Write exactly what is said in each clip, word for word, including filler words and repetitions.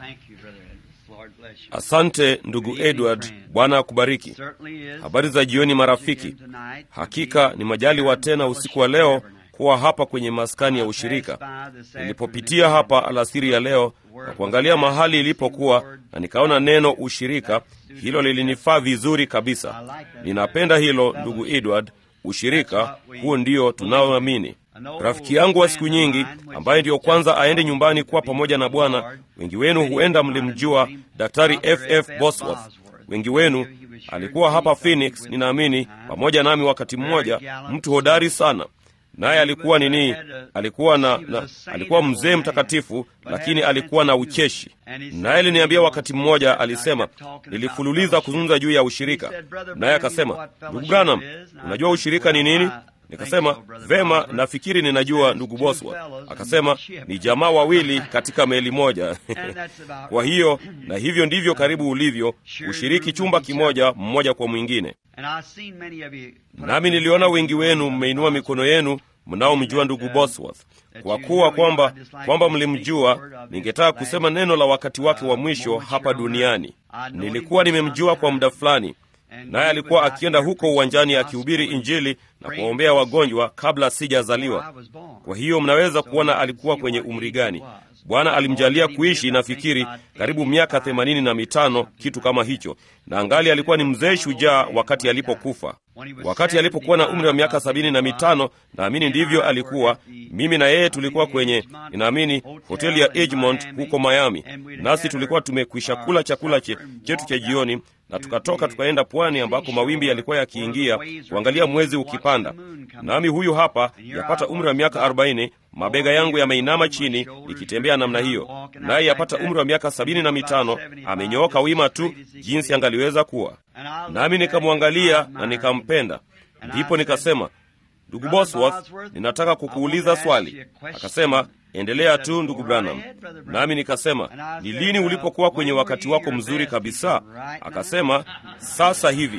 Asante ndugu Edward, Bwana akubariki. Habari za jioni marafiki. Hakika ni majaliwa tena usiku wa leo kuwa hapa kwenye maskani ya ushirika. Nilipopitia hapa alasiri ya leo na kuangalia mahali ilipokuwa na nikaona neno ushirika, hilo lilinifaa vizuri kabisa. Ninapenda hilo ndugu Edward, ushirika huo ndio tunaoamini. Rafiki yangu wa siku nyingi ambaye ndiyo kwanza aende nyumbani kuwa pamoja na Bwana, wengi wenu huenda mlimjua Daktari F F Bosworth. Wengi wenu alikuwa hapa Phoenix, ninaamini, pamoja nami wakati mmoja, mtu hodari sana. Naye alikuwa nini? Alikuwa na, na alikuwa mzee mtakatifu, lakini alikuwa na ucheshi. Naye aliniambia wakati mmoja, alisema, nilifululiza kuzungumza juu ya ushirika. Naye akasema, ndugu Branham, unajua ushirika ni nini? Nikasema, vema, nafikiri ninajua ndugu Bosworth. Akasema, ni jamaa wawili katika meli moja. Kwa hiyo, na hivyo ndivyo karibu ulivyo, ushiriki chumba kimoja mmoja kwa mwingine. Nami niliona wengi wenu mmeinua mikono yenu mnaomjua ndugu Bosworth. Kwa kuwa kwamba kwamba mlimjua, ningetaka kusema neno la wakati wake wa mwisho hapa duniani. Nilikuwa nimemjua kwa muda fulani, naye alikuwa akienda huko uwanjani akihubiri Injili na kuwaombea wagonjwa kabla sijazaliwa. Kwa hiyo mnaweza kuona alikuwa kwenye umri gani. Bwana alimjalia kuishi, nafikiri karibu miaka themanini na mitano, kitu kama hicho, na angali alikuwa ni mzee shujaa wakati alipokufa. Wakati alipokuwa na umri wa miaka sabini na mitano, naamini ndivyo alikuwa, mimi na yeye tulikuwa kwenye, inaamini, hoteli ya Edgemont huko Miami, nasi tulikuwa tumekwisha kula chakula chetu cha jioni, na tukatoka tukaenda pwani ambako mawimbi yalikuwa yakiingia kuangalia mwezi ukipanda. Nami huyu hapa yapata umri wa miaka arobaini, mabega yangu yameinama chini nikitembea namna hiyo, naye yapata umri wa miaka sabini na mitano, amenyooka wima tu jinsi angaliweza kuwa. Nami nikamwangalia na nikampenda. Ndipo nikasema, ndugu Bosworth, ninataka kukuuliza swali. Akasema, endelea tu ndugu Branham. Nami nikasema, ni lini ulipokuwa kwenye wakati wako mzuri kabisa? Akasema, sasa hivi.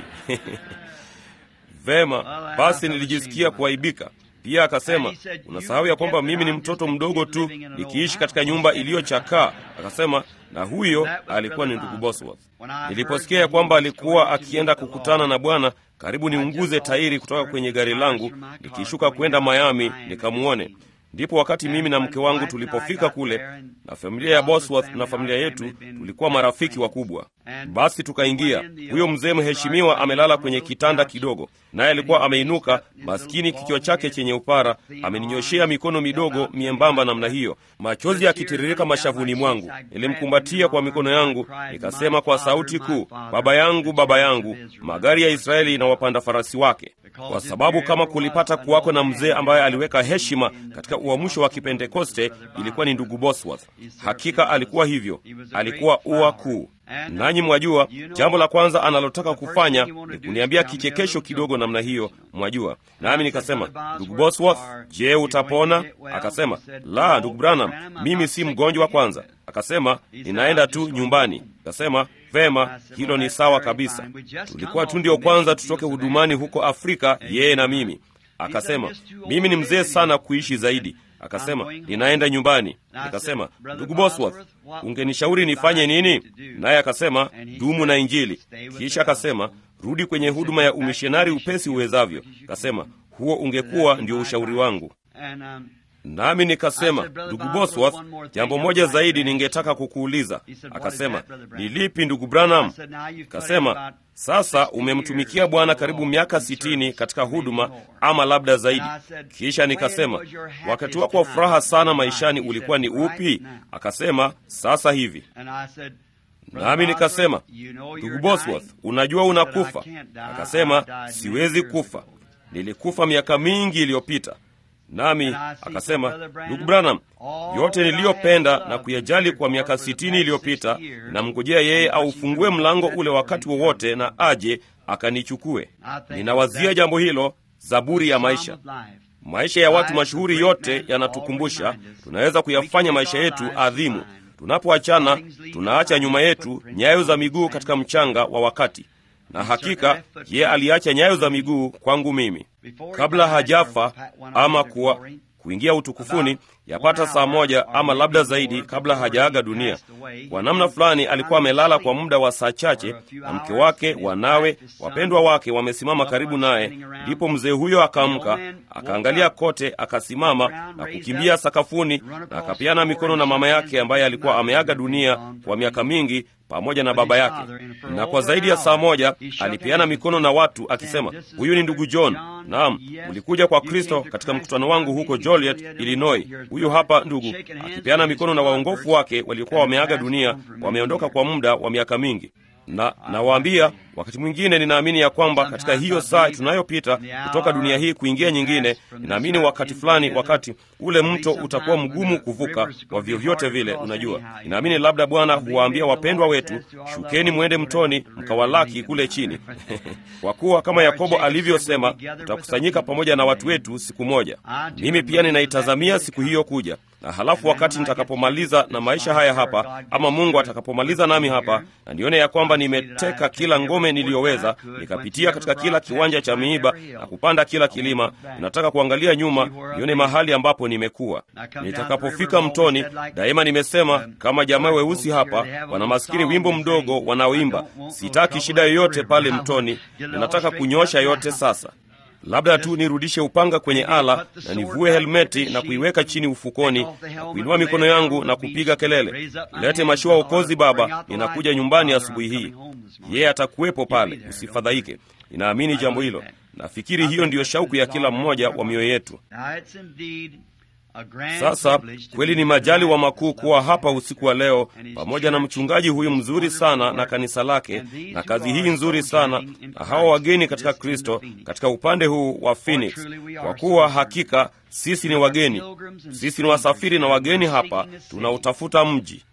Vema, basi nilijisikia kuaibika. Pia akasema, unasahau ya kwamba mimi ni mtoto mdogo tu nikiishi katika nyumba iliyochakaa. Akasema, na huyo alikuwa ni ndugu Bosworth. Niliposikia ya kwamba alikuwa akienda kukutana na Bwana, karibu niunguze tairi kutoka kwenye gari langu nikishuka kwenda Miami nikamuone. Ndipo wakati mimi na mke wangu tulipofika kule, na familia ya Bosworth na familia yetu tulikuwa marafiki wakubwa. Basi tukaingia. Huyo mzee mheshimiwa amelala kwenye kitanda kidogo, naye alikuwa ameinuka, maskini, kichwa chake chenye upara, ameninyoshea mikono midogo miembamba namna hiyo, machozi yakitiririka mashavuni mwangu. Nilimkumbatia kwa mikono yangu, nikasema kwa sauti kuu, baba yangu, baba yangu, magari ya Israeli na wapanda farasi wake. Kwa sababu kama kulipata kuwako na mzee ambaye aliweka heshima katika uamsho wa Kipentekoste, ilikuwa ni ndugu Bosworth. Hakika alikuwa hivyo, alikuwa ua kuu. Nanyi mwajua, jambo la kwanza analotaka kufanya ni kuniambia kichekesho kidogo namna hiyo, mwajua. Nami nikasema, ndugu Bosworth, je, utapona? Akasema, la ndugu Branham, mimi si mgonjwa kwanza. Akasema, ninaenda tu nyumbani. Akasema, vema, hilo ni sawa kabisa. Tulikuwa tu ndio kwanza tutoke hudumani huko Afrika, yeye na mimi. Akasema, mimi ni mzee sana kuishi zaidi. Akasema, ninaenda nyumbani. Nikasema, ndugu Bosworth, ungenishauri nifanye nini? Naye akasema, dumu na Injili. Kisha akasema, rudi kwenye huduma ya umishonari upesi uwezavyo. Akasema, huo ungekuwa ndio ushauri wangu. Nami nikasema, ndugu Bosworth, jambo moja zaidi ningetaka kukuuliza. Akasema, ni lipi ndugu Branham? Akasema, sasa umemtumikia Bwana karibu miaka sitini katika huduma, ama labda zaidi. Kisha nikasema, wakati wako wa furaha sana maishani ulikuwa ni upi? Akasema, sasa hivi. Nami nikasema, ndugu Bosworth, unajua unakufa. Akasema, siwezi kufa, nilikufa miaka mingi iliyopita. Nami akasema, ndugu Branham, yote niliyopenda na kuyajali kwa miaka sitini iliyopita, na mngojea yeye aufungue mlango ule wakati wowote na aje akanichukue. Ninawazia jambo hilo, zaburi ya maisha. Maisha ya watu mashuhuri yote yanatukumbusha tunaweza kuyafanya maisha yetu adhimu. Tunapoachana, tunaacha nyuma yetu nyayo za miguu katika mchanga wa wakati. Na hakika ye aliacha nyayo za miguu kwangu mimi. Kabla hajafa ama kuwa kuingia utukufuni, yapata saa moja ama labda zaidi kabla hajaaga dunia. Kwa namna fulani alikuwa amelala kwa muda wa saa chache, na mke wake, wanawe, wapendwa wake wamesimama karibu naye. Ndipo mzee huyo akaamka, akaangalia kote, akasimama na kukimbia sakafuni, na akapeana mikono na mama yake ambaye alikuwa ameaga dunia kwa miaka mingi pamoja na baba yake. Na kwa zaidi ya saa moja alipeana mikono na watu akisema, huyu ni ndugu John. Naam, ulikuja kwa Kristo katika mkutano wangu huko Joliet, Illinois. Huyu hapa ndugu, akipeana mikono na waongofu wake waliokuwa wameaga dunia, wameondoka kwa muda wa miaka mingi. Na nawaambia, wakati mwingine ninaamini ya kwamba katika hiyo saa tunayopita kutoka dunia hii kuingia nyingine, ninaamini wakati fulani, wakati ule mto utakuwa mgumu kuvuka kwa vyovyote vile, unajua. Ninaamini labda Bwana huwaambia wapendwa wetu, shukeni mwende mtoni mkawalaki kule chini. Kwa kuwa kama Yakobo alivyosema, tutakusanyika pamoja na watu wetu siku moja. Mimi pia ninaitazamia siku hiyo kuja. Na halafu wakati nitakapomaliza na maisha haya hapa, ama Mungu atakapomaliza nami hapa, na nione ya kwamba nimeteka kila ngome niliyoweza, nikapitia katika kila kiwanja cha miiba na kupanda kila kilima, ninataka kuangalia nyuma nione mahali ambapo nimekuwa. Nitakapofika mtoni, daima nimesema kama jamaa weusi hapa wana maskini wimbo mdogo wanaoimba, sitaki shida yoyote pale mtoni, ninataka kunyosha yote sasa. Labda tu nirudishe upanga kwenye ala na nivue helmeti na kuiweka chini ufukoni na kuinua mikono yangu na kupiga kelele, lete mashua okozi Baba, ninakuja nyumbani asubuhi hii. Yeye atakuwepo pale, usifadhaike. Ninaamini jambo hilo. Nafikiri hiyo ndiyo shauku ya kila mmoja wa mioyo yetu. Sasa kweli ni majali wa makuu kuwa hapa usiku wa leo pamoja na mchungaji huyu mzuri sana na kanisa lake na kazi hii nzuri sana na hawa wageni katika Kristo katika upande huu wa Phoenix. Kwa kuwa hakika sisi ni wageni, sisi ni wasafiri na wageni hapa, tunautafuta mji.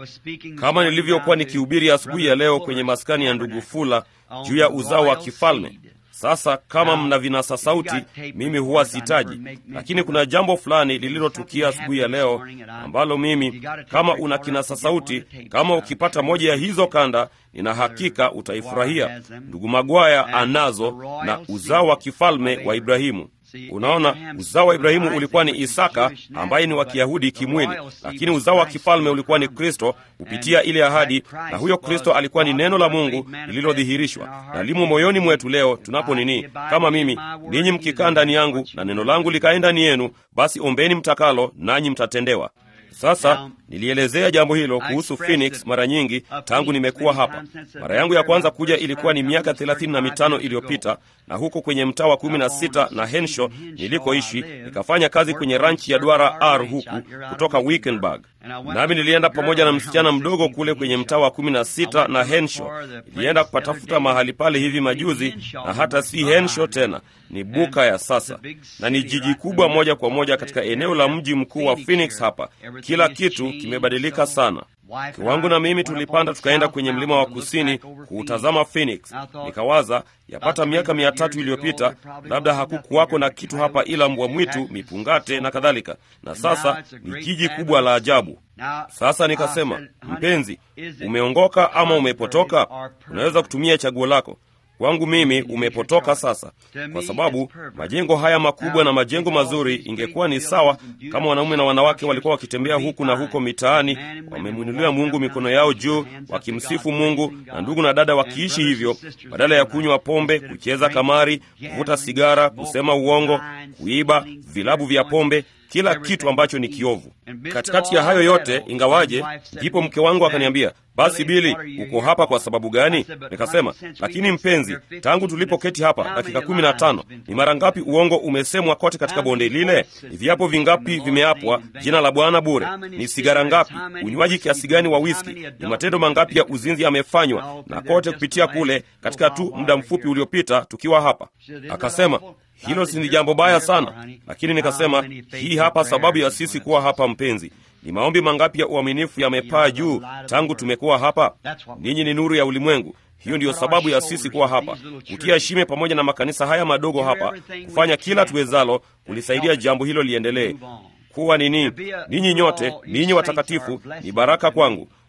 Kama nilivyokuwa nikihubiri asubuhi ya leo kwenye maskani ya ndugu Fula juu ya uzao wa kifalme. Sasa kama mna vinasa sauti, mimi huwa sitaji, lakini kuna jambo fulani lililotukia asubuhi ya leo ambalo mimi, kama una kinasa sauti, kama ukipata moja ya hizo kanda, nina hakika utaifurahia. Ndugu Magwaya anazo, na uzao wa kifalme wa Ibrahimu. Unaona, uzao wa Ibrahimu ulikuwa ni Isaka ambaye ni wa Kiyahudi kimwili, lakini uzao wa kifalme ulikuwa ni Kristo kupitia ile ahadi, na huyo Kristo alikuwa ni neno la Mungu lililodhihirishwa. Na limo moyoni mwetu leo tunapo nini, kama mimi, ninyi mkikaa ndani yangu na neno langu likae ndani yenu, basi ombeni mtakalo nanyi mtatendewa. Sasa nilielezea jambo hilo kuhusu Phoenix mara nyingi tangu nimekuwa hapa. Mara yangu ya kwanza kuja ilikuwa ni miaka thelathini na mitano iliyopita, na huko kwenye mtaa wa kumi na sita na Henshaw nilikoishi, nikafanya kazi kwenye ranchi ya Dwara R huku kutoka Wickenburg. Nami nilienda pamoja na msichana mdogo kule kwenye mtaa wa kumi na sita na Henshaw. Nilienda kupatafuta mahali pale hivi majuzi, na hata si Henshaw tena, ni Buka ya sasa, na ni jiji kubwa moja kwa moja katika eneo la mji mkuu wa Phoenix hapa. Kila kitu kimebadilika sana. Kiwangu na mimi tulipanda tukaenda kwenye mlima wa kusini kuutazama Phoenix. Nikawaza, yapata miaka mia tatu iliyopita labda hakukuwako na kitu hapa ila mbwa mwitu, mipungate na kadhalika, na sasa ni jiji kubwa la ajabu. Sasa nikasema, mpenzi, umeongoka ama umepotoka? Unaweza kutumia chaguo lako. Kwangu mimi umepotoka sasa, kwa sababu majengo haya makubwa na majengo mazuri, ingekuwa ni sawa kama wanaume na wanawake walikuwa wakitembea huku na huko mitaani, wamemwinulia Mungu mikono yao juu, wakimsifu Mungu, na ndugu na dada wakiishi hivyo, badala ya kunywa pombe, kucheza kamari, kuvuta sigara, kusema uongo, kuiba, vilabu vya pombe, kila kitu ambacho ni kiovu. Katikati ya hayo yote, ingawaje, ndipo mke wangu akaniambia, basi Bili, uko hapa kwa sababu gani? Nikasema, lakini mpenzi, tangu tulipoketi hapa dakika kumi na tano, ni mara ngapi uongo umesemwa kote katika bonde lile? Ni viapo vingapi vimeapwa jina la Bwana bure? Ni sigara ngapi? Unywaji kiasi gani wa whisky? Ni matendo mangapi ya uzinzi yamefanywa? Na kote kupitia kule katika tu muda mfupi uliopita tukiwa hapa. Akasema, hilo si ni jambo baya sana. Lakini nikasema, hii hapa sababu ya sisi kuwa hapa mpenzi. Ni maombi mangapi ya uaminifu yamepaa juu tangu tumekuwa hapa? Ninyi ni nuru ya ulimwengu. Hiyo ndiyo sababu ya sisi kuwa hapa, kutia shime pamoja na makanisa haya madogo hapa, kufanya kila tuwezalo kulisaidia jambo hilo liendelee. Kuwa nini? Ninyi nyote, ninyi watakatifu, ni baraka kwangu.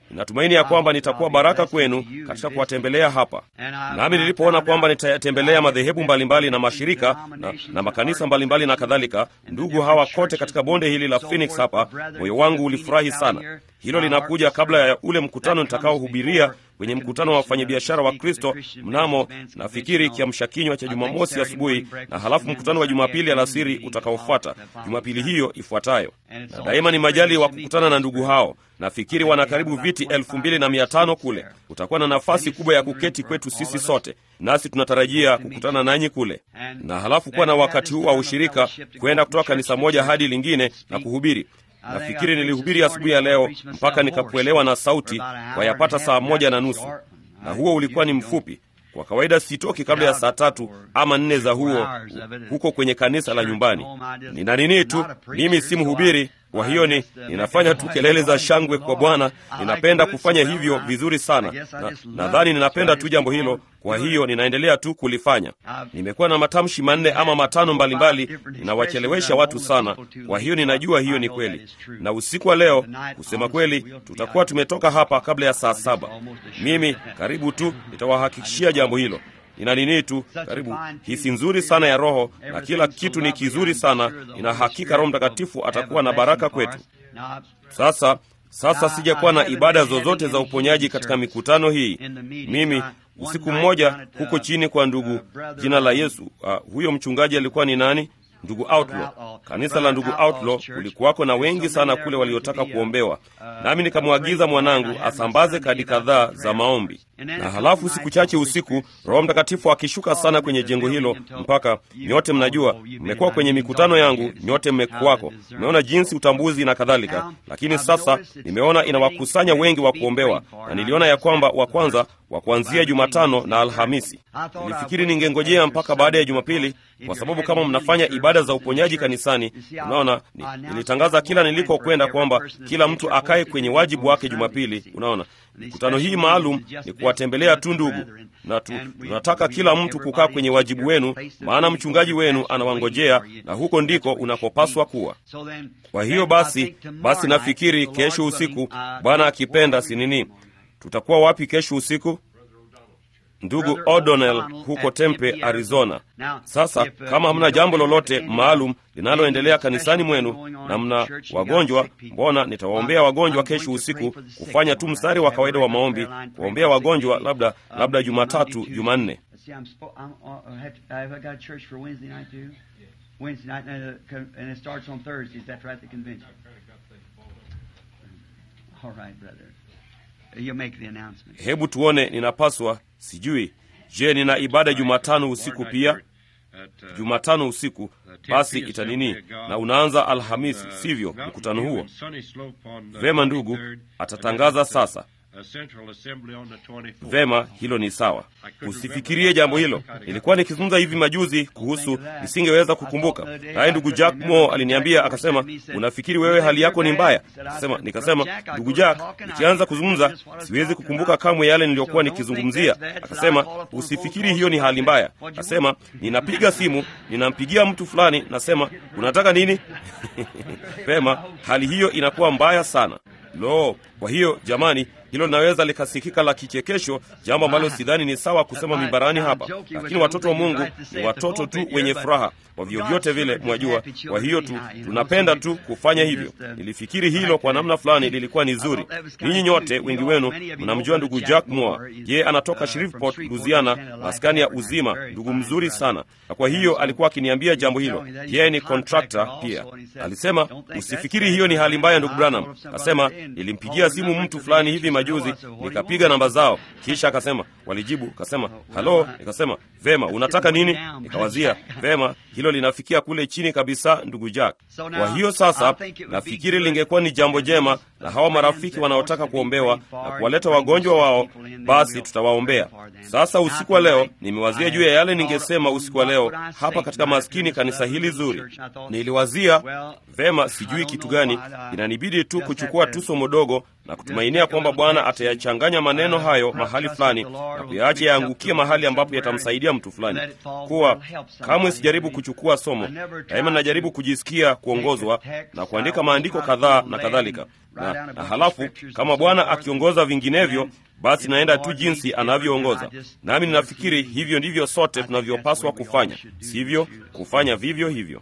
Ninatumaini ya kwamba nitakuwa baraka kwenu katika kuwatembelea hapa. Nami nilipoona kwamba nitatembelea madhehebu mbalimbali na mashirika na, na makanisa mbalimbali na kadhalika, ndugu hawa kote katika bonde hili la Phoenix hapa, moyo wangu ulifurahi sana. Hilo linakuja kabla ya ule mkutano nitakaohubiria kwenye mkutano wa wafanyabiashara wa Kristo mnamo nafikiri kiamsha kinywa cha Jumamosi asubuhi, na halafu mkutano wa Jumapili alasiri utakaofuata, Jumapili hiyo ifuatayo. Na daima ni majali wa kukutana na ndugu hao. Nafikiri wana karibu viti elfu mbili na mia tano kule. Utakuwa na nafasi kubwa ya kuketi kwetu sisi sote, nasi tunatarajia kukutana nanyi kule, na halafu kuwa na wakati huu wa ushirika, kwenda kutoka kanisa moja hadi lingine na kuhubiri. Nafikiri nilihubiri asubuhi ya leo mpaka nikakuelewa na sauti kwa yapata saa moja na nusu, na huo ulikuwa ni mfupi. Kwa kawaida sitoki kabla ya saa tatu ama nne za huo huko kwenye kanisa la nyumbani. Nina nini tu, mimi si mhubiri, kwa hiyo ni ninafanya tu kelele za shangwe kwa Bwana. Ninapenda kufanya hivyo vizuri sana, na nadhani ninapenda tu jambo hilo, kwa hiyo ninaendelea tu kulifanya. Nimekuwa na matamshi manne ama matano mbalimbali, ninawachelewesha watu sana, kwa hiyo ninajua hiyo ni kweli. Na usiku wa leo, kusema kweli, tutakuwa tumetoka hapa kabla ya saa saba. Mimi karibu tu nitawahakikishia jambo hilo. Nina nini tu, karibu hisi nzuri sana ya Roho, na kila kitu ni kizuri sana. Nina hakika Roho Mtakatifu atakuwa na baraka kwetu. Sasa sasa sijakuwa na ibada zozote za uponyaji katika mikutano hii. Mimi usiku mmoja huko chini kwa ndugu jina la Yesu, uh, huyo mchungaji alikuwa ni nani? Ndugu Outlaw. Kanisa la ndugu Outlaw kulikuwako na wengi sana kule waliotaka kuombewa, nami nikamwagiza mwanangu asambaze kadi kadhaa za maombi. Na halafu siku chache usiku, Roho Mtakatifu akishuka sana kwenye jengo hilo, mpaka nyote mnajua, mmekuwa kwenye mikutano yangu, nyote mmekuwako, mmeona jinsi utambuzi na kadhalika. Lakini sasa nimeona inawakusanya wengi wa kuombewa, na niliona ya kwamba wa kwanza wa kuanzia Jumatano na Alhamisi. Nilifikiri ningengojea mpaka baada ya Jumapili, kwa sababu kama mnafanya ibada za uponyaji kanisani, unaona, nilitangaza kila niliko kwenda kwamba kila mtu akae kwenye wajibu wake Jumapili. Unaona, mikutano hii maalum ni kuwatembelea tu ndugu, na tu, tunataka kila mtu kukaa kwenye wajibu wenu, maana mchungaji wenu anawangojea, na huko ndiko unakopaswa kuwa. Kwa hiyo basi, basi nafikiri kesho usiku, Bwana akipenda, si nini, tutakuwa wapi kesho usiku? Ndugu O'Donnell huko Tempe, Arizona. Sasa kama hamna jambo lolote maalum linaloendelea kanisani mwenu na mna wagonjwa, mbona nitawaombea wagonjwa kesho usiku, kufanya tu mstari wa kawaida wa maombi, kuombea wagonjwa, labda labda Jumatatu, Jumanne. Hebu tuone, ninapaswa sijui. Je, nina ibada Jumatano usiku pia? Jumatano usiku, basi itanini, na unaanza Alhamisi, sivyo, mkutano huo? Vema ndugu, atatangaza sasa. Vema, hilo ni sawa. Usifikirie jambo hilo. Nilikuwa nikizungumza hivi majuzi kuhusu, nisingeweza kukumbuka. Naye ndugu Jack Moore aliniambia akasema, unafikiri wewe hali yako ni mbaya? Akasema, nikasema, ndugu Jack, nikianza kuzungumza siwezi kukumbuka kamwe yale niliyokuwa nikizungumzia. Akasema, usifikiri hiyo ni hali mbaya. Akasema, ninapiga simu, ninampigia mtu fulani, nasema, unataka nini? Vema, hali hiyo inakuwa mbaya sana. Lo, kwa hiyo jamani, hilo linaweza likasikika la kichekesho, jambo ambalo sidhani ni sawa kusema mimbarani hapa, lakini watoto wa Mungu ni watoto tu wenye furaha kwa vyovyote vile, mwajua. Kwa hiyo tu tunapenda tu kufanya hivyo. Nilifikiri hilo kwa namna fulani lilikuwa ni zuri. Ninyi nyote wengi wenu mnamjua ndugu Jack Moore. Yeye anatoka Shreveport, Louisiana, maskani ya uzima, ndugu mzuri sana. Na kwa hiyo alikuwa akiniambia jambo hilo. Yeye ni contractor pia. Alisema, usifikiri hiyo ni hali mbaya ndugu Branham. Akasema, nilimpigia simu mtu fulani hivi majuzi, nikapiga namba zao, kisha akasema, walijibu. Akasema, halo. Nikasema, vema, unataka nini? Nikawazia, vema, hilo linafikia kule chini kabisa ndugu Jack. Kwa hiyo sasa nafikiri lingekuwa ni jambo jema, na hawa marafiki wanaotaka kuombewa na kuwaleta wagonjwa wao, basi tutawaombea. Sasa usiku wa leo nimewazia juu ya yale ningesema usiku wa leo hapa katika maskini kanisa hili zuri. Niliwazia, vema, sijui kitu gani, inanibidi tu kuchukua tu somo dogo na kutumainia kwamba Bwana atayachanganya maneno hayo mahali fulani na kuyaacha yaangukie mahali ambapo yatamsaidia mtu fulani. Kuwa kamwe sijaribu kuchukua somo, daima najaribu kujisikia kuongozwa na kuandika maandiko kadhaa na kadhalika. Na, na halafu kama Bwana akiongoza vinginevyo, basi naenda tu jinsi anavyoongoza. Nami ninafikiri hivyo ndivyo sote tunavyopaswa kufanya, sivyo? Kufanya vivyo hivyo.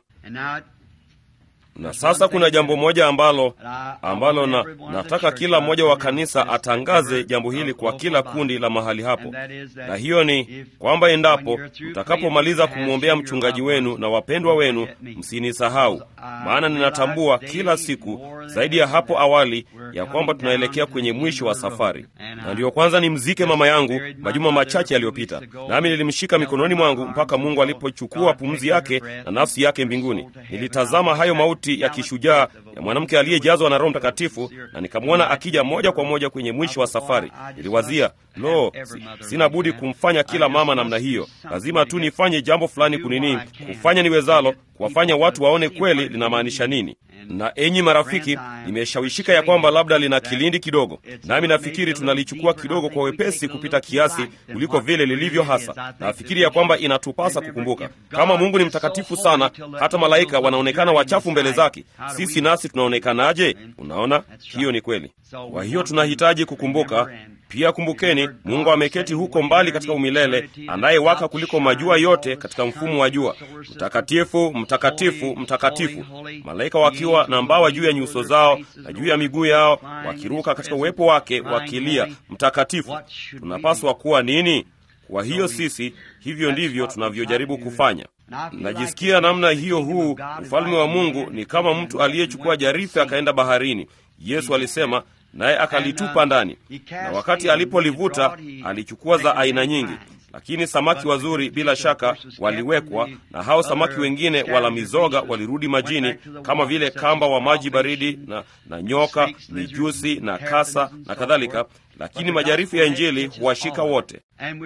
Na sasa kuna jambo moja ambalo ambalo na, nataka kila mmoja wa kanisa atangaze jambo hili kwa kila kundi la mahali hapo. Na hiyo ni kwamba endapo mtakapomaliza kumwombea mchungaji wenu na wapendwa wenu, msinisahau, maana ninatambua kila siku zaidi ya hapo awali ya kwamba tunaelekea kwenye mwisho wa safari. Na ndiyo kwanza nimzike mama yangu majuma machache yaliyopita, nami nilimshika mikononi mwangu mpaka Mungu alipochukua pumzi yake na nafsi yake mbinguni. Nilitazama hayo mauti ya kishujaa ya mwanamke aliyejazwa na Roho Mtakatifu, na nikamwona akija moja kwa moja kwenye mwisho wa safari. Niliwazia, lo, si, sina budi kumfanya kila mama namna hiyo. Lazima tu nifanye jambo fulani kunini, kufanya niwezalo, kuwafanya watu waone kweli linamaanisha nini. Na enyi marafiki, nimeshawishika ya kwamba labda lina kilindi kidogo, nami nafikiri tunalichukua kidogo kwa wepesi kupita kiasi kuliko vile lilivyo hasa. Nafikiri ya kwamba inatupasa kukumbuka, kama Mungu ni mtakatifu sana hata malaika wanaonekana wachafu mbele zake, sisi nasi tunaonekanaje? Unaona, hiyo ni kweli. Kwa hiyo tunahitaji kukumbuka pia. Kumbukeni, Mungu ameketi huko mbali katika umilele, anayewaka kuliko majua yote katika mfumo wa jua. Mtakatifu, mtakatifu, mtakatifu. Malaika wakiwa na mbawa juu ya nyuso zao na juu ya miguu yao, wakiruka katika uwepo wake, wakilia mtakatifu. Tunapaswa kuwa nini? Kwa hiyo sisi, hivyo ndivyo tunavyojaribu kufanya. Najisikia namna hiyo. Huu ufalme wa Mungu ni kama mtu aliyechukua jarife akaenda baharini. Yesu alisema, naye akalitupa ndani, na wakati alipolivuta alichukua za aina nyingi, lakini samaki wazuri bila shaka waliwekwa, na hao samaki wengine wala mizoga walirudi majini, kama vile kamba wa maji baridi na, na nyoka, mijusi na kasa na kadhalika, lakini majarifu ya Injili huwashika wote.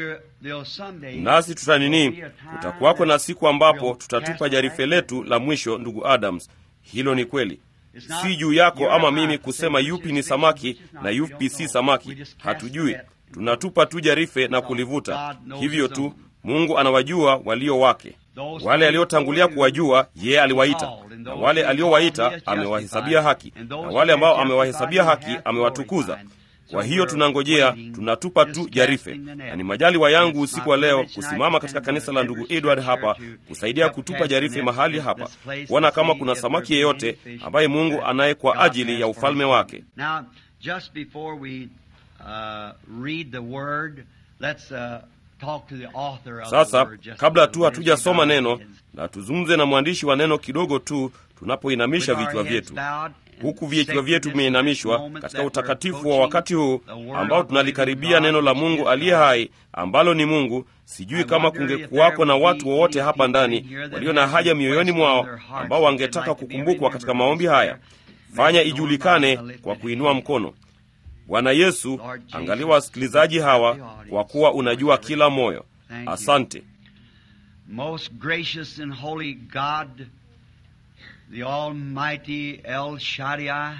Nasi tutanini, kutakuwako na siku ambapo tutatupa jarife letu la mwisho, ndugu Adams. Hilo ni kweli. Si juu yako ama mimi kusema yupi ni samaki na yupi si samaki. Hatujui. Tunatupa tu jarife na kulivuta. Hivyo tu. Mungu anawajua walio wake. Wale aliotangulia kuwajua, yeye aliwaita. Na wale aliowaita amewahesabia haki. Na wale ambao amewahesabia haki amewatukuza. Kwa hiyo tunangojea, tunatupa tu jarife. Na ni majaliwa yangu usiku wa leo kusimama katika kanisa la ndugu Edward hapa, kusaidia kutupa jarife mahali hapa, kuona kama kuna samaki yeyote ambaye Mungu anaye kwa ajili ya ufalme wake. Now, just before we uh, read the word, let's uh, talk to the author of Sasa, the word. Just kabla tu hatujasoma neno, na tuzungumze na mwandishi wa neno kidogo tu tunapoinamisha vichwa vyetu. Huku vichwa vyetu vimeinamishwa katika utakatifu wa wakati huu ambao tunalikaribia neno la Mungu aliye hai, ambalo ni Mungu. Sijui kama kungekuwako na watu wowote hapa ndani walio na haja mioyoni mwao ambao wangetaka kukumbukwa katika maombi haya. Fanya ijulikane kwa kuinua mkono. Bwana Yesu, angalia wasikilizaji hawa, kwa kuwa unajua kila moyo. Asante. Most gracious and holy God, the Almighty El Shaddai,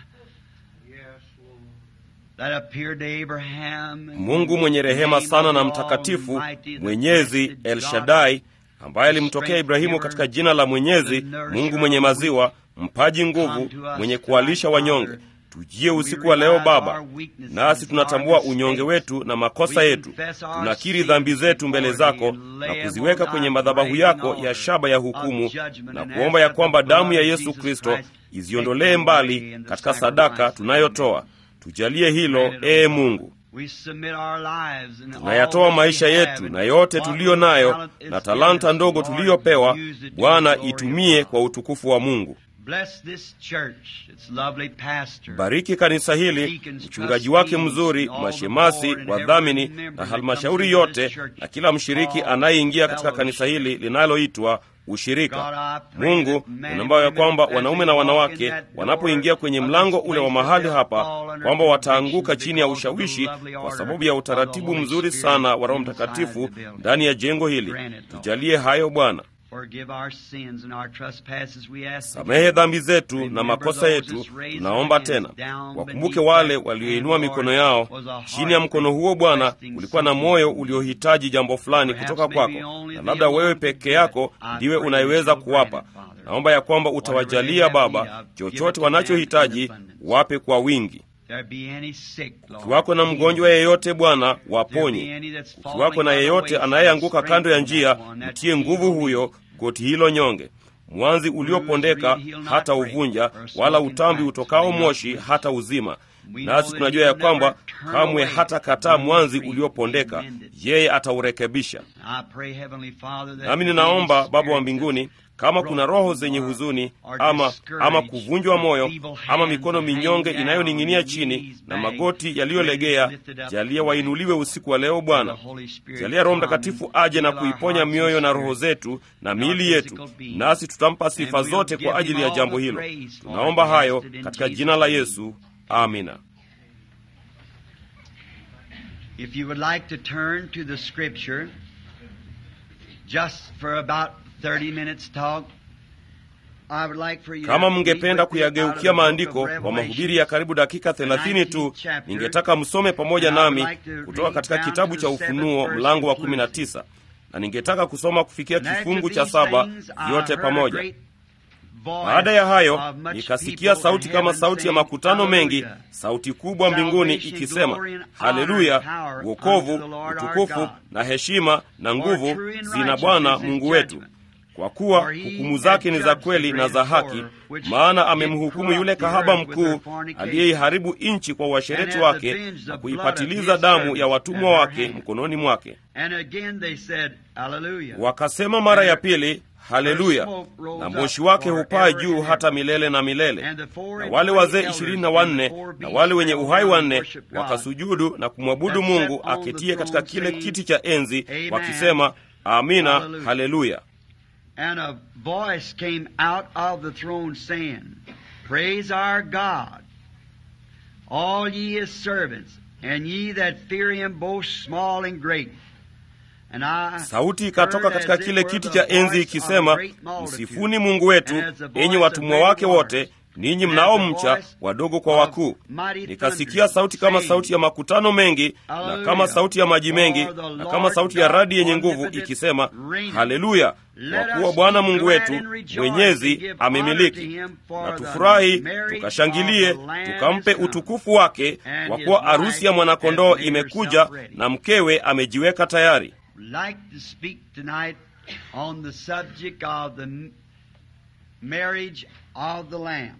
that appeared to Abraham, Mungu mwenye rehema sana na mtakatifu, Mwenyezi El Shaddai, ambaye alimtokea Ibrahimu katika jina la Mwenyezi, Mungu mwenye maziwa, mpaji nguvu, mwenye kuwalisha wanyonge. Tujie usiku wa leo Baba, nasi tunatambua unyonge wetu na makosa yetu. Tunakiri dhambi zetu mbele zako na kuziweka kwenye madhabahu yako ya shaba ya hukumu, na kuomba ya kwamba damu ya Yesu Kristo iziondolee mbali katika sadaka tunayotoa. Tujalie hilo, ee Mungu. Tunayatoa maisha yetu na yote tuliyo nayo na talanta ndogo tuliyopewa. Bwana, itumie kwa utukufu wa Mungu. Bariki kanisa hili, mchungaji wake mzuri, mashemasi, wadhamini na halmashauri yote, na kila mshiriki anayeingia katika kanisa hili linaloitwa ushirika. Mungu, unaomba ya kwamba wanaume na wanawake wanapoingia kwenye mlango ule wa mahali hapa, kwamba wataanguka chini ya ushawishi kwa sababu ya utaratibu mzuri sana wa Roho Mtakatifu ndani ya jengo hili. Tujalie hayo Bwana. Samehe dhambi zetu na makosa yetu, tunaomba tena. Wakumbuke wale walioinua mikono yao. Chini ya mkono huo Bwana, ulikuwa na moyo uliohitaji jambo fulani kutoka kwako, na labda wewe peke yako ndiwe unayeweza kuwapa. Naomba ya kwamba utawajalia Baba chochote wanachohitaji, wape kwa wingi. Ukiwako na mgonjwa yeyote Bwana, waponye. Ukiwako na yeyote anayeanguka kando ya njia, mtie nguvu huyo goti hilo nyonge. Mwanzi uliopondeka hata uvunja, wala utambi utokao moshi hata uzima. Nasi tunajua ya kwamba kamwe hata kataa mwanzi uliopondeka, yeye ataurekebisha. Nami ninaomba Baba wa mbinguni, kama kuna roho zenye huzuni ama ama kuvunjwa moyo ama mikono minyonge inayoning'inia chini na magoti yaliyolegea, jalia wainuliwe usiku wa leo Bwana. Jalia Roho Mtakatifu aje na kuiponya mioyo na roho zetu na miili yetu, nasi tutampa sifa zote kwa ajili ya jambo hilo. Tunaomba hayo katika jina la Yesu. Amina. If you would like to turn to the scripture just for about thirty minutes talk, I would like for you. Kama mngependa kuyageukia maandiko kwa mahubiri ya karibu dakika thelathini tu, ningetaka msome pamoja nami kutoka katika kitabu cha Ufunuo mlango wa kumi na tisa, na ningetaka kusoma kufikia kifungu cha saba yote pamoja. Baada ya hayo nikasikia sauti kama sauti ya makutano mengi, sauti kubwa mbinguni ikisema, Haleluya! Wokovu, utukufu na heshima na nguvu zina Bwana Mungu wetu, kwa kuwa hukumu zake ni za kweli na za haki, maana amemhukumu yule kahaba mkuu aliyeiharibu nchi kwa uasherati wake na kuipatiliza damu ya watumwa wake mkononi mwake. Wakasema mara ya pili, Haleluya! Na moshi wake hupaa juu hata milele na milele. Na wale wazee ishirini na wanne na wale wenye uhai wanne wakasujudu na kumwabudu Mungu aketie katika kile kiti cha enzi, wakisema, Amina, Haleluya. And a voice came out of the throne saying, Praise our God, all ye his servants, and ye that fear him, both small and great. And I Sauti ikatoka katika kile kiti cha enzi ikisema, Msifuni Mungu wetu, enyi watumwa wake wote, ninyi mnaomcha, wadogo kwa wakuu. Nikasikia sauti kama sauti ya makutano mengi, na kama sauti ya maji mengi, na kama sauti ya radi yenye nguvu ikisema, Haleluya! Kwa kuwa Bwana Mungu wetu Mwenyezi amemiliki. Na tufurahi, tukashangilie, tukampe utukufu wake, kwa kuwa arusi ya mwanakondoo imekuja na mkewe amejiweka tayari. Like to speak tonight on the subject of the marriage of the Lamb.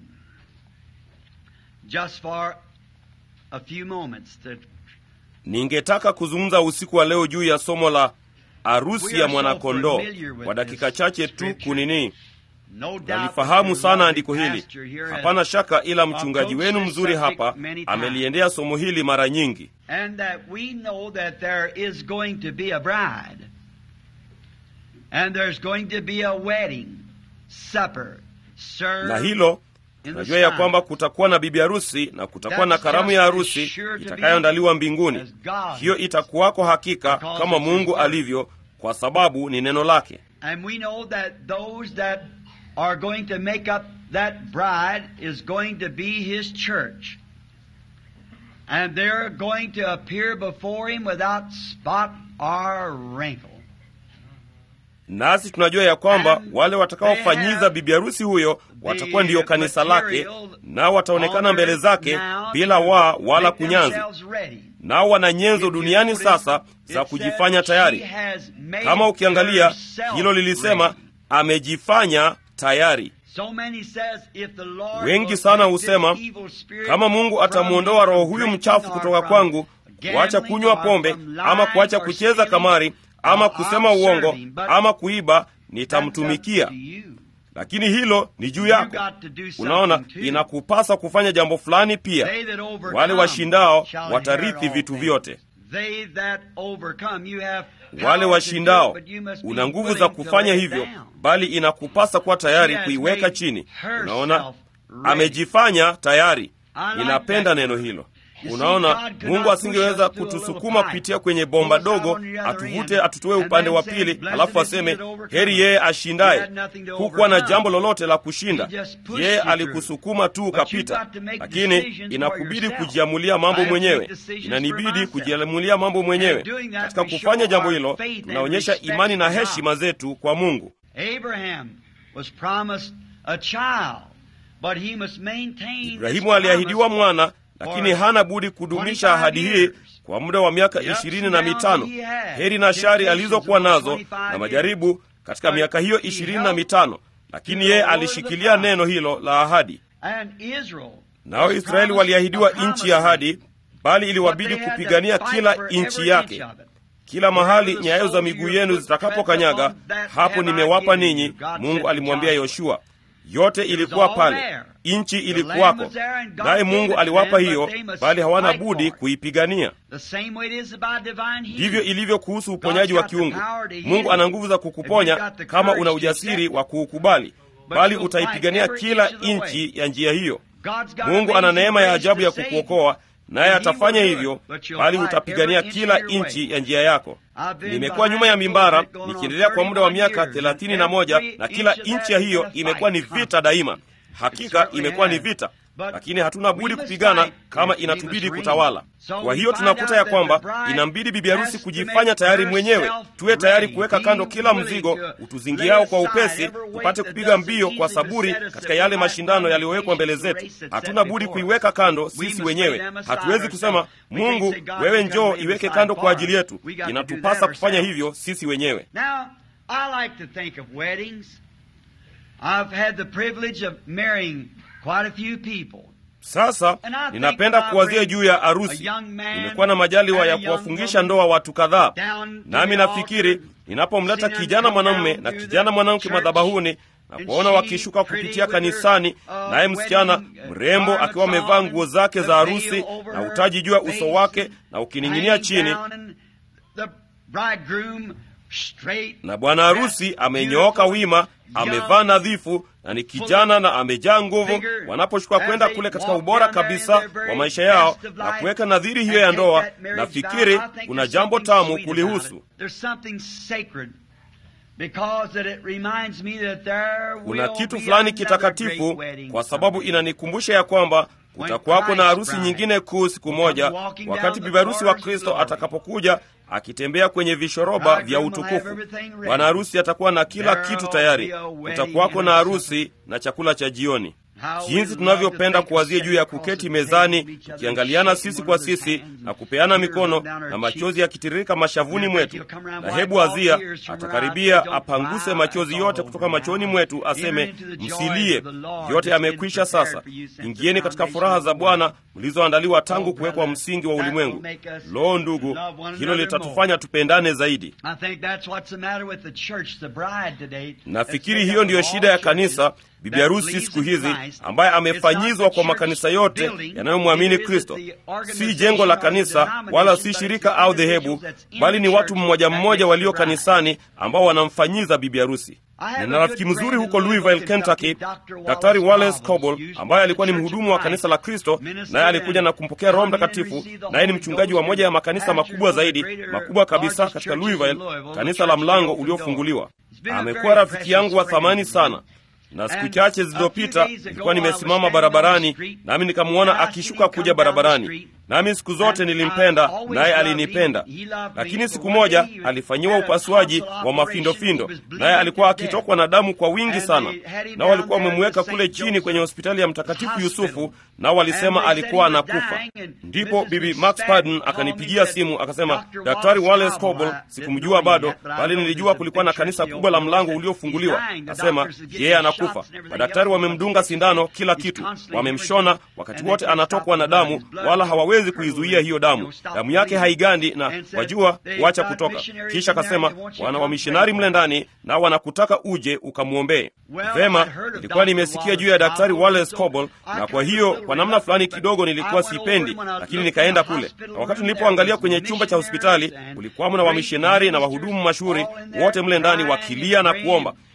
Just for a few moments to... Ningetaka kuzungumza usiku wa leo juu ya somo la arusi ya mwanakondoo kwa dakika chache tu. Kunini, nalifahamu sana andiko hili, hapana shaka, ila mchungaji wenu mzuri hapa ameliendea somo hili mara nyingi. And that we know that there is going to be a bride, and there's going to be a wedding supper served. Na hilo najua ya kwamba kutakuwa na bibi harusi na kutakuwa na karamu ya harusi itakayoandaliwa mbinguni. Hiyo itakuwako hakika kama Mungu alivyo, kwa sababu ni neno lake. And we know that those that are going to make up that bride is going to be his church. And they're going to appear before him without spot or wrinkle. Nasi tunajua ya kwamba wale watakaofanyiza bibi harusi huyo watakuwa ndiyo kanisa lake, nao wataonekana mbele zake bila waa wala kunyanzi. Nao wana nyenzo duniani sasa za kujifanya tayari. Kama ukiangalia hilo lilisema, amejifanya tayari. Wengi sana husema, kama Mungu atamuondoa roho huyu mchafu kutoka kwangu, kuacha kunywa pombe ama kuacha kucheza kamari ama kusema uongo ama kuiba, nitamtumikia. Lakini hilo ni juu yako. Unaona, inakupasa kufanya jambo fulani pia. Wale washindao watarithi vitu vyote. Wale washindao, una nguvu za kufanya hivyo, bali inakupasa kuwa tayari kuiweka chini. Unaona, amejifanya tayari. Ninapenda neno hilo. Unaona, Mungu asingeweza kutusukuma kupitia kwenye bomba dogo, atuvute atutoe upande wa pili, alafu aseme heri yeye ashindaye. Hukuwa na jambo lolote la kushinda, yeye alikusukuma tu ukapita. Lakini inakubidi kujiamulia mambo mwenyewe, inanibidi kujiamulia mambo mwenyewe. Katika kufanya jambo hilo, tunaonyesha imani na heshima zetu kwa Mungu. Ibrahimu aliahidiwa mwana, lakini hana budi kudumisha ahadi hii kwa muda wa miaka ishirini na mitano. Heri na shari alizokuwa nazo na majaribu katika miaka hiyo ishirini na mitano, lakini yeye alishikilia neno hilo la ahadi. Nao Israeli waliahidiwa nchi ya ahadi, bali iliwabidi kupigania kila nchi yake. Kila mahali nyayo za miguu yenu zitakapokanyaga, hapo nimewapa ninyi, Mungu alimwambia Yoshua. Yote ilikuwa pale, nchi ilikuwako, naye Mungu aliwapa hiyo, bali hawana budi kuipigania. Ndivyo ilivyo kuhusu uponyaji wa kiungu. Mungu ana nguvu za kukuponya kama una ujasiri wa kuukubali, bali utaipigania kila nchi ya njia hiyo. Mungu ana neema ya ajabu ya kukuokoa, naye atafanya hivyo, bali utapigania kila nchi ya njia yako. Nimekuwa nyuma ya mimbara nikiendelea kwa muda wa miaka thelathini na moja, na kila nchi ya hiyo imekuwa ni vita daima. Hakika imekuwa ni vita, lakini hatuna budi kupigana kama inatubidi kutawala. Kwa hiyo tunakuta ya kwamba inambidi bibi harusi kujifanya tayari mwenyewe. Tuwe tayari kuweka kando kila mzigo utuzingiao kwa upesi, tupate kupiga mbio kwa saburi katika yale mashindano yaliyowekwa mbele zetu. Hatuna budi kuiweka kando sisi wenyewe. Hatuwezi kusema, Mungu wewe njoo iweke kando kwa ajili yetu. Inatupasa kufanya hivyo sisi wenyewe. I've had the privilege of marrying quite a few people. Sasa ninapenda kuwazia juu ya arusi. Nimekuwa na majaliwa ya kuwafungisha ndoa watu kadhaa, nami nafikiri ninapomleta kijana mwanamume na kijana mwanamke madhabahuni na kuona wakishuka kupitia kanisani, naye msichana mrembo akiwa amevaa nguo zake za harusi na utaji juu ya uso wake na ukining'inia chini, na bwana harusi amenyooka wima, amevaa nadhifu na ni kijana na amejaa nguvu, wanaposhuka kwenda kule katika ubora kabisa wa maisha yao na kuweka nadhiri hiyo ya ndoa, nafikiri kuna jambo tamu kulihusu. Kuna kitu fulani kitakatifu, kwa sababu inanikumbusha ya kwamba kutakuwako na harusi nyingine kuu siku moja, wakati bibi harusi wa Kristo atakapokuja akitembea kwenye vishoroba vya utukufu. Bwana harusi atakuwa na kila kitu tayari. Kutakuwako na harusi na chakula cha jioni. Jinsi tunavyopenda kuwazia juu ya kuketi mezani, tukiangaliana sisi kwa sisi na kupeana mikono na machozi yakitiririka mashavuni mwetu. Na hebu wazia, atakaribia apanguse machozi yote kutoka machoni mwetu, aseme, msilie, yote yamekwisha sasa. Ingieni katika furaha za Bwana mlizoandaliwa tangu kuwekwa msingi wa ulimwengu. Lo ndugu, hilo litatufanya tupendane zaidi. Nafikiri hiyo ndiyo shida ya kanisa, bibi harusi siku hizi, ambaye amefanyizwa kwa makanisa yote yanayomwamini Kristo. Si jengo la kanisa wala si shirika au dhehebu, bali ni watu mmoja mmoja walio kanisani ambao wanamfanyiza bibi harusi. Nina rafiki mzuri huko Louisville, Kentucky, Daktari Wallace Coble, ambaye alikuwa ni mhudumu wa kanisa la Kristo, naye alikuja na kumpokea Roho Mtakatifu, naye ni mchungaji wa moja ya makanisa makubwa zaidi, makubwa kabisa katika Louisville, kanisa la Mlango Uliofunguliwa. Amekuwa rafiki yangu wa thamani sana. Na siku chache zilizopita nilikuwa nimesimama barabarani, nami nikamwona akishuka kuja barabarani. Nami siku zote nilimpenda, naye alinipenda. Lakini siku moja alifanyiwa upasuaji wa mafindofindo, naye alikuwa akitokwa na damu kwa wingi sana. Nao walikuwa wamemweka kule chini kwenye hospitali ya Mtakatifu Yusufu, nao walisema alikuwa anakufa. Ndipo bibi Max Padden akanipigia simu akasema, Daktari Wallace Coble sikumjua bado, bali nilijua kulikuwa na kanisa kubwa la Mlango Uliofunguliwa. Akasema yeye anakufa. Madaktari wamemdunga sindano, kila kitu wamemshona, wakati wote anatokwa na damu, wala hawawezi kuizuia hiyo damu. Damu yake haigandi, na wajua wacha kutoka. Kisha akasema, wana wa missionari mle ndani, na wanakutaka uje ukamwombee. Vema, nilikuwa nimesikia juu ya Daktari Wallace Coble, na kwa hiyo kwa namna fulani kidogo nilikuwa sipendi, lakini nikaenda kule. Na wakati nilipoangalia kwenye chumba cha hospitali, kulikuwa na wamissionari na wahudumu mashuhuri wote mle ndani wakilia na kuomba.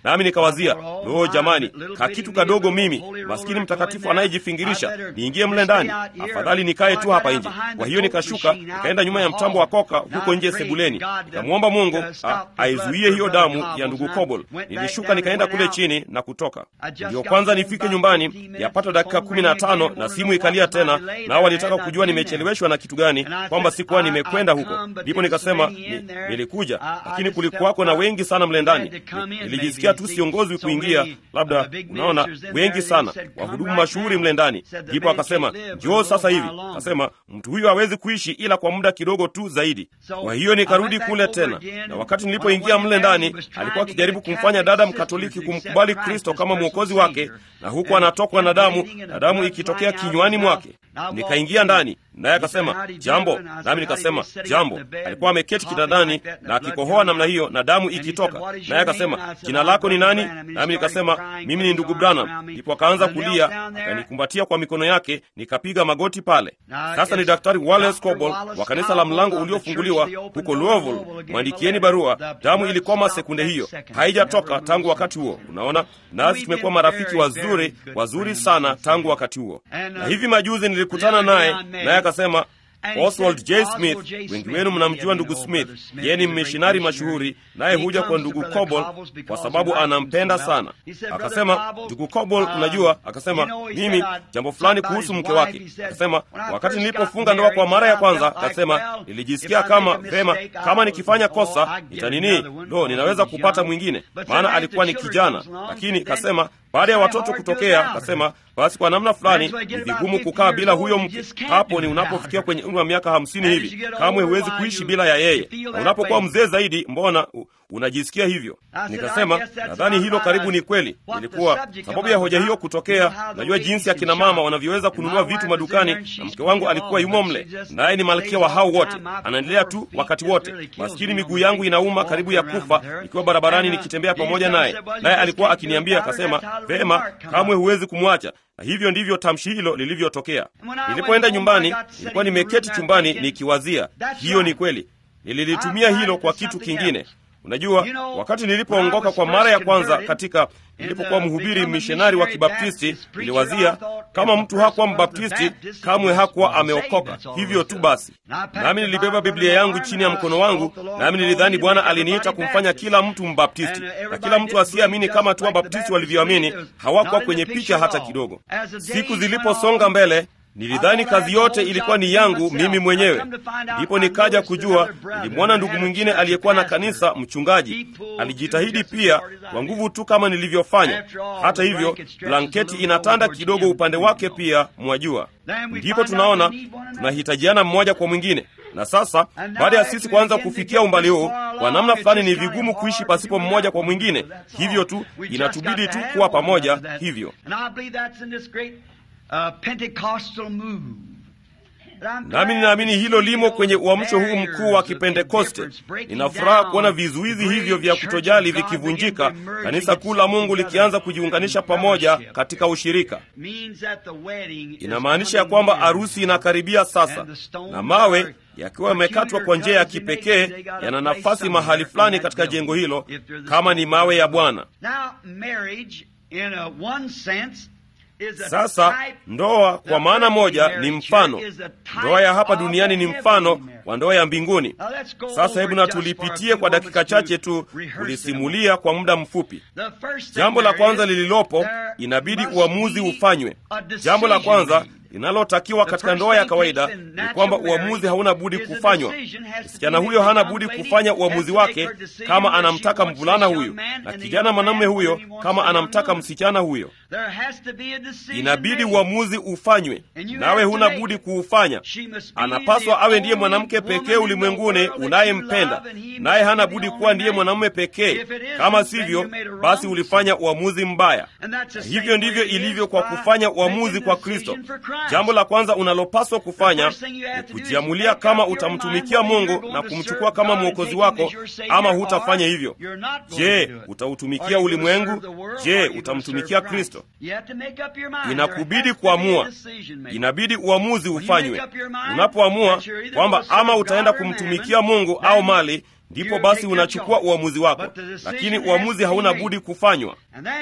nami nikawazia, lo jamani, kakitu kadogo mimi, maskini mtakatifu anayejifingirisha, niingie mle ndani? Afadhali nikae tu hapa nje. Kwa hiyo nikashuka, nikaenda nyuma ya mtambo wa koka huko nje sebuleni, nikamwomba Mungu aizuie hiyo damu ya ndugu Coble. Nilishuka nikaenda kule chini na kutoka. Ndio kwanza nifike nyumbani, yapata dakika kumi na tano na simu ikalia tena, nao walitaka kujua nimecheleweshwa na kitu gani, kwamba sikuwa nimekwenda huko. Ndipo nikasema ni, nilikuja, lakini kulikuwako na wengi sana mle ndani. Nilijisikia tu siongozwi kuingia, labda unaona, wengi sana, wahudumu mashuhuri mle ndani. Ndipo akasema, njoo sasa hivi. Akasema mtu huyu hawezi kuishi ila kwa muda kidogo tu zaidi. Kwa hiyo nikarudi kule tena, na wakati nilipoingia mle ndani, alikuwa akijaribu kumfanya dada Mkatoliki kumkubali Kristo kama mwokozi wake, na huku anatokwa na damu, na damu ikitokea kinywani mwake. Nikaingia ndani, naye akasema, jambo. Nami nikasema, jambo. Alikuwa ameketi kitandani na akikohoa namna hiyo na damu ikitoka. Naye akasema, jina lako ni nani? Nami nikasema, mimi ni ndugu Branham. Ndipo akaanza kulia, akanikumbatia kwa mikono yake, nikapiga magoti pale. Sasa ni Daktari Wallace Coble wa kanisa la Mlango Uliofunguliwa huko Louisville. Mwandikieni barua. Damu ilikoma sekunde hiyo, haijatoka tangu wakati huo. Unaona, nasi tumekuwa marafiki wazuri wazuri sana tangu wakati huo. Na hivi majuzi nilikutana naye, naye akasema, Oswald J. Smith, wengi wenu mnamjua ndugu Smith, yeye ni mmishinari mashuhuri, naye huja kwa ndugu Coble kwa sababu anampenda sana. Akasema, ndugu Coble, unajua, akasema, mimi jambo fulani kuhusu mke wake. Akasema, wakati nilipofunga ndoa kwa mara ya kwanza, akasema, nilijisikia kama vema, kama nikifanya kosa nitanini, lo, ninaweza kupata mwingine, maana alikuwa ni kijana. Lakini akasema, baada ya watoto kutokea, akasema, basi kwa namna fulani ni vigumu kukaa bila huyo mke. Hapo ni unapofikia kwenye umri wa miaka hamsini hivi, kamwe huwezi kuishi bila ya yeye. Na unapokuwa mzee zaidi, mbona unajisikia hivyo? Nikasema, nadhani hilo karibu ni kweli. Ilikuwa sababu ya hoja hiyo kutokea, najua jinsi ya kina mama wanavyoweza kununua vitu madukani, na mke wangu alikuwa yumo mle, naye ni malkia wa hao wote, anaendelea tu wakati wote. Maskini miguu yangu inauma karibu ya kufa ikiwa barabarani nikitembea pamoja naye. Naye alikuwa akiniambia, akasema, vema, kamwe huwezi kumwacha. Na hivyo ndivyo tamshi hilo lilivyotokea. Nilipoenda nyumbani, nilikuwa nimeketi chumbani nikiwazia, hiyo ni kweli. Nililitumia hilo kwa kitu kingine. Unajua, wakati nilipoongoka kwa mara ya kwanza katika nilipokuwa mhubiri missionari wa Kibaptisti, niliwazia kama mtu hakuwa Mbaptisti, kamwe hakuwa ameokoka. Hivyo tu basi. Nami nilibeba Biblia yangu chini ya mkono wangu, nami nilidhani Bwana aliniita kumfanya kila mtu Mbaptisti. Na kila mtu asiamini kama tu Wabaptisti walivyoamini, hawakuwa kwenye picha hata kidogo. Siku ziliposonga mbele, nilidhani kazi yote ilikuwa ni yangu mimi mwenyewe. Ndipo nikaja kujua, nilimwona ndugu mwingine aliyekuwa na kanisa, mchungaji, alijitahidi pia kwa nguvu tu kama nilivyofanya. Hata hivyo, blanketi inatanda kidogo upande wake pia, mwajua. Ndipo tunaona tunahitajiana mmoja kwa mwingine. Na sasa, baada ya sisi kuanza kufikia umbali huu, kwa namna fulani ni vigumu kuishi pasipo mmoja kwa mwingine. Hivyo tu, inatubidi tu kuwa pamoja hivyo. Uh, Pentecostal move. Nami ninaamini hilo limo kwenye uamsho huu mkuu wa Kipentekoste. Ninafuraha kuona vizuizi hivyo vya kutojali vikivunjika, kanisa kuu la Mungu likianza kujiunganisha pamoja katika ushirika. Inamaanisha ya kwamba arusi inakaribia sasa, na mawe yakiwa yamekatwa kwa njia ya kipekee yana nafasi mahali fulani katika jengo hilo, kama ni mawe ya Bwana. Sasa ndoa kwa maana moja ni mfano. Ndoa ya hapa duniani ni mfano wa ndoa ya mbinguni. Sasa hebu na tulipitie kwa dakika chache tu, kulisimulia kwa muda mfupi. Jambo la kwanza lililopo, inabidi uamuzi ufanywe. Jambo la kwanza linalotakiwa katika ndoa ya kawaida ni kwamba uamuzi hauna budi kufanywa. Msichana huyo hana budi kufanya uamuzi wake kama anamtaka mvulana huyo, na kijana mwanamume huyo kama anamtaka msichana huyo. Inabidi uamuzi ufanywe, nawe huna budi kuufanya. Anapaswa awe ndiye mwanamke pekee ulimwenguni unayempenda, naye hana budi kuwa ndiye mwanamume pekee. Kama sivyo, basi ulifanya uamuzi mbaya. Na hivyo ndivyo ilivyo kwa kufanya uamuzi kwa Kristo. Jambo la kwanza unalopaswa kufanya ni kujiamulia kama utamtumikia Mungu na kumchukua kama mwokozi wako, ama hutafanya hivyo. Je, utautumikia ulimwengu? Je, utamtumikia Kristo? Inakubidi kuamua. Inabidi uamuzi ufanywe. Unapoamua kwamba ama utaenda kumtumikia Mungu au mali, ndipo basi unachukua uamuzi wako, lakini uamuzi hauna budi kufanywa.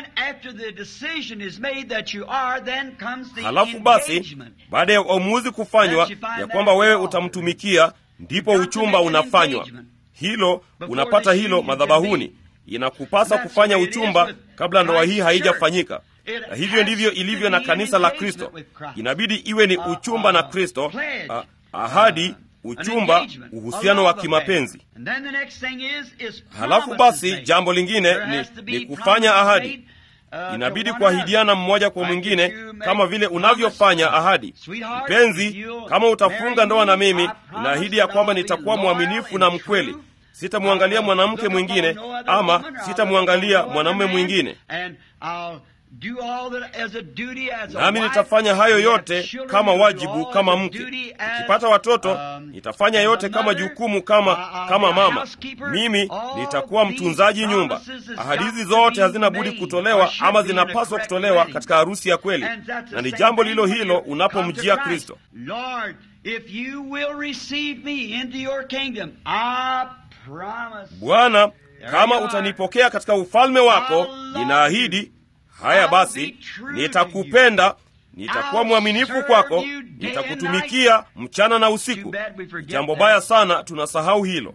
Halafu basi baada ya uamuzi kufanywa ya kwamba wewe utamtumikia, ndipo uchumba unafanywa. Hilo unapata hilo madhabahuni. Inakupasa kufanya uchumba kabla ndoa hii haijafanyika. Na hivyo ndivyo ilivyo na kanisa la Kristo. Inabidi iwe ni uchumba na Kristo, ah, ahadi, uchumba, uhusiano wa kimapenzi. Halafu basi jambo lingine ni, ni kufanya ahadi. Inabidi kuahidiana mmoja kwa mwingine kama vile unavyofanya ahadi. Mpenzi, kama utafunga ndoa na mimi, naahidi ya kwamba nitakuwa mwaminifu na mkweli. Sitamwangalia mwanamke mwingine ama sitamwangalia mwanamume mwingine. Nami nitafanya hayo yote kama wajibu kama mke. Nikipata watoto, nitafanya yote kama jukumu kama kama mama. Mimi nitakuwa mtunzaji nyumba. Ahadi hizi zote hazina budi kutolewa ama zinapaswa kutolewa katika harusi ya kweli. Na ni jambo lilo hilo unapomjia Kristo. Bwana, kama utanipokea katika ufalme wako, ninaahidi haya basi, nitakupenda, nitakuwa mwaminifu kwako, nitakutumikia mchana na usiku. Jambo baya sana tunasahau hilo.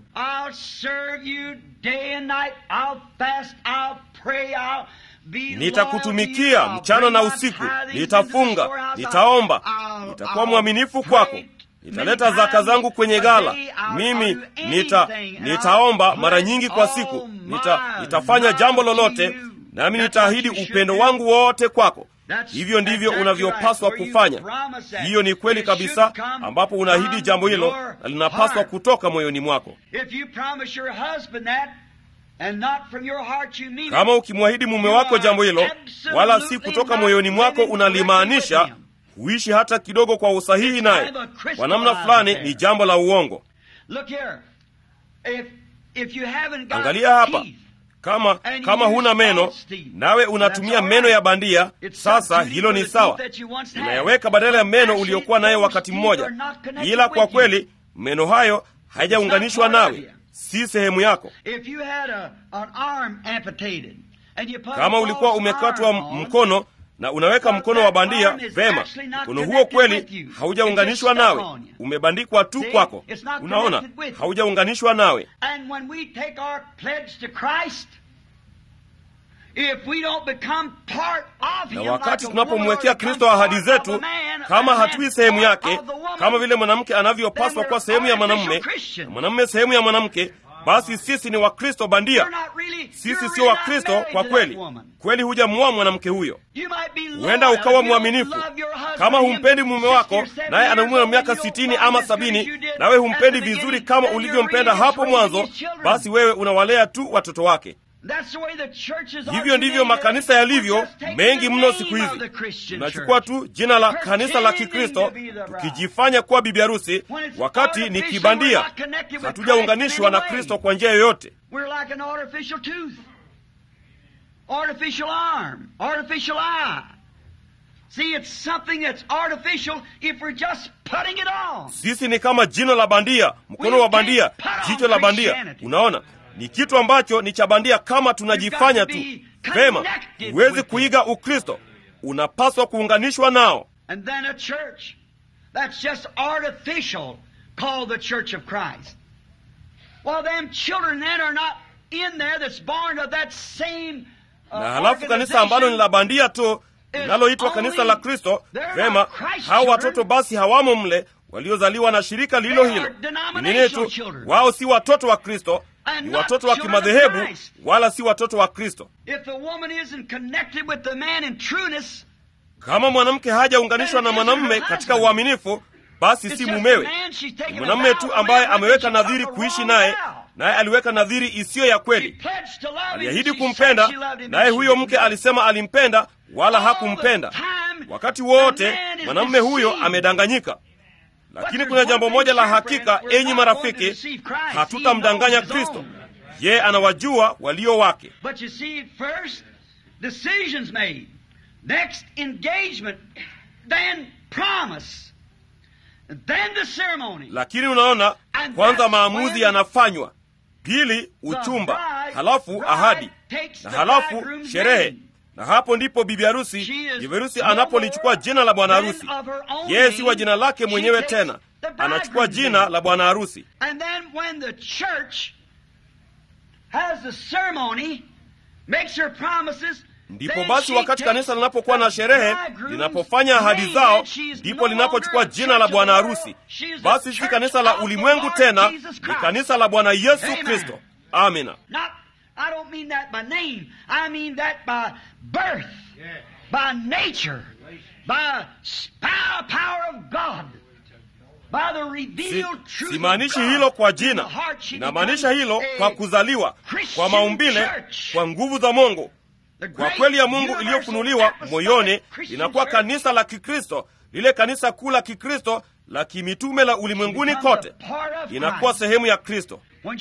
Nitakutumikia mchana na usiku, nitafunga, nitaomba, nitakuwa mwaminifu kwako. Nitaleta zaka zangu kwenye ghala. Mimi nita nitaomba mara nyingi kwa siku. Nita, nitafanya jambo lolote, nami nitaahidi upendo wangu wote kwako. Hivyo ndivyo unavyopaswa kufanya. Hiyo ni kweli kabisa, ambapo unaahidi jambo hilo na linapaswa kutoka moyoni mwako. Kama ukimwahidi mume wako jambo hilo wala si kutoka moyoni mwako, unalimaanisha, huishi hata kidogo kwa usahihi naye. Kwa namna fulani ni jambo la uongo. Angalia hapa. Kama kama huna meno nawe unatumia meno ya bandia, sasa hilo ni sawa. Unayaweka badala ya meno uliokuwa nayo wakati mmoja. Ila kwa kweli meno hayo hayajaunganishwa nawe, si sehemu yako. Kama ulikuwa umekatwa mkono na unaweka mkono wa bandia, vema, mkono huo kweli haujaunganishwa nawe, umebandikwa tu kwako. Unaona, haujaunganishwa nawe. Na wakati tunapomwekea Kristo ahadi zetu, kama hatui sehemu yake, kama vile mwanamke anavyopaswa kuwa sehemu ya mwanamume na mwanamume sehemu ya mwanamke, basi sisi ni Wakristo bandia. Sisi sio Wakristo kwa kweli. Kweli hujamuoa mwanamke huyo. Huenda ukawa mwaminifu. Kama humpendi mume wako, naye ana umri wa miaka sitini ama sabini, nawe humpendi vizuri kama ulivyompenda hapo mwanzo, basi wewe unawalea tu watoto wake. Hivyo ndivyo makanisa yalivyo mengi mno siku hizi. Tunachukua tu jina la kanisa la Kikristo tukijifanya kuwa bibi harusi, wakati ni kibandia. Hatujaunganishwa na Kristo kwa njia yoyote. Sisi ni kama jino la bandia, mkono wa bandia, jicho la bandia. Unaona, ni kitu ambacho ni cha bandia kama tunajifanya tu. Vema, huwezi kuiga Ukristo, unapaswa kuunganishwa nao. And then a church that's just artificial called the Church of Christ. Well, them children then are not in there that's born of that same uh, na halafu kanisa ambalo ni la bandia tu linaloitwa kanisa la Kristo, vema, hao watoto basi hawamo mle, waliozaliwa na shirika lilo hilo. Nini tu, wao si watoto wa Kristo, ni watoto wa kimadhehebu, wala si watoto wa Kristo. Kama mwanamke hajaunganishwa na mwanamume katika uaminifu, basi si mumewe. Ni mwanamume tu ambaye ameweka nadhiri kuishi naye, naye aliweka nadhiri isiyo ya kweli. Aliahidi kumpenda, naye huyo mke alisema alimpenda, wala hakumpenda. Wakati wote mwanamume huyo amedanganyika. Lakini kuna jambo moja la hakika, enyi marafiki, hatutamdanganya Kristo. Yeye anawajua walio wake. But you see, first decisions made, next engagement, then promise, then the ceremony. Lakini unaona, kwanza maamuzi yanafanywa, pili uchumba, halafu ahadi, na halafu sherehe. Na hapo ndipo bibi harusi, bibi harusi anapolichukua jina la bwana harusi. Yeye si wa jina lake mwenyewe tena, anachukua jina la bwana harusi. And then when the church has the ceremony, makes her promises, ndipo basi wakati kanisa linapokuwa na sherehe, linapofanya ahadi zao, ndipo linapochukua jina la bwana harusi. Basi si kanisa la ulimwengu tena, ni kanisa la Bwana Yesu Kristo. Amina. I don't mean that by name. I mean that by birth, by nature, by power of God, by the revealed truth. Simaanishi hilo kwa jina, inamaanisha hilo kwa kuzaliwa, kwa maumbile, kwa nguvu za Mungu. Kwa kweli ya Mungu iliyofunuliwa moyoni, inakuwa kanisa la Kikristo, lile kanisa kuu la Kikristo la kimitume la ulimwenguni kote. Inakuwa sehemu ya Kristo.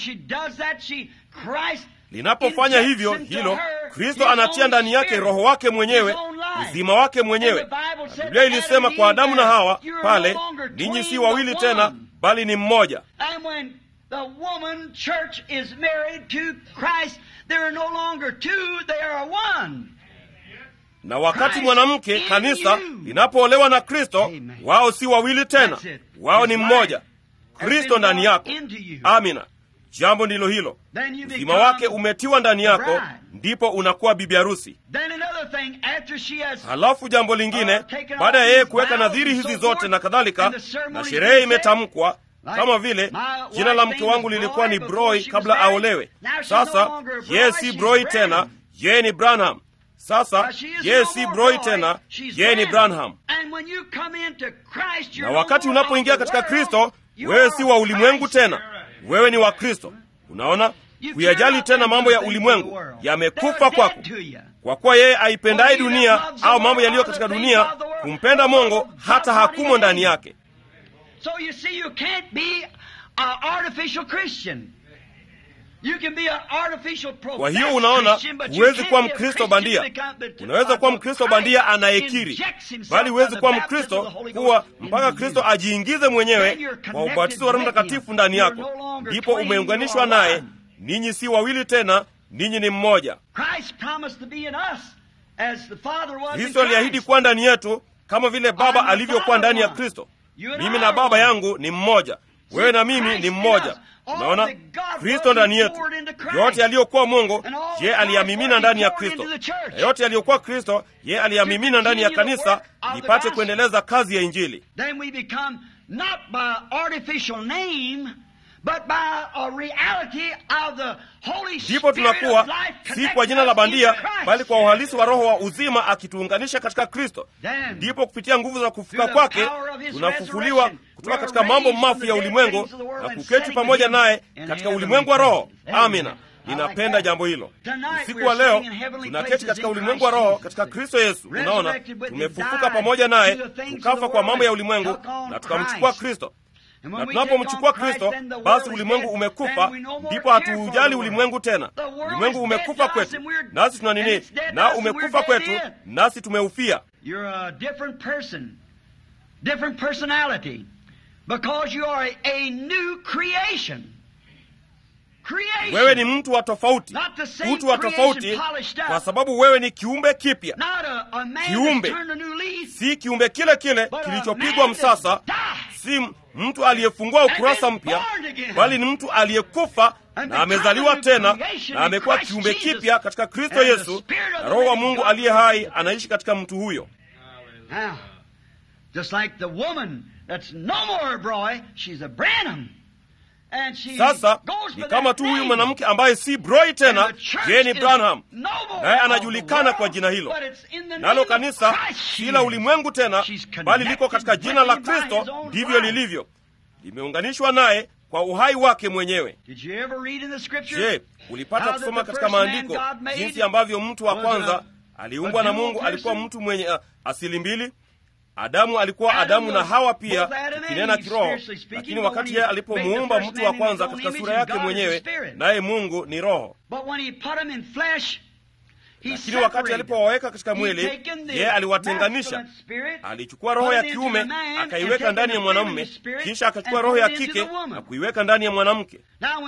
Linapofanya hivyo hilo, Kristo anatia ndani yake roho wake mwenyewe, uzima wake mwenyewe. Na Biblia ilisema kwa Adamu na Hawa pale, ninyi si wawili tena, bali ni mmoja. The woman church is married to Christ, there are no longer two, they are one. Na wakati mwanamke kanisa linapoolewa na Kristo, wao si wawili tena, wao ni mmoja. Kristo ndani yako. Amina. Jambo ndilo hilo. Uzima wake umetiwa ndani yako, ndipo unakuwa bibi harusi. Halafu jambo lingine, baada ya yeye kuweka nadhiri hizi zote na kadhalika, na sherehe imetamkwa, kama vile jina la mke wangu lilikuwa ni Broi kabla aolewe. Sasa yeye si Broi tena, yeye ni Branham. Sasa yeye si Broi tena, yeye ni Branham. Na wakati unapoingia katika Kristo, wewe si wa ulimwengu tena, wewe ni wa Kristo. Unaona, kuyajali tena mambo ya ulimwengu yamekufa kwako, kwa kuwa yeye aipendaye dunia au mambo yaliyo katika dunia, kumpenda Mungu hata hakumo ndani yake. So you see, you can't be an artificial Christian. You can be an artificial professed. Kwa hiyo unaona, huwezi kuwa Mkristo bandia. Unaweza kuwa Mkristo bandia anayekiri, bali huwezi kuwa Mkristo kuwa mpaka Kristo ajiingize mwenyewe kwa ubatizo wa Roho Mtakatifu ndani yako. Ndipo umeunganishwa naye, ninyi si wawili tena, ninyi ni mmoja. Kristo aliahidi kuwa ndani yetu kama vile Baba alivyokuwa ndani ya Kristo. Mimi na Baba yangu ni mmoja, wewe na mimi ni mmoja. Unaona, Kristo ndani yetu. Yote aliyokuwa Mungu, ye aliyamimina ndani ya Kristo. Na yote aliyokuwa Kristo, ye aliyamimina ndani ya kanisa, ipate kuendeleza kazi ya Injili. Then we become not by artificial name, but by a reality of the Holy Spirit. Ndipo tunakuwa si kwa jina la bandia, bali kwa uhalisi wa Roho wa uzima akituunganisha katika Kristo. Ndipo kupitia nguvu za kufufuka kwake tunafufuliwa kutoka katika mambo mafu ya ulimwengu na kuketi pamoja naye katika ulimwengu wa Roho. Amina. Ninapenda jambo hilo. Usiku wa leo tunaketi katika ulimwengu wa Roho katika Kristo Yesu. Unaona, tumefufuka pamoja naye, tukafa kwa mambo ya ulimwengu na tukamchukua Kristo. Na tunapomchukua Kristo, basi ulimwengu umekufa, ndipo hatuujali ulimwengu tena. Ulimwengu umekufa kwetu, nasi tuna nini? Na umekufa kwetu, nasi tumeufia. You're a different person, different personality, because you are a new creation. Creation. Wewe ni mtu wa tofauti, mtu wa tofauti, kwa sababu wewe ni kiumbe kipya. Kiumbe si kiumbe kile kile kilichopigwa msasa, si mtu aliyefungua ukurasa mpya, bali ni mtu aliyekufa na amezaliwa tena na amekuwa kiumbe kipya katika Kristo Yesu, na Roho wa Mungu aliye hai anaishi katika mtu huyo. Now, just like the woman that's no more a Broi, she's a Branham. Sasa ni kama tu huyu mwanamke ambaye si Broi tena, yeye ni Branham, naye anajulikana kwa jina hilo. Nalo kanisa si la ulimwengu tena, bali liko katika jina la Kristo. Ndivyo lilivyo, limeunganishwa naye kwa uhai wake mwenyewe. Je, ulipata kusoma katika maandiko jinsi ambavyo mtu wa kwanza aliumbwa na Mungu alikuwa mtu mwenye uh, asili mbili? Adamu alikuwa Adamu na Hawa pia, kinena kiroho, lakini wakati yeye alipomuumba mtu wa kwanza katika sura yake mwenyewe, naye Mungu ni roho. Lakini wakati alipowaweka katika mwili, yeye aliwatenganisha. Alichukua roho ya kiume akaiweka ndani ya mwanamume, kisha akachukua roho ya kike na kuiweka ndani ya mwanamke.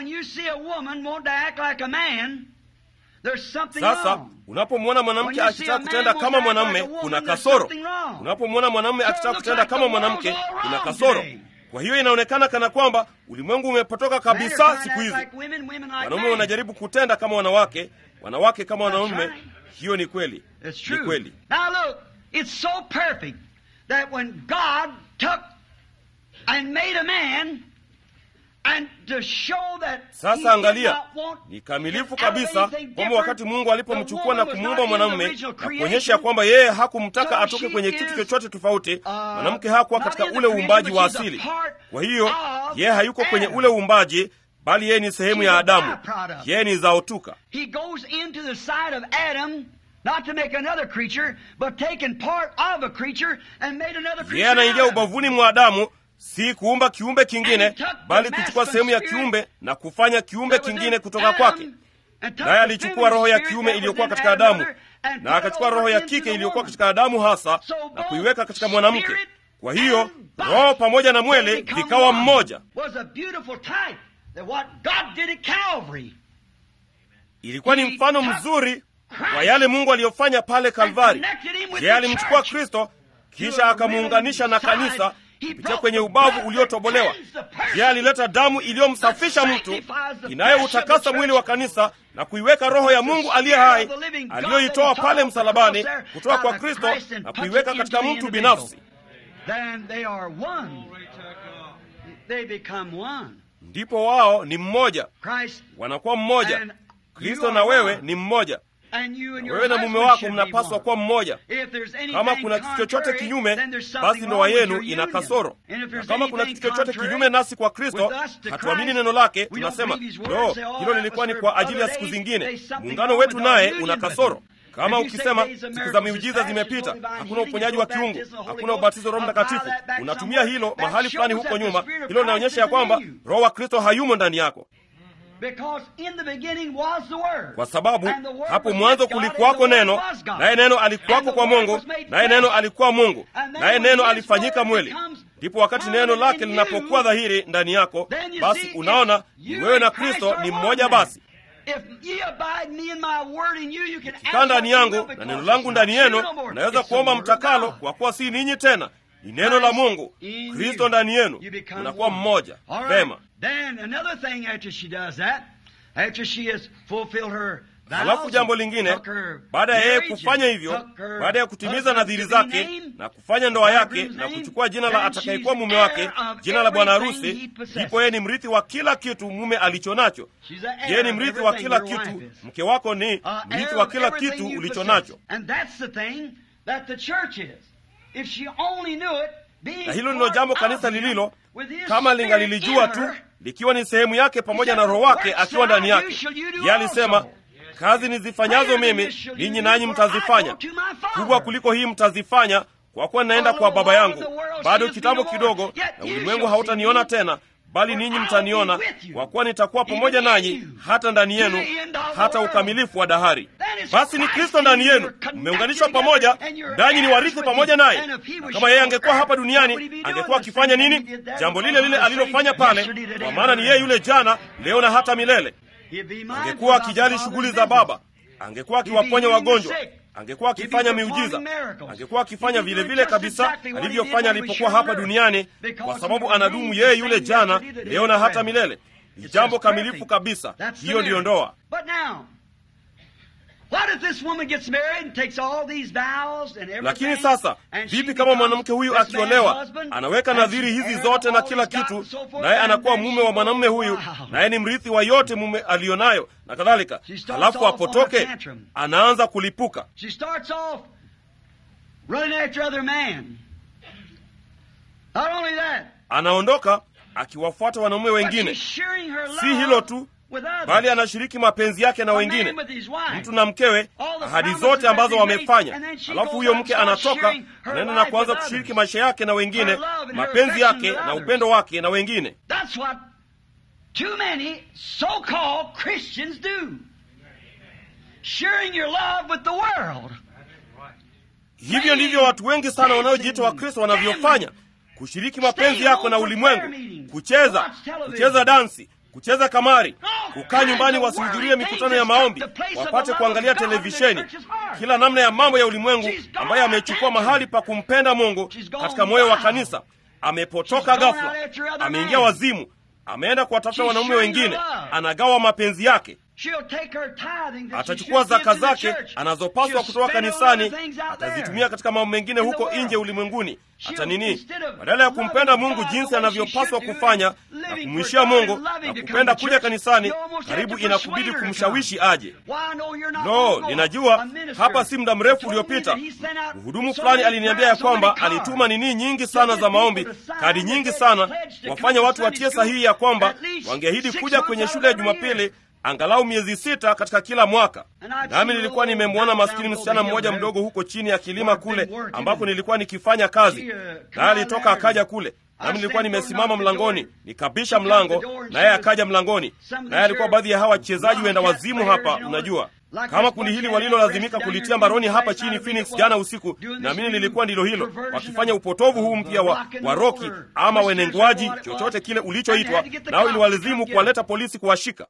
Sasa unapomwona mwanamke akitaka kutenda kama mwanamume, kuna kasoro. Unapomwona mwanamume akitaka kutenda kama mwanamke, kuna kasoro. Kwa hiyo inaonekana kana kwamba ulimwengu umepotoka kabisa siku hizi. Wanaume wanajaribu kutenda kama wanawake, wanawake kama wanaume. Hiyo ni kweli, ni kweli. Now look, it's so perfect that when God took and made a man and to show that. Sasa angalia, ni kamilifu kabisa kwamba wakati Mungu alipomchukua na kumuumba mwanamume na kuonyesha kwamba yeye hakumtaka atoke kwenye kitu chochote tofauti, mwanamke hakuwa katika ule uumbaji wa asili. Kwa hiyo yeye hayuko kwenye ule uumbaji, bali yeye ni sehemu ya Adamu. Yeye ni zaotuka. He goes into the side of Adam not to make another creature, but taken part of a creature and made another creature. Yeye anaingia ubavuni mwa Adamu, si kuumba kiumbe kingine, bali kuchukua sehemu ya kiumbe na kufanya kiumbe kingine kutoka kwake. Naye alichukua roho ya kiume iliyokuwa katika Adamu na akachukua roho ya kike iliyokuwa katika Adamu hasa na kuiweka katika mwanamke. Kwa hiyo roho pamoja na mwili vikawa mmoja. Ilikuwa ni mfano mzuri wa yale Mungu aliyofanya pale Kalvari. Yeye alimchukua Kristo kisha akamuunganisha na kanisa kupitia kwenye ubavu uliotobolewa. Yeye alileta damu iliyomsafisha mtu, inayoutakasa mwili wa kanisa na kuiweka roho ya Mungu aliye hai aliyoitoa pale msalabani kutoka kwa Kristo na kuiweka katika mtu binafsi. Ndipo wao ni mmoja, wanakuwa mmoja. Kristo na wewe ni mmoja. Na wewe na mume wako mnapaswa kuwa mmoja. Kama kuna kitu chochote kinyume, basi ndoa yenu ina kasoro. Na kama kuna kitu chochote kinyume nasi kwa Kristo, hatuamini neno lake, tunasema no, hilo lilikuwa ni kwa ajili ya siku zingine. Muungano wetu naye una kasoro. Kama ukisema siku za miujiza zimepita, hakuna uponyaji wa kiungu, hakuna ubatizo Roho Mtakatifu, unatumia hilo mahali fulani huko nyuma, hilo linaonyesha ya kwamba Roho wa Kristo hayumo ndani yako. Kwa sababu hapo mwanzo kulikuwako neno, naye neno alikuwako kwa Mungu, naye neno alikuwa Mungu, naye neno alifanyika mwili. Ndipo wakati neno lake linapokuwa dhahiri ndani yako, basi unaona wewe na Kristo ni mmoja. Basi ukikaa ndani yangu na neno langu ndani yenu, unaweza kuomba mtakalo, kwa kuwa si ninyi tena, ni neno la Mungu. Kristo ndani yenu, unakuwa mmoja. Vema. Halafu jambo lingine, baada ya yeye kufanya hivyo, baada ya kutimiza nadhiri zake na kufanya ndoa yake na kuchukua jina la atakayekuwa mume wake, jina la bwana harusi, ndipo yeye ni mrithi wa kila kitu mume alichonacho. Yeye ni mrithi wa kila kitu, mke wako ni mrithi wa kila kitu ulichonacho. Na hilo ndilo jambo kanisa lililo, kama lingalilijua tu, likiwa ni sehemu yake pamoja na roho wake akiwa ndani yake. Yeye alisema, kazi nizifanyazo mimi ninyi nanyi mtazifanya, kubwa kuliko hii mtazifanya, kwa kuwa naenda kwa Baba yangu. Bado kitambo kidogo na ulimwengu hautaniona tena, bali ninyi mtaniona, kwa kuwa nitakuwa pamoja nanyi hata ndani yenu, hata ukamilifu wa dahari. Basi ni Kristo ndani yenu, mmeunganishwa pamoja, nanyi ni warithi pamoja naye. Na kama yeye angekuwa hapa duniani, angekuwa akifanya nini? Jambo lile lile alilofanya pale, kwa maana ni yeye yule jana, leo na hata milele. Angekuwa akijali shughuli za Baba, angekuwa akiwaponya wagonjwa, angekuwa akifanya miujiza, angekuwa akifanya vile vile kabisa alivyofanya alipokuwa hapa duniani, kwa sababu anadumu yeye yule jana, leo na hata milele. Ni jambo kamilifu kabisa. Hiyo ndiyo ndoa. Lakini sasa, vipi kama mwanamke huyu akiolewa, anaweka nadhiri hizi zote na kila kitu, naye anakuwa mume wa mwanamume huyu, naye ni mrithi wa yote mume alionayo na kadhalika, halafu apotoke, anaanza kulipuka. Anaondoka akiwafuata wanaume wengine. Si hilo tu, bali anashiriki mapenzi yake na wengine, mtu na mkewe, ahadi zote ambazo wamefanya. Halafu huyo mke anatoka, anaenda na kuanza kushiriki maisha yake na wengine, mapenzi yake na upendo wake na wengine. sharing your love with the world. Hivyo ndivyo watu wengi sana wanaojiita Wakristo wanavyofanya, kushiriki mapenzi yako na ulimwengu, kucheza, kucheza dansi, kucheza kamari, kukaa nyumbani wasihudhurie mikutano ya maombi, wapate kuangalia televisheni, kila namna ya mambo ya ulimwengu ambayo amechukua mahali pa kumpenda Mungu katika moyo wa kanisa. Amepotoka ghafla, ameingia wazimu, ameenda kuwatafuta wanaume wengine, anagawa mapenzi yake. Atachukua zaka zake anazopaswa kutoka kanisani, atazitumia katika mambo mengine huko nje ulimwenguni. Hata nini, badala ya kumpenda Mungu jinsi anavyopaswa kufanya na kumwishia Mungu na kupenda kuja kanisani, karibu inakubidi kumshawishi aje. No, ninajua hapa si muda mrefu uliopita mhudumu fulani aliniambia ya kwamba alituma nini nyingi sana za maombi, kadi nyingi sana, wafanya watu watie sahihi ya kwamba wangeahidi kuja kwenye shule ya Jumapili angalau miezi sita katika kila mwaka. Nami nilikuwa nimemwona maskini msichana mmoja mdogo huko chini ya kilima kule ambako nilikuwa nikifanya kazi, naye alitoka akaja kule. Nami nilikuwa nimesimama mlangoni, nikabisha mlango, naye akaja mlangoni. Naye alikuwa baadhi ya hawa wachezaji wenda wazimu hapa, unajua, kama kundi hili walilolazimika kulitia mbaroni hapa chini Phoenix jana usiku, na mimi nilikuwa ndilo hilo, wakifanya upotovu huu mpya wa, wa roki ama wenengwaji, chochote kile ulichoitwa, nao iliwalazimu kuwaleta polisi kuwashika.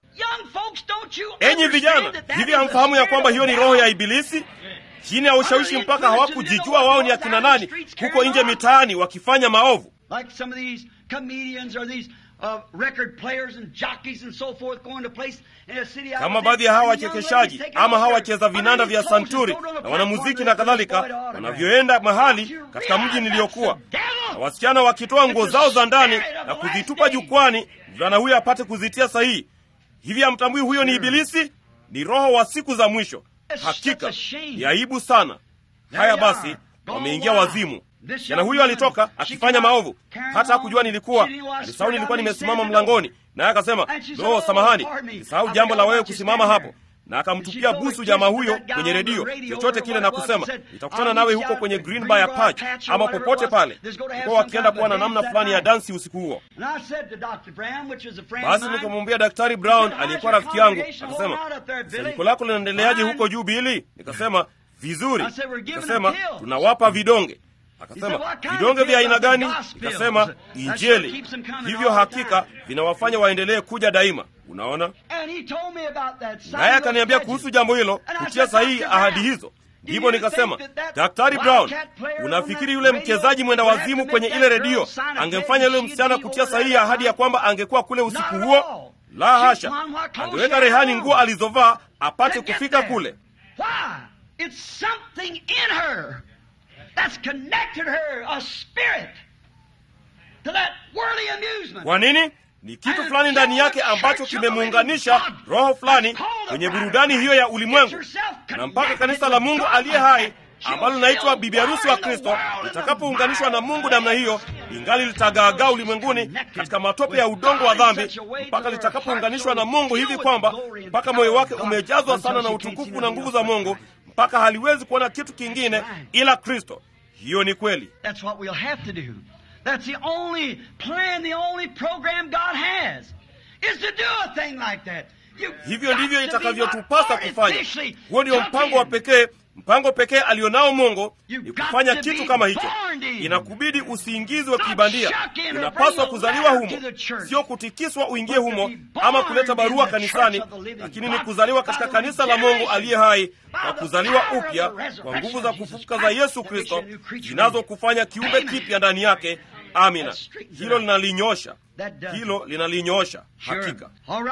Enyi vijana, hivi hamfahamu ya kwamba hiyo ni roho ya Ibilisi chini ya ushawishi mpaka hawakujijua wao ni akina nani huko nje mitaani wakifanya maovu? Like some of these comedians or these uh, record players and jockeys and so forth going to place in a city out. Kama baadhi ya hawa wachekeshaji ama hawa wacheza vinanda vya santuri na wanamuziki na kadhalika wanavyoenda mahali katika mji niliokuwa, na wasichana wakitoa nguo zao za ndani na kuzitupa jukwani, mvulana huyo apate kuzitia sahihi. Hivi hamtambui huyo ni Ibilisi? Ni roho wa siku za mwisho. Hakika ni aibu sana. Haya basi, wameingia wazimu. Jana huyo alitoka akifanya maovu, hata hakujua nilikuwa, alisahau nilikuwa nimesimama mlangoni, naye akasema, "No, samahani, nilisahau jambo la wewe kusimama hapo." Na akamtupia busu jamaa huyo kwenye redio, chochote kile, na kusema, "Nitakutana nawe huko kwenye Greenbrier Patch ama popote pale." Kwa wakienda kuwa na namna fulani ya dansi usiku huo. Basi nikamwambia Daktari Brown aliyekuwa rafiki yangu, akasema, "Kusanyiko lako linaendeleaje huko juu Billy?" Nikasema, "Vizuri." Nikasema, "Tunawapa vidonge." Akasema, "Vidonge vya aina gani?" Nikasema, "Injili." Hivyo hakika vinawafanya waendelee kuja daima. Unaona? Naye akaniambia kuhusu jambo hilo, kutia sahihi ahadi hizo. Ndipo nikasema, "Daktari Brown, unafikiri yule mchezaji mwenda wazimu kwenye ile redio angemfanya yule msichana kutia sahihi ahadi ya kwamba angekuwa kule usiku huo? La hasha. Angeweka rehani nguo alizovaa apate kufika kule. It's something in her that's connected her, a spirit, to that worldly amusement. Kwa nini? Ni kitu fulani ndani yake ambacho kimemuunganisha roho fulani kwenye burudani hiyo ya ulimwengu, na mpaka kanisa la Mungu aliye hai ambalo linaitwa bibi harusi wa Kristo litakapounganishwa na Mungu namna hiyo, ingali litagaagaa ulimwenguni katika matope ya udongo wa dhambi, mpaka litakapounganishwa na Mungu hivi kwamba mpaka moyo wake umejazwa sana na utukufu na nguvu za Mungu, mpaka haliwezi kuona kitu kingine ila Kristo. Hiyo ni kweli. That's what we'll have to do. That's the only plan, the only program God has, is to do a thing like that. Hivyo ndivyo itakavyotupasa kufanya. Huo ndio mpango wa pekee, mpango pekee alionao Mungu, ni kufanya kitu kama hicho. Inakubidi usiingizwe kibandia. Unapaswa kuzaliwa humo, sio kutikiswa uingie humo ama kuleta barua kanisani, lakini ni kuzaliwa katika kanisa la Mungu aliye hai, na kuzaliwa upya kwa nguvu za kufufuka za Yesu Kristo zinazokufanya kiumbe kipya ndani yake. Amina. Hilo linalinyosha. Hilo linalinyosha. Hakika.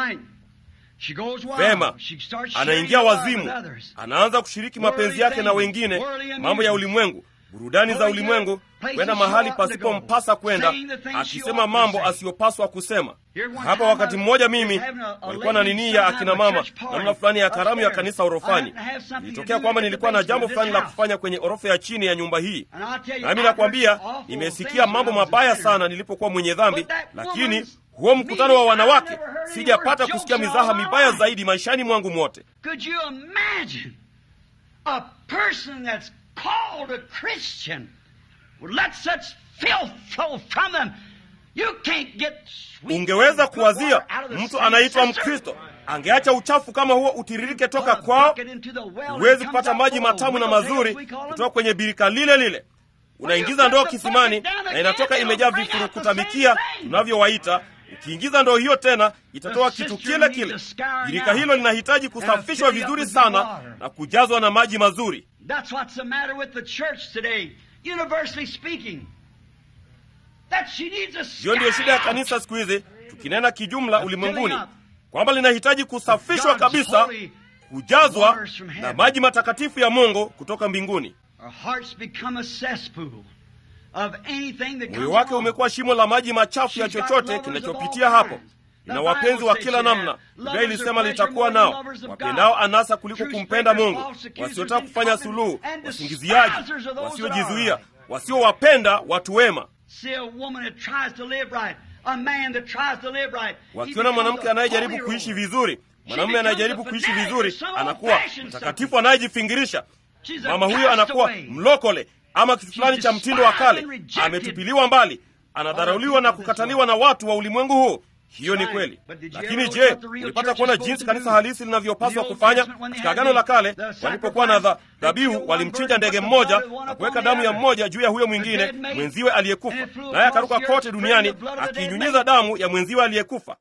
Vema, anaingia wazimu, anaanza kushiriki mapenzi yake na wengine, mambo ya ulimwengu, burudani za ulimwengu, kwenda mahali pasipompasa kwenda, akisema mambo asiyopaswa kusema. Hapa wakati mmoja mimi walikuwa na nini ya akina mama, namna fulani ya karamu ya kanisa orofani. Ilitokea kwamba nilikuwa na jambo fulani la kufanya kwenye orofa ya chini ya nyumba hii. Nami nakwambia, nimesikia mambo mabaya sana nilipokuwa mwenye dhambi, lakini huo mkutano wa wanawake, sijapata kusikia mizaha mibaya zaidi maishani mwangu mwote. Could you imagine a person that's called a Christian would let such filth flow from them? You can't get sweet. Ungeweza kuwazia mtu anaitwa Mkristo, angeacha uchafu kama huo utiririke toka kwao, huwezi kupata maji matamu na mazuri kutoka kwenye birika lile lile. Unaingiza ndoo kisimani na inatoka imejaa vifurukutamikia tunavyowaita. Ukiingiza ndoo hiyo tena itatoa kitu kile kile. Birika hilo linahitaji kusafishwa vizuri sana na kujazwa na maji mazuri. That's what's the matter with the church today, universally speaking. That she needs a Hiyo ndio shida ya kanisa siku hizi, tukinena kijumla ulimwenguni, kwamba linahitaji kusafishwa kabisa, kujazwa na maji matakatifu ya Mungu kutoka mbinguni. Moyo wake umekuwa shimo la maji machafu ya chochote kinachopitia hapo. Na wapenzi wa kila namna, Biblia ilisema litakuwa nao wapendao anasa kuliko kumpenda Mungu, wasiotaka kufanya suluhu, wasingiziaji, wasiojizuia, wasiowapenda watu wema. Wakiona mwanamke anayejaribu kuishi vizuri, mwanamume anayejaribu kuishi vizuri, anakuwa mtakatifu anayejifingirisha. Mama huyo anakuwa mlokole ama kitu fulani cha mtindo wa kale, ametupiliwa mbali, anadharauliwa na kukataliwa na watu wa ulimwengu huu. Hiyo ni kweli. Lakini je, ulipata kuona jinsi kanisa halisi linavyopaswa kufanya? Katika Agano la Kale, walipokuwa na dhabihu, walimchinja ndege mmoja na kuweka damu ya mmoja juu ya huyo mwingine, mwenziwe aliyekufa, naye akaruka kote duniani akinyunyiza damu ya mwenziwe aliyekufa.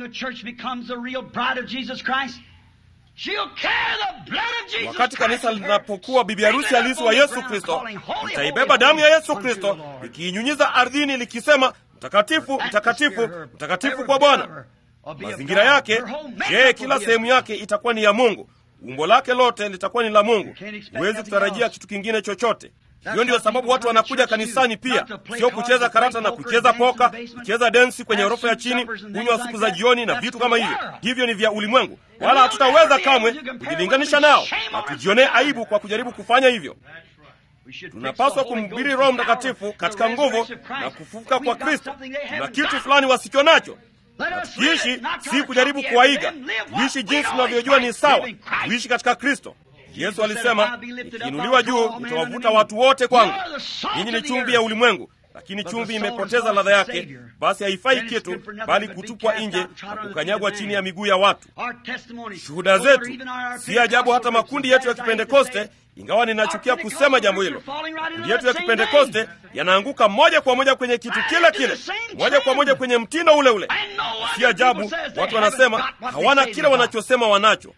Wakati kanisa linapokuwa bibi harusi halisi wa Yesu Kristo, itaibeba damu ya Yesu Kristo ikiinyunyiza ardhini likisema, mtakatifu, mtakatifu, mtakatifu kwa Bwana. Mazingira yake, je, kila sehemu yake itakuwa ni ya Mungu. Umbo lake lote litakuwa ni la Mungu. Huwezi kutarajia kitu kingine chochote. Hiyo ndio sababu watu wanakuja kanisani pia, sio kucheza karata na kucheza poka, kucheza densi kwenye orofa ya chini, kunywa siku za jioni na vitu kama hivyo. Hivyo ni vya ulimwengu, wala hatutaweza kamwe kujilinganisha nao, na tujionee aibu kwa kujaribu kufanya hivyo. Tunapaswa kumhubiri Roho Mtakatifu katika nguvu na kufufuka kwa Kristo. Na kitu fulani wasicho nacho, tuishi si kujaribu kuwaiga, tuishi jinsi tunavyojua ni sawa, tuishi katika Kristo. Yesu alisema, nikiinuliwa juu nitawavuta watu wote kwangu. Ninyi ni chumvi ya ulimwengu, lakini chumvi imepoteza ladha yake, basi haifai kitu bali kutupwa nje na kukanyagwa chini ya miguu ya watu. Shuhuda zetu, si ajabu hata makundi yetu ya Kipentekoste, ingawa ninachukia kusema jambo hilo, makundi yetu ya Kipentekoste yanaanguka moja kwa moja kwenye kitu kile kile, moja kwa moja kwenye mtindo ule ule. Si ajabu watu wanasema hawana kile wanachosema wanacho.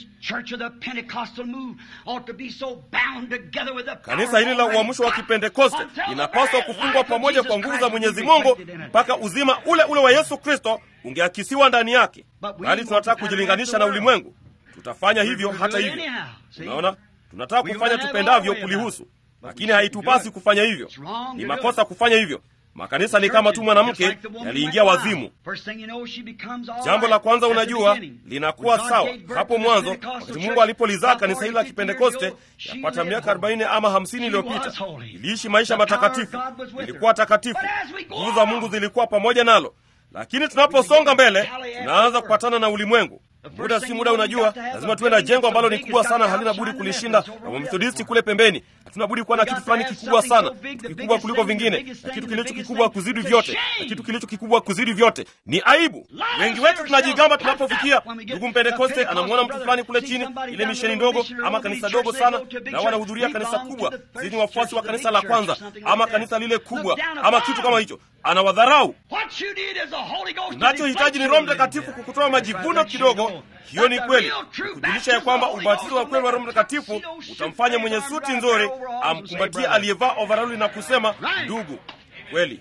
Kanisa hili la uamsho wa Kipentekoste linapaswa kufungwa pamoja kwa nguvu za Mwenyezi Mungu mpaka uzima ule ule wa Yesu Kristo ungeakisiwa ndani yake. Bali tunataka kujilinganisha na ulimwengu. Tutafanya hivyo hata hivyo. Unaona? Tunataka kufanya tupendavyo kulihusu, lakini haitupasi kufanya hivyo. Ni makosa kufanya hivyo. Makanisa ni kama tu mwanamke yaliingia wazimu. Jambo la kwanza, unajua, linakuwa sawa. Hapo mwanzo, wakati Mungu alipolizaa kanisa hili la Kipentekoste, yapata miaka arobaini ama hamsini iliyopita, iliishi maisha matakatifu, ilikuwa takatifu, nguvu za Mungu zilikuwa pamoja nalo. Lakini tunaposonga mbele, tunaanza kupatana na ulimwengu. Muda si muda, unajua, lazima tuwe na jengo ambalo ni kubwa sana, halina budi kulishinda na Wamethodisti kule pembeni. Hatuna budi kuwa na kitu fulani kikubwa sana, kikubwa kuliko vingine, na kitu kilicho kikubwa kuzidi vyote, na kitu kilicho kikubwa kuzidi vyote. Ni aibu. Wengi wetu tunajigamba tunapofikia, ndugu Mpentekoste anamwona mtu fulani kule chini, ile misheni ndogo ama kanisa dogo sana, na wanahudhuria kanisa kubwa, sisi ni wafuasi wa kanisa la kwanza ama kanisa lile kubwa ama kitu kama hicho. Anawadharau. Unachohitaji ni Roho Mtakatifu kukutoa majivuno kidogo. Hiyo ni kweli, kujulisha ya kwamba ubatizo wa kweli wa Roho Mtakatifu utamfanya mwenye suti nzuri amkumbatie aliyevaa overall na kusema, ndugu, kweli.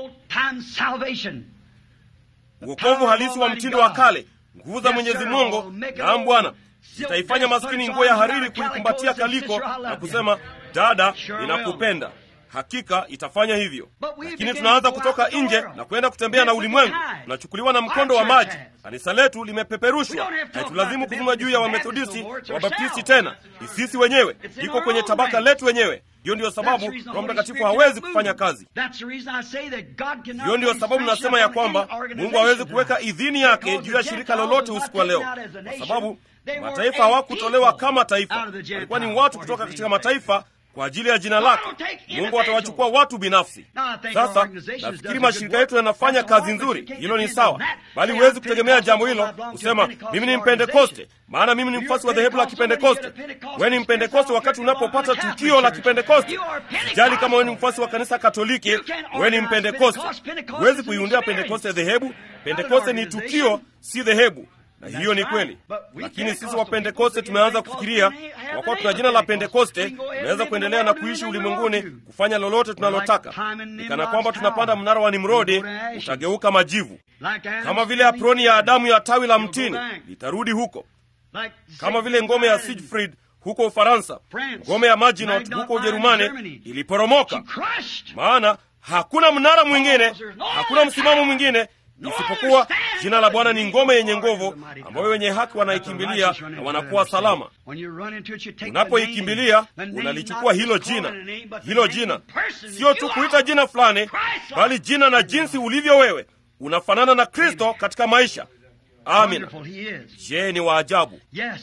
Wokovu halisi wa mtindo wa kale, nguvu za Mwenyezi Mungu, na Bwana zitaifanya maskini nguo ya hariri kuikumbatia kaliko na kusema, dada, ninakupenda. Hakika itafanya hivyo. Lakini tunaanza kutoka nje na kwenda kutembea na ulimwengu. Tunachukuliwa na mkondo wa maji. Kanisa letu limepeperushwa. Haitulazimu kuzungumza juu ya Wamethodisti na Wabaptisti tena. Ni sisi wenyewe, iko kwenye tabaka letu wenyewe. Hiyo ndiyo sababu Roho Mtakatifu hawezi kufanya kazi. Hiyo ndiyo sababu nasema ya kwamba Mungu hawezi kuweka idhini yake juu ya shirika lolote usiku wa leo, kwa sababu mataifa hawakutolewa kama taifa. Walikuwa ni watu kutoka katika mataifa, kwa ajili ya jina lake. Mungu atawachukua watu binafsi. Sasa nafikiri mashirika yetu yanafanya kazi nzuri, hilo ni sawa, bali huwezi kutegemea jambo hilo kusema mimi ni Mpentekoste maana mimi ni mfuasi wa dhehebu la Kipentekoste. Wewe ni Mpentekoste wakati unapopata tukio la Kipentekoste. Sijali kama wewe ni mfuasi wa kanisa Katoliki, wewe ni Mpentekoste. Huwezi kuiundia Pentekoste dhehebu. Pentekoste ni tukio, si dhehebu. Na hiyo ni kweli. Lakini sisi wa Pentekoste tumeanza kufikiria kwa kuwa tuna jina la Pentekoste, tunaweza kuendelea na kuishi ulimwenguni kufanya lolote tunalotaka. Ni kana kwamba tunapanda mnara wa Nimrodi, utageuka majivu. Kama vile aproni ya Adamu ya tawi la mtini litarudi huko. Kama vile ngome ya Siegfried huko Ufaransa, ngome ya Maginot huko Ujerumani iliporomoka. Maana hakuna mnara mwingine, hakuna msimamo mwingine isipokuwa jina la Bwana ni ngome yenye nguvu, ambayo wenye haki wanaikimbilia na wanakuwa salama. Unapoikimbilia unalichukua hilo jina. Hilo jina sio tu kuita jina fulani, bali jina na jinsi ulivyo wewe unafanana na Kristo katika maisha. Amina. Je, ni waajabu?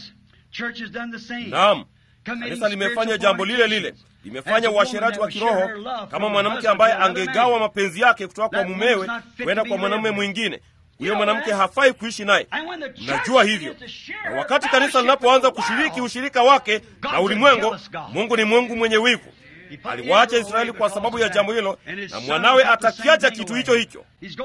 Naam, kanisa limefanya jambo lile lile. Limefanya uasherati wa kiroho, kama mwanamke ambaye angegawa mapenzi yake kutoka kwa mumewe kwenda kwa mwanamume mwingine. Huyo mwanamke hafai kuishi naye. Mnajua hivyo. Na wakati kanisa linapoanza kushiriki ushirika wake na ulimwengu, Mungu ni Mungu mwenye wivu. Aliwaacha Israeli kwa sababu ya jambo hilo, na mwanawe atakiacha kitu hicho hicho.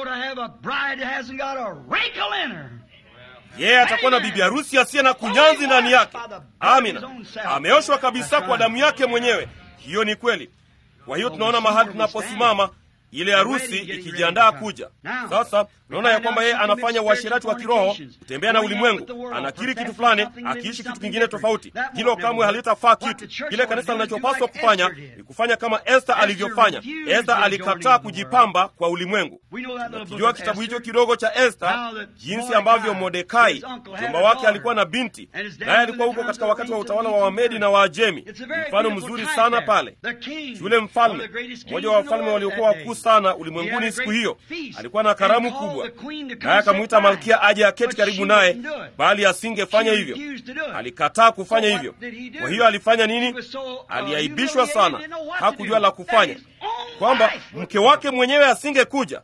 Yeye yeah, atakuwa na bibi harusi asiye na kunyanzi ndani yake. Amina. Ameoshwa kabisa kwa damu yake mwenyewe. Hiyo ni kweli. Kwa hiyo tunaona mahali tunaposimama ile harusi ikijiandaa kuja. Sasa tunaona ya kwamba yeye anafanya uasherati wa kiroho, kutembea na ulimwengu, anakiri kitu fulani, akiishi kitu kingine tofauti. Hilo kamwe halitafaa kitu. Kile kanisa linachopaswa kufanya ni kufanya kama Esther alivyofanya. Esther alikataa kujipamba kwa ulimwengu. Tunajua kitabu hicho kidogo cha Esther, jinsi ambavyo Mordekai mjomba wake alikuwa na binti, naye alikuwa huko katika wakati wa utawala wa Wamedi na Waajemi. Mfano mzuri sana pale. Yule mfalme, mmoja wa wafalme waliokuwa wakuu sana ulimwenguni siku hiyo, alikuwa na karamu kubwa, naye akamwita malkia aje aketi karibu naye, bali asingefanya hivyo. Alikataa kufanya hivyo. Kwa hiyo alifanya nini? Aliaibishwa sana, hakujua la kufanya, kwamba mke wake mwenyewe asingekuja.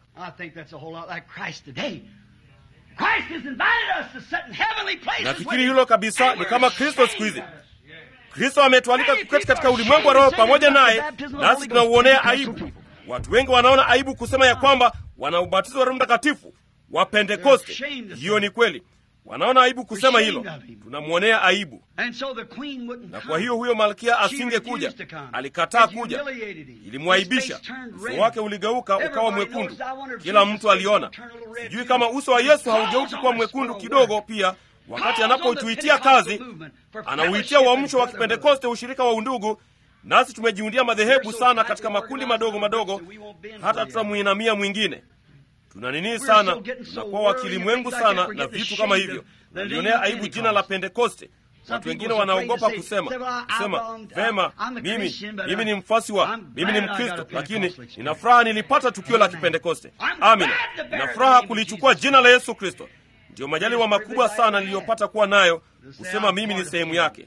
Nafikiri hilo kabisa ni kama Kristo siku hizi. Kristo ametualika kuketi katika ulimwengu wa roho pamoja naye, nasi tunauonea aibu. Watu wengi wanaona aibu kusema ya kwamba wana ubatizo wa Roho Mtakatifu wa Pentekoste. Hiyo ni kweli. Wanaona aibu kusema hilo. Tunamwonea aibu. Na kwa hiyo huyo malkia asingekuja. Alikataa kuja. Ilimwaibisha. Uso wake uligeuka ukawa mwekundu. Kila mtu aliona. Sijui kama uso wa Yesu haugeuki kuwa mwekundu kidogo pia wakati anapotuitia kazi. Anauitia uamsho wa Kipentekoste, ushirika wa undugu. Nasi tumejiundia madhehebu sana katika makundi madogo madogo, hata tutamuinamia mwingine. Tuna nini sana, tunakuwa wakilimwengu sana na vitu kama hivyo. Nalionea aibu jina la Pentekoste. Watu wengine wanaogopa kusema kusema vema, mimi mimi ni mfuasi wa, mimi ni Mkristo, lakini nina furaha nilipata tukio la Kipentekoste. Amina. Nina furaha kulichukua jina la Yesu Kristo. Ndio majaliwa makubwa sana niliyopata kuwa nayo, kusema mimi ni sehemu yake.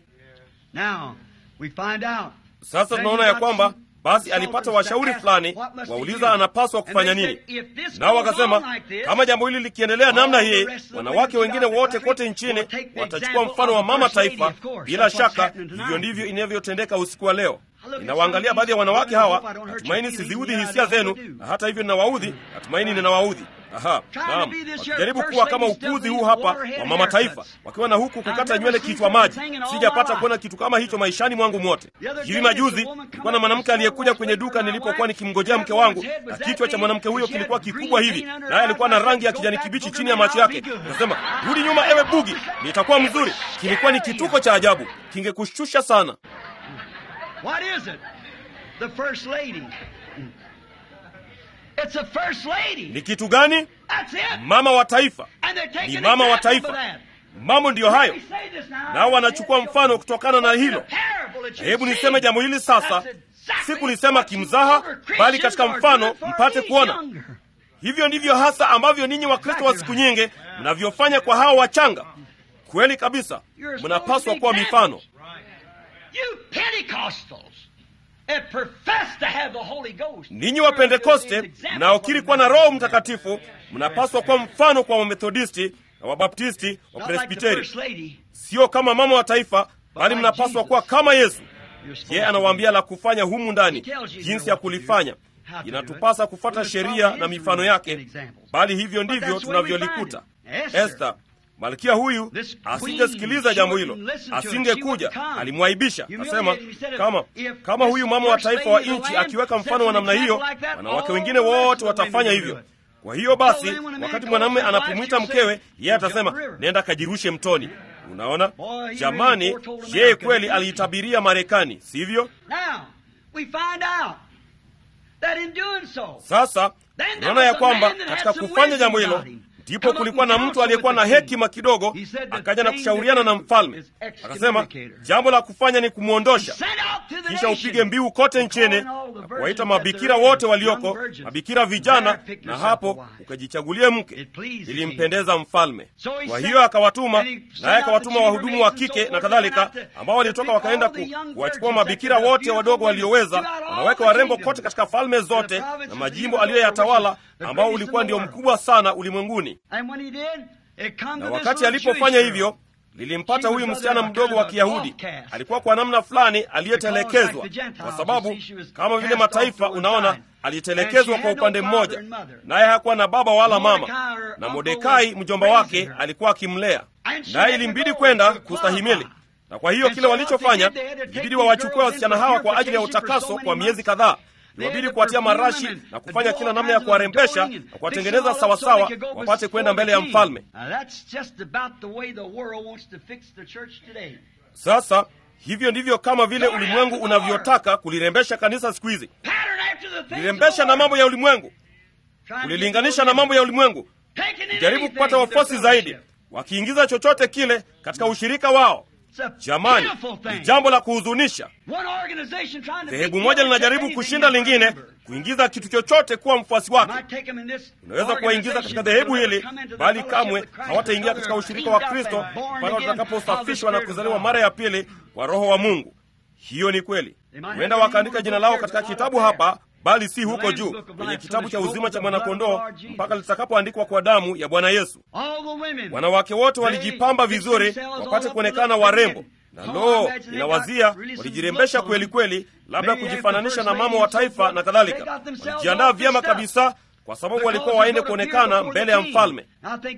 Sasa tunaona ya kwamba basi alipata washauri fulani, wauliza anapaswa kufanya nini. Nao wakasema kama jambo hili likiendelea namna hii, wanawake wengine wote kote nchini watachukua mfano wa mama taifa. Bila shaka hivyo ndivyo inavyotendeka usiku wa leo. Ninawaangalia baadhi ya wanawake hawa, natumaini siziudhi hisia zenu, na hata hivyo ninawaudhi, natumaini ninawaudhi. Aha, naam. Wakijaribu kuwa kama ukuzi huu hapa wa mama taifa, wakiwa na huku kukata nywele kichwa maji. Sijapata kuona kitu kama hicho maishani mwangu mwote. Hivi majuzi kulikuwa na mwanamke aliyekuja kwenye duka nilipokuwa nikimngojea mke wangu, na kichwa cha mwanamke huyo kilikuwa kikubwa hivi, naye alikuwa na rangi ya kijani kibichi chini ya macho yake. Nasema, rudi nyuma ewe bugi, nitakuwa mzuri. Kilikuwa ni kituko cha ajabu, kingekushtusha sana. What is it? The first lady. It's the first lady. Ni kitu gani? That's it. Mama wa taifa. Ni mama wa taifa. Mambo ndiyo hayo. Nao wanachukua mfano kutokana na hilo. Hebu niseme jambo hili sasa. Si kulisema kimzaha, bali katika mfano mpate kuona. Hivyo ndivyo hasa ambavyo ninyi wa Kristo wa siku nyingi mnavyofanya kwa hao wachanga. Kweli kabisa. Mnapaswa kuwa mifano. You Pentecostals. Ninyi wa Pentekoste mnaokiri kuwa na Roho Mtakatifu mnapaswa kuwa mfano kwa Wamethodisti na Wabaptisti, wa Presbiteri. Sio kama mama wa taifa, bali mnapaswa kuwa kama Yesu. Yeye anawaambia la kufanya humu ndani, jinsi ya kulifanya. Inatupasa kufuata sheria na mifano yake, bali hivyo ndivyo tunavyolikuta. Esther, malkia huyu, asingesikiliza jambo hilo, asingekuja, alimwaibisha. Asema kama kama huyu mama wa taifa wa nchi akiweka mfano wa namna hiyo, wanawake wengine wote watafanya hivyo. Kwa hiyo basi, wakati mwanamume anapomwita mkewe, yeye atasema nenda kajirushe mtoni. Unaona? Jamani, yeye kweli aliitabiria Marekani, sivyo? Sasa tunaona ya kwamba katika kufanya jambo hilo, ndipo kulikuwa na mtu aliyekuwa na hekima kidogo, akaja na kushauriana na mfalme. Akasema jambo la kufanya ni kumwondosha, kisha upige mbiu kote nchini na kuwaita mabikira wote walioko, mabikira vijana, na hapo ukajichagulie mke. Ilimpendeza mfalme. Kwa hiyo akawatuma, naye akawatuma wahudumu wa kike na kadhalika, ambao walitoka wakaenda kuwachukua mabikira wote wadogo walioweza, wanaweka warembo kote katika falme zote na majimbo aliyoyatawala, ambao ulikuwa ndio mkubwa sana ulimwenguni. Na wakati alipofanya hivyo, lilimpata huyu msichana mdogo wa Kiyahudi. Alikuwa kwa namna fulani aliyetelekezwa, kwa sababu kama vile mataifa, unaona, alitelekezwa kwa upande mmoja, naye hakuwa na baba wala mama, na Mordekai mjomba wake alikuwa akimlea, naye ilimbidi kwenda kustahimili. Na kwa hiyo kile walichofanya, ilibidi wawachukue wasichana hawa kwa ajili ya utakaso kwa miezi kadhaa. Iwabidi kuwatia marashi na kufanya kila namna ya kuwarembesha na kuwatengeneza sawasawa, wapate kwenda mbele ya mfalme. Sasa hivyo ndivyo kama vile ulimwengu unavyotaka kulirembesha kanisa siku hizi. Kulirembesha na mambo ya ulimwengu, kulilinganisha na mambo ya ulimwengu, kujaribu kupata wafuasi zaidi, wakiingiza chochote kile katika ushirika wao. Jamani, ni jambo la kuhuzunisha. Dhehebu moja linajaribu kushinda lingine, kuingiza kitu chochote kuwa mfuasi wake. Unaweza kuwaingiza katika dhehebu hili, bali kamwe hawataingia katika ushirika wa Kristo mpaka watakaposafishwa na kuzaliwa mara ya pili kwa Roho wa Mungu. Hiyo ni kweli. Huenda wakaandika jina lao katika kitabu hapa, bali si huko juu kwenye kitabu cha uzima cha Mwana-Kondoo mpaka litakapoandikwa kwa damu ya Bwana Yesu. Wanawake wote walijipamba vizuri wapate kuonekana warembo, na loo, inawazia walijirembesha kweli kweli, labda kujifananisha na mama wa taifa na kadhalika. Walijiandaa vyema kabisa, kwa sababu walikuwa waende kuonekana mbele ya mfalme.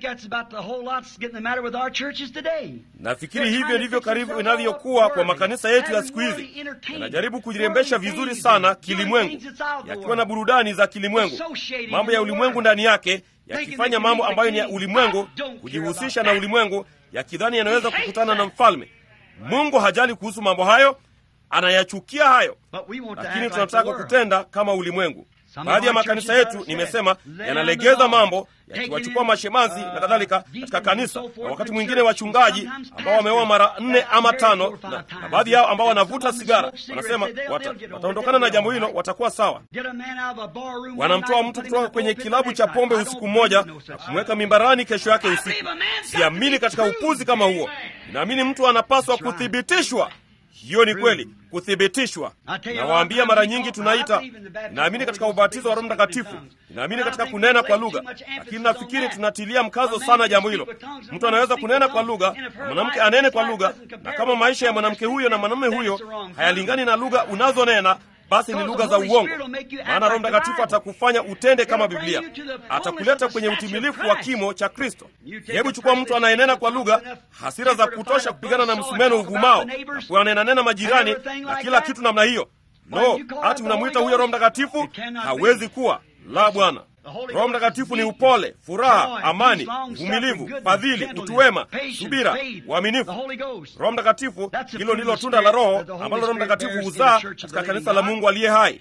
Nafikiri hivyo ndivyo karibu inavyokuwa kwa makanisa yetu ya siku hizi. Yanajaribu kujirembesha vizuri sana kilimwengu, yakiwa na burudani za kilimwengu, mambo ya ulimwengu ndani yake, yakifanya mambo ambayo ni ya ulimwengu, kujihusisha na ulimwengu, yakidhani yanaweza kukutana na mfalme. Mungu hajali kuhusu mambo hayo, anayachukia hayo, lakini tunataka kutenda kama ulimwengu. Baadhi ya makanisa yetu, nimesema, yanalegeza mambo, yakiwachukua mashemazi na kadhalika katika kanisa, na wakati mwingine wachungaji ambao wameoa mara nne ama tano, na, na baadhi yao ambao wanavuta sigara, wanasema wata, wataondokana na jambo hilo, watakuwa sawa. Wanamtoa mtu kutoka kwenye kilabu cha pombe usiku mmoja na kumweka mimbarani kesho yake usiku. Siamini katika upuzi kama huo. Naamini mtu anapaswa kuthibitishwa. Hiyo ni kweli, kuthibitishwa. Nawaambia mara nyingi tunaita, naamini katika ubatizo wa Roho Mtakatifu, naamini katika kunena kwa lugha, lakini nafikiri tunatilia mkazo sana jambo hilo. Mtu anaweza kunena kwa lugha, mwanamke anene kwa lugha, na kama maisha ya mwanamke huyo na mwanamume huyo hayalingani na lugha unazonena, basi ni lugha za uongo. Maana Roho Mtakatifu atakufanya utende kama Biblia, atakuleta kwenye utimilifu wa kimo cha Kristo. Hebu chukua mtu anayenena kwa lugha, hasira za kutosha kupigana na msumeno uvumao, na kuanena nena majirani na kila kitu namna hiyo. No, ati unamuita huyo Roho Mtakatifu? Hawezi kuwa. La, Bwana. Roho Mtakatifu ni upole, furaha, amani, uvumilivu, fadhili, utu wema, subira, uaminifu. Roho Mtakatifu, hilo ndilo tunda la Roho ambalo Roho Mtakatifu huzaa katika kanisa la Mungu aliye hai.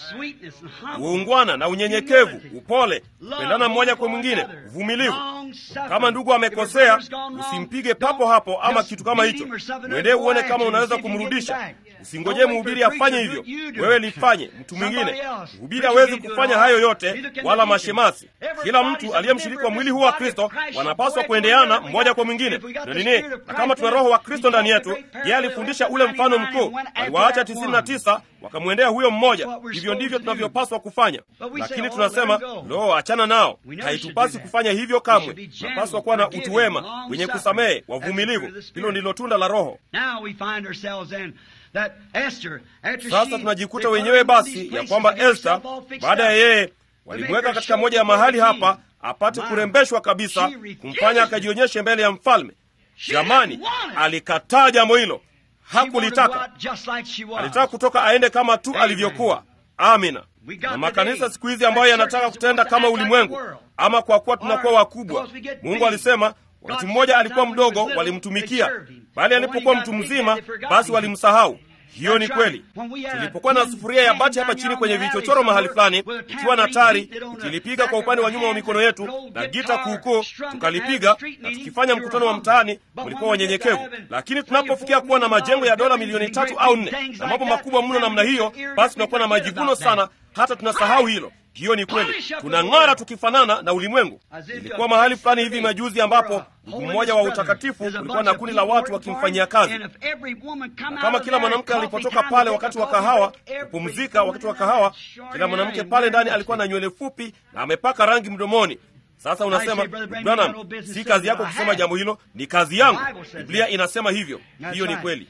Uungwana na unyenyekevu, upole, kupendana mmoja kwa mwingine, uvumilivu. Kama ndugu amekosea, usimpige papo hapo ama kitu kama hicho. Mwendee uone kama unaweza kumrudisha. Usingojee mhubiri afanye hivyo, wewe lifanye. Mtu mwingine, mhubiri hawezi kufanya hayo yote, wala mashemasi. Kila mtu aliyemshiriki wa mwili huu wa Kristo wanapaswa kuendeana mmoja kwa mwingine. Na nini? Na kama tuna Roho wa Kristo ndani yetu, yeye alifundisha ule mfano mkuu. Aliwaacha tisini na tisa wakamwendea huyo mmoja. Hivyo ndivyo tunavyopaswa kufanya. Lakini tunasema, lo, achana nao, haitupasi kufanya hivyo kamwe. Tunapaswa kuwa na utu wema, wenye kusamehe, wavumilivu. Hilo ndilo tunda la Roho. Sasa tunajikuta wenyewe basi ya kwamba Esta, baada ya yeye walimweka katika moja ya mahali hapa apate kurembeshwa kabisa, kumfanya akajionyeshe mbele ya mfalme. Jamani, alikataa jambo hilo. Hakulitaka. Alitaka kutoka aende kama tu alivyokuwa. Amina. Na makanisa siku hizi ambayo yanataka kutenda kama ulimwengu, ama kwa kuwa tunakuwa wakubwa. Mungu alisema wakati mmoja alikuwa mdogo walimtumikia, bali alipokuwa mtu mzima basi walimsahau. Hiyo ni kweli. Tulipokuwa na sufuria ya bati hapa chini kwenye vichochoro mahali fulani, ikiwa na tari, tukilipiga kwa upande wa nyuma wa mikono yetu na gita kuukuu, tukalipiga na tukifanya mkutano wa mtaani, mlikuwa wanyenyekevu. Lakini tunapofikia kuwa na majengo ya dola milioni tatu au nne na mambo makubwa mno namna hiyo, basi tunakuwa na majivuno sana hata tunasahau hilo. Hiyo ni kweli. Tunang'ara tukifanana na ulimwengu. Ilikuwa mahali fulani hivi majuzi ambapo ndugu mmoja wa utakatifu ulikuwa na kundi la watu wakimfanyia kazi. Na kama kila mwanamke alipotoka pale wakati wa kahawa, kupumzika wakati wa kahawa, kila mwanamke pale ndani alikuwa na nywele fupi na amepaka rangi mdomoni. Sasa unasema, Branham, si kazi yako kusema jambo hilo, ni kazi yangu. Biblia inasema hivyo. Hiyo ni kweli.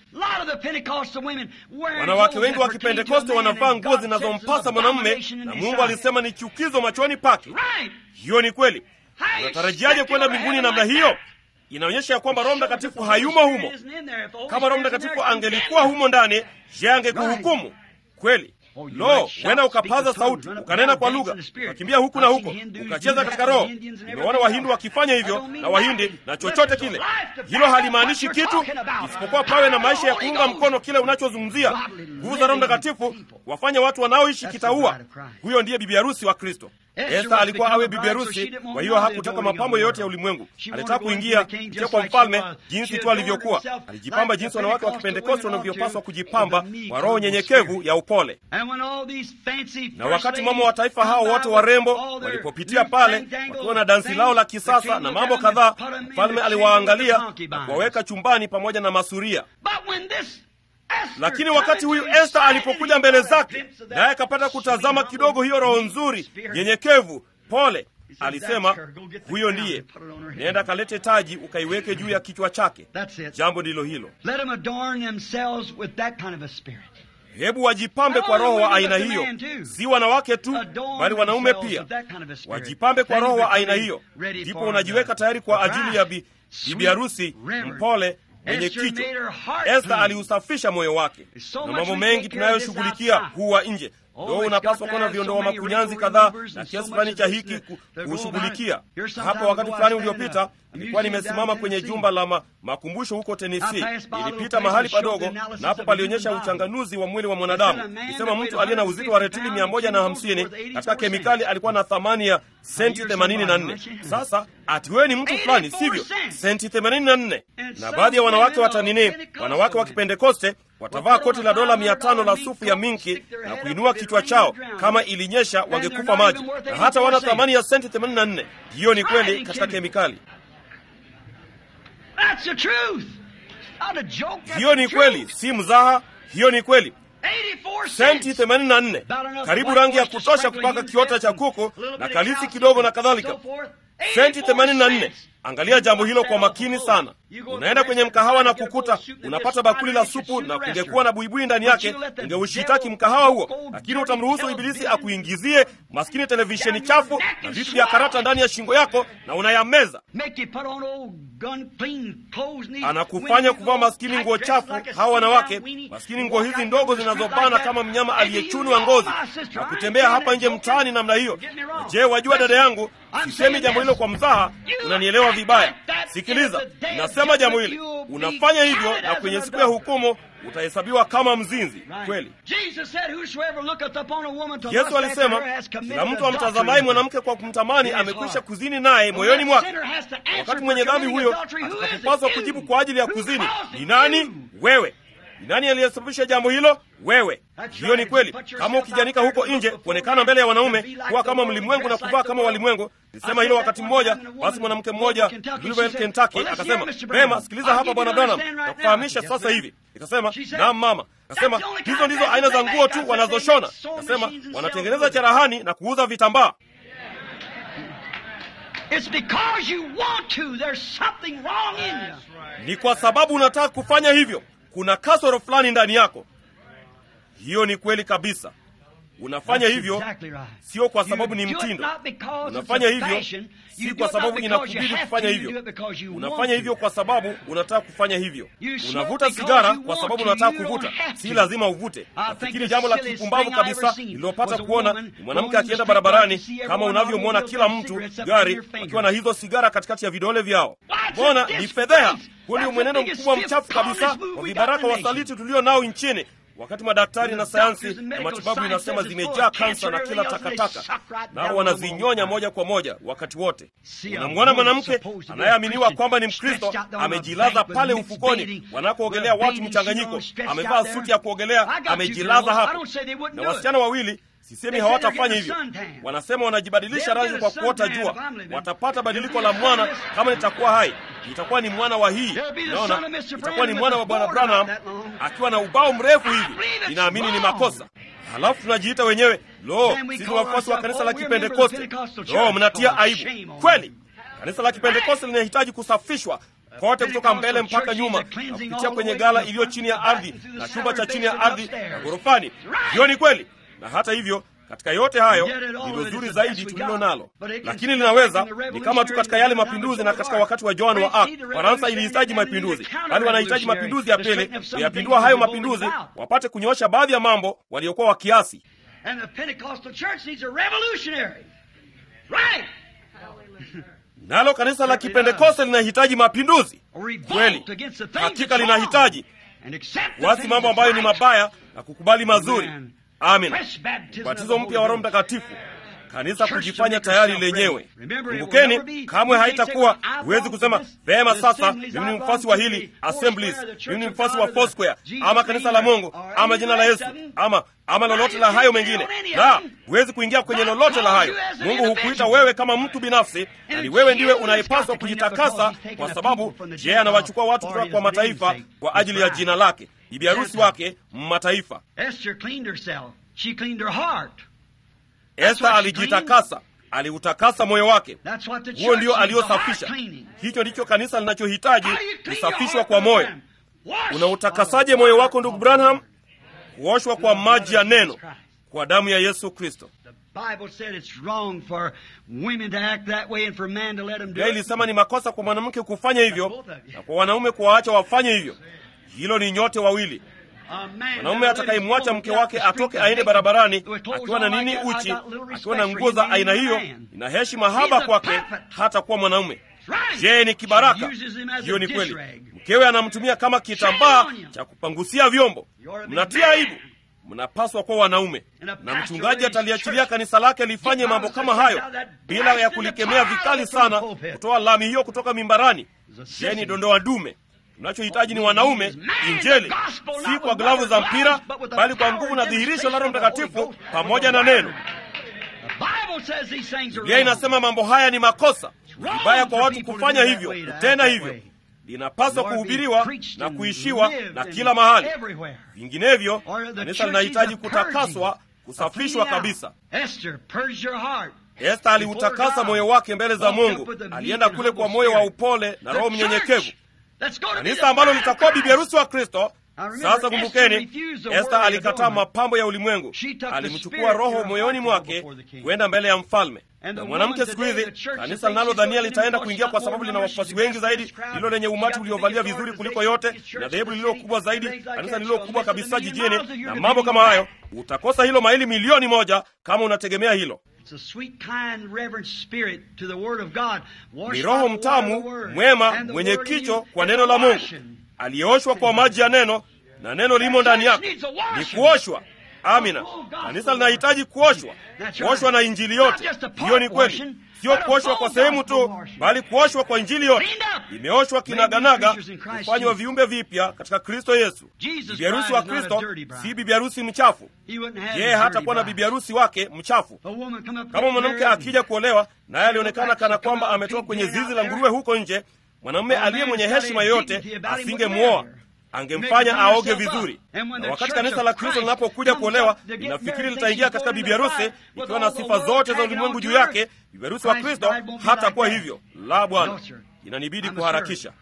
Wanawake wengi wa Kipentekoste wanavaa nguo zinazompasa mwanamume, na Mungu alisema ni chukizo machoni pake. Hiyo ni kweli. Unatarajiaje kwenda mbinguni namna hiyo? Inaonyesha ya kwamba Roho Mtakatifu hayumo humo. Kama Roho Mtakatifu angelikuwa humo ndani, je, angekuhukumu? Kweli. Lo, wena ukapaza sauti, ukanena kwa lugha, ukakimbia huku na huko, ukacheza katika roho. Nimeona Wahindu wakifanya hivyo na Wahindi na chochote kile. Hilo halimaanishi kitu isipokuwa pawe na maisha ya kuunga mkono kile unachozungumzia. Nguvu za Roho Mtakatifu wafanya watu wanaoishi kitaua. Huyo ndiye bibi harusi wa Kristo. Esta alikuwa awe bibi harusi, kwa hiyo hakutaka mapambo yoyote ya ulimwengu. Alitaka kuingia kutia kwa mfalme jinsi tu alivyokuwa. Alijipamba jinsi wanawake wa Kipentekoste wanavyopaswa kujipamba, kwa roho nyenyekevu ya upole. Na wakati mama wa taifa hao wote warembo walipopitia pale wakiwa na dansi lao la kisasa na mambo kadhaa, mfalme aliwaangalia na kuwaweka chumbani pamoja na masuria. Lakini wakati huyu Esta alipokuja mbele zake, naye akapata kutazama kidogo hiyo roho nzuri, nyenyekevu, pole, alisema, huyo ndiye. Nenda kalete taji ukaiweke juu ya kichwa chake. Jambo ndilo hilo. Hebu wajipambe kwa roho wa aina hiyo. Si wanawake tu, bali wanaume pia. Wajipambe kwa roho wa aina hiyo. Ndipo unajiweka tayari kwa ajili ya bi, bibi harusi mpole, mwenye kichwa. Esta aliusafisha moyo wake. Na mambo mengi tunayoshughulikia huwa nje. Ndio unapaswa kuwa na viondoa makunyanzi kadhaa na kiasi fulani cha hiki kushughulikia. Hapo wakati fulani uliopita, nilikuwa nimesimama kwenye jumba la ma, makumbusho huko Tennessee. Nilipita mahali padogo na hapo palionyesha uchanganuzi wa mwili wa mwanadamu. Nisema mtu aliye na uzito wa retili mia moja na hamsini katika kemikali alikuwa na thamani ya senti themanini na nne. Sasa ati wewe ni mtu fulani, sivyo? Senti themanini na nne. Na baadhi ya wanawake watanini, wanawake wa Kipentekoste watavaa koti la dola mia tano la sufu ya minki na kuinua kichwa chao, kama ilinyesha wangekufa maji, na hata wana thamani ya senti themanini na nne. Hiyo ni kweli katika kemikali. Hiyo ni kweli, si mzaha. Hiyo ni kweli. Senti themanini na nne, karibu rangi ya kutosha kupaka kiota cha kuku na kalisi kidogo na kadhalika. Senti themanini na nne. Angalia jambo hilo kwa makini sana. Unaenda kwenye mkahawa na kukuta unapata bakuli la supu na kungekuwa na buibui ndani yake, ungeushitaki mkahawa huo. Lakini utamruhusu ibilisi akuingizie maskini televisheni chafu na vitu vya karata ndani ya shingo yako na unayameza. Anakufanya kuvaa maskini nguo chafu. Hawa wanawake maskini, nguo hizi ndogo zinazobana kama mnyama aliyechunwa ngozi, na kutembea hapa nje mtaani namna hiyo. Je, wajua dada yangu, sisemi jambo hilo kwa mzaha, unanielewa vibaya. Sikiliza, nasema jambo hili. Unafanya hivyo na kwenye siku ya hukumu utahesabiwa kama mzinzi. Kweli. Yesu alisema, kila mtu amtazamaye mwanamke kwa kumtamani amekwisha kuzini naye moyoni mwake. Wakati mwenye dhambi huyo atakapopaswa kujibu kwa ajili ya kuzini, ni nani? Wewe. Ni nani aliyesababisha jambo hilo? Wewe. Hiyo ni kweli. Kama ukijanika huko nje kuonekana mbele ya wanaume kuwa kama mlimwengu na kuvaa kama walimwengu. Nilisema hilo wakati mmoja, basi mwanamke mmoja Louisville, Kentucky akasema, "Vema, sikiliza hapa Bwana Branham, nakufahamisha sasa hivi." Nikasema, "Naam mama." Akasema, "Hizo ndizo aina za nguo tu wanazoshona." Akasema, "Wanatengeneza cherehani na kuuza vitambaa." It's because you want to. There's something wrong in you. Ni kwa sababu unataka kufanya hivyo. Kuna kasoro fulani ndani yako. Hiyo ni kweli kabisa. Unafanya hivyo sio kwa sababu ni mtindo. Unafanya hivyo si kwa sababu inakubidi kufanya hivyo. Unafanya hivyo kwa sababu unataka kufanya hivyo. Unavuta sigara kwa sababu unataka kuvuta. Si lazima uvute. Nafikiri jambo la kipumbavu kabisa nililopata kuona ni mwanamke akienda barabarani kama unavyomwona kila mtu gari akiwa na hizo sigara katikati ya vidole vyao. Mbona ni fedheha? Huo ndio mwenendo mkubwa mchafu kabisa wa vibaraka wasaliti tulio nao nchini. Wakati madaktari na sayansi na matibabu inasema zimejaa kansa na kila takataka, nao wanazinyonya moja kwa moja wakati wote. Unamwona mwanamke anayeaminiwa kwamba ni Mkristo amejilaza pale ufukoni wanakoogelea watu mchanganyiko, amevaa suti ya kuogelea, amejilaza hapo. Na wasichana wawili, sisemi hawatafanya hivyo, wanasema wanajibadilisha rangi kwa kuota jua. Watapata badiliko la mwana kama nitakuwa hai. Itakuwa ni mwana wa hii. Unaona? Itakuwa ni mwana wa Bwana Branham akiwa na ubao mrefu hivi. Ninaamini ni makosa. Halafu tunajiita wenyewe, "Lo, sisi wafuasi wa kanisa la Kipentekoste." Lo, mnatia aibu. Kweli. Kanisa la Kipentekoste linahitaji kusafishwa kote kutoka mbele mpaka nyuma, na kupitia kwenye gala iliyo chini ya ardhi na chumba cha chini ya ardhi na ghorofani. Hiyo ni kweli. Na hata hivyo, katika yote hayo ndilo zuri zaidi tulilo nalo. Lakini linaweza ni kama tu katika yale mapinduzi na katika wakati wa Joan wa Arc. Faransa ilihitaji mapinduzi, bali wanahitaji mapinduzi ya pili kuyapindua hayo mapinduzi, wapate kunyoosha baadhi ya mambo waliokuwa wakiasi. Nalo kanisa la Kipentekoste linahitaji mapinduzi. Kweli, hakika linahitaji kuasi mambo ambayo ni mabaya na kukubali mazuri. Amina. Ubatizo mpya wa Roho Mtakatifu. Kanisa kujifanya tayari lenyewe. Kumbukeni, kamwe haitakuwa huwezi kusema, "Vema sasa, mimi ni mfuasi wa hili Assemblies, mimi ni mfuasi wa Foursquare, ama kanisa la Mungu, ama jina la Yesu, ama ama lolote la hayo mengine." La, huwezi kuingia kwenye lolote la hayo. Mungu hukuita wewe kama mtu binafsi, na ni wewe ndiwe unayepaswa kujitakasa, kwa sababu yeye anawachukua watu kutoka kwa mataifa kwa ajili ya jina lake. Bibi harusi wake mataifa. Esther cleaned herself. She cleaned her heart. Esther alijitakasa, aliutakasa moyo wake. Huo ndio aliosafisha. Hicho ndicho kanisa linachohitaji, kusafishwa kwa moyo. Unautakasaje moyo wako, ndugu Branham? Kuoshwa kwa maji ya neno, kwa damu ya Yesu Kristo. Biblia ilisema ni makosa kwa mwanamke kufanya hivyo na kwa wanaume kuwaacha wafanye hivyo. Hilo ni nyote wawili. Mwanaume atakayemwacha mke wake atoke aende barabarani akiwa na nini uchi, akiwa na nguo za aina hiyo, ina heshima haba kwake hata kuwa mwanaume. Je, ni kibaraka? Hiyo ni kweli. Mkewe anamtumia kama kitambaa cha kupangusia vyombo. Mnatia aibu. Mnapaswa kuwa wanaume. Na mchungaji ataliachilia kanisa lake lifanye mambo kama hayo bila ya kulikemea vikali sana, kutoa lami hiyo kutoka mimbarani. Je, ni dondoa dume? Tunachohitaji ni wanaume, injili, si kwa glavu za mpira, bali kwa nguvu na dhihirisho la Roho Mtakatifu pamoja na neno. Biblia inasema mambo haya ni makosa. Vibaya kwa watu kufanya hivyo, kutenda hivyo. Linapaswa kuhubiriwa na kuishiwa na kila mahali. Vinginevyo, kanisa linahitaji kutakaswa, kusafishwa kabisa. Esther aliutakasa moyo wake mbele za Mungu. Alienda kule kwa moyo wa upole na roho mnyenyekevu. Kanisa ambalo litakuwa bibi harusi wa Kristo. Sasa kumbukeni, Esther alikataa mapambo ya ulimwengu. Alimchukua roho moyoni mwake kwenda mbele ya mfalme. Na mwanamke siku hizi, kanisa linalodhania litaenda kuingia kwa sababu lina wafuasi wengi zaidi, hilo lenye umati uliovalia vizuri kuliko yote, na dhehebu lililo kubwa zaidi, kanisa lililo kubwa kabisa jijini, na mambo kama hayo, utakosa hilo maili milioni moja kama unategemea hilo. Ni roho mtamu, mwema, mwenye kicho kwa neno la Mungu, aliyeoshwa kwa maji ya neno, na neno limo ndani yake. Ni kuoshwa. Amina. Kanisa linahitaji kuoshwa, kuoshwa na Injili yote. Hiyo ni kweli. Sio kuoshwa kwa sehemu tu, bali kuoshwa kwa Injili yote. Imeoshwa kinaganaga, kufanywa viumbe vipya katika Kristo Yesu. Bibi harusi wa Kristo si bibi harusi mchafu. Yeye hata kuwa na bibi harusi wake mchafu. Kama mwanamke akija kuolewa naye alionekana kana kwamba ametoka kwenye zizi la nguruwe huko nje, mwanamume aliye mwenye heshima yoyote asingemwoa, angemfanya aoge vizuri. Na wakati kanisa la Kristo linapokuja kuolewa, linafikiri litaingia katika bibi harusi ikiwa na sifa zote za ulimwengu juu yake. Bibi harusi wa Kristo hatakuwa hivyo. La, Bwana, inanibidi kuharakisha.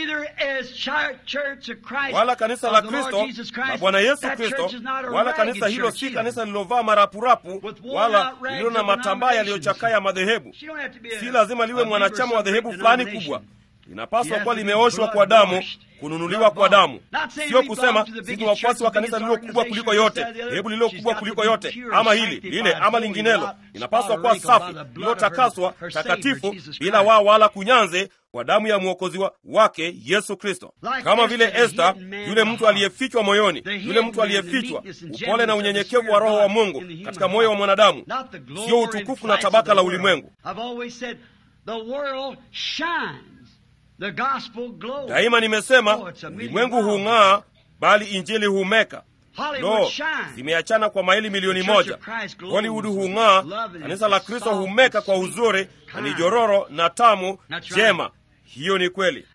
Wala kanisa la Kristo na Bwana Yesu Kristo, wala kanisa hilo si kanisa lilovaa marapurapu wala lililo na matambaa yaliyochakaa ya madhehebu. Si lazima liwe mwanachama wa dhehebu fulani kubwa. Linapaswa kuwa limeoshwa kwa damu, kununuliwa kwa damu. Sio kusema sisi ni wafuasi wa kanisa lililo kubwa kuliko yote, dhehebu lililo kubwa kuliko yote, ama hili lile ama linginelo. Linapaswa kuwa safi, lililotakaswa, takatifu, bila waa wala kunyanze, kwa damu ya mwokozi wa wake Yesu Kristo. Kama vile Esther, yule mtu aliyefichwa moyoni, yule mtu aliyefichwa, upole na unyenyekevu wa Roho wa Mungu katika moyo wa mwanadamu, sio utukufu na tabaka la ulimwengu. Daima nimesema ulimwengu hung'aa, bali Injili humeka. Lo, zimeachana kwa maili milioni moja. Hollywood hung'aa, kanisa la Kristo humeka kwa uzuri, na ni jororo na tamu jema. Hiyo ni kweli.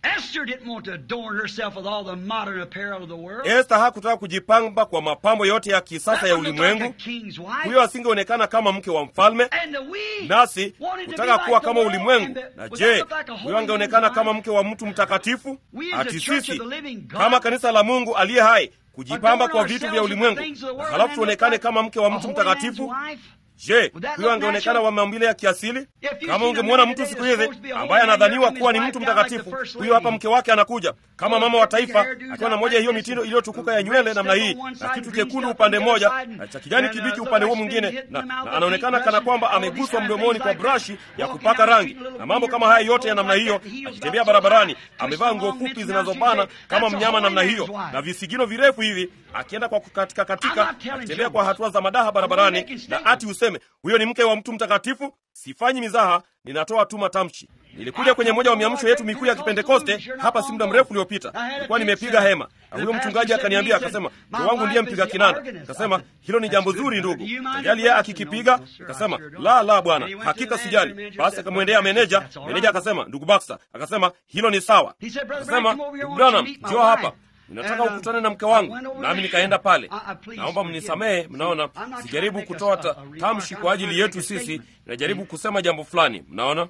Esther hakutaka kujipamba kwa mapambo yote ya kisasa ya ulimwengu. Huyo asingeonekana kama mke wa mfalme, nasi kutaka kuwa kama ulimwengu. Na je, huyo angeonekana kama mke wa mtu mtakatifu? Ati sisi kama kanisa la Mungu aliye hai kujipamba kwa vitu vya ulimwengu, na halafu tuonekane kama mke wa mtu mtakatifu? Je, huyo angeonekana wa maumbile ya kiasili? Kama ungemwona mtu siku hizi ambaye anadhaniwa kuwa ni mtu mtakatifu, huyo hapa mke wake anakuja kama mama wa taifa, akiwa na moja hiyo mitindo iliyotukuka ya nywele namna hii, na kitu chekundu upande mmoja na cha kijani kibichi upande huo mwingine, na, na anaonekana kana kwamba ameguswa mdomoni kwa brashi ya kupaka rangi, na mambo kama haya yote ya namna hiyo, akitembea barabarani, amevaa nguo fupi zinazobana kama mnyama namna hiyo, na visigino virefu hivi, akienda kwa katika katika, akitembea kwa hatua za madaha barabarani, na ati useme huyo ni mke wa mtu mtakatifu? Sifanyi mizaha, ninatoa tu matamshi. Nilikuja kwenye moja wa miamsho yetu mikuu ya Kipentekoste hapa si muda mrefu uliopita. Nilikuwa nimepiga hema, na huyo mchungaji akaniambia, akasema, mke wangu ndiye mpiga kinanda. Akasema, hilo ni jambo zuri ndugu, sijali yeye akikipiga. Akasema, la la bwana, hakika sijali. Basi akamwendea meneja, meneja akasema, ndugu Baxter, akasema, hilo ni sawa. Akasema, ndugu Branham, njoo hapa, ninataka ukutane na mke wangu. Nami nikaenda pale. Naomba mnisamehe, mnaona, sijaribu kutoa ta, tamshi kwa ajili yetu sisi, najaribu kusema jambo fulani, mnaona.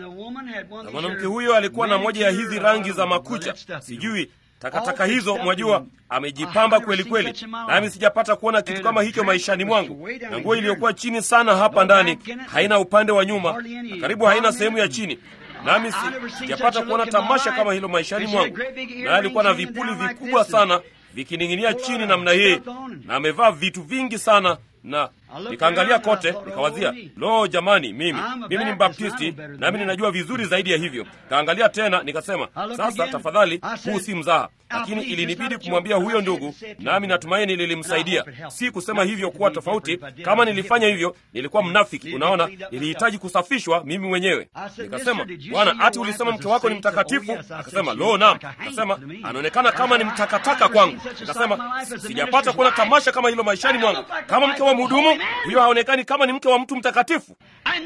Na mwanamke huyo alikuwa na moja ya hizi rangi za makucha, sijui takataka hizo, mwajua, amejipamba kweli kweli. Nami sijapata kuona kitu kama hicho maishani mwangu. Na nguo iliyokuwa chini sana hapa ndani, haina upande wa nyuma, na karibu haina sehemu ya chini. Nami sijapata kuona tamasha kama hilo maishani mwangu. Na alikuwa na vipuli vikubwa sana vikining'inia chini namna hii, na amevaa vitu vingi sana. Na nikaangalia kote, nikawazia, lo jamani, mimi mimi ni Mbaptisti, nami ninajua vizuri zaidi ya hivyo. Kaangalia tena, nikasema, sasa tafadhali, huu si mzaha. Lakini ilinibidi kumwambia huyo ndugu, nami natumaini lilimsaidia. Si kusema hivyo kuwa tofauti. Kama nilifanya hivyo, nilikuwa mnafiki. Unaona, nilihitaji kusafishwa mimi mwenyewe. Nikasema, bwana, ati ulisema mke wako ni mtakatifu? Akasema, lo naam. Akasema, anaonekana kama ni mtakataka kwangu. Nikasema, sijapata kuona tamasha kama hilo maishani mwangu. Kama mke wa mhudumu, huyo haonekani kama ni mke wa mtu mtakatifu.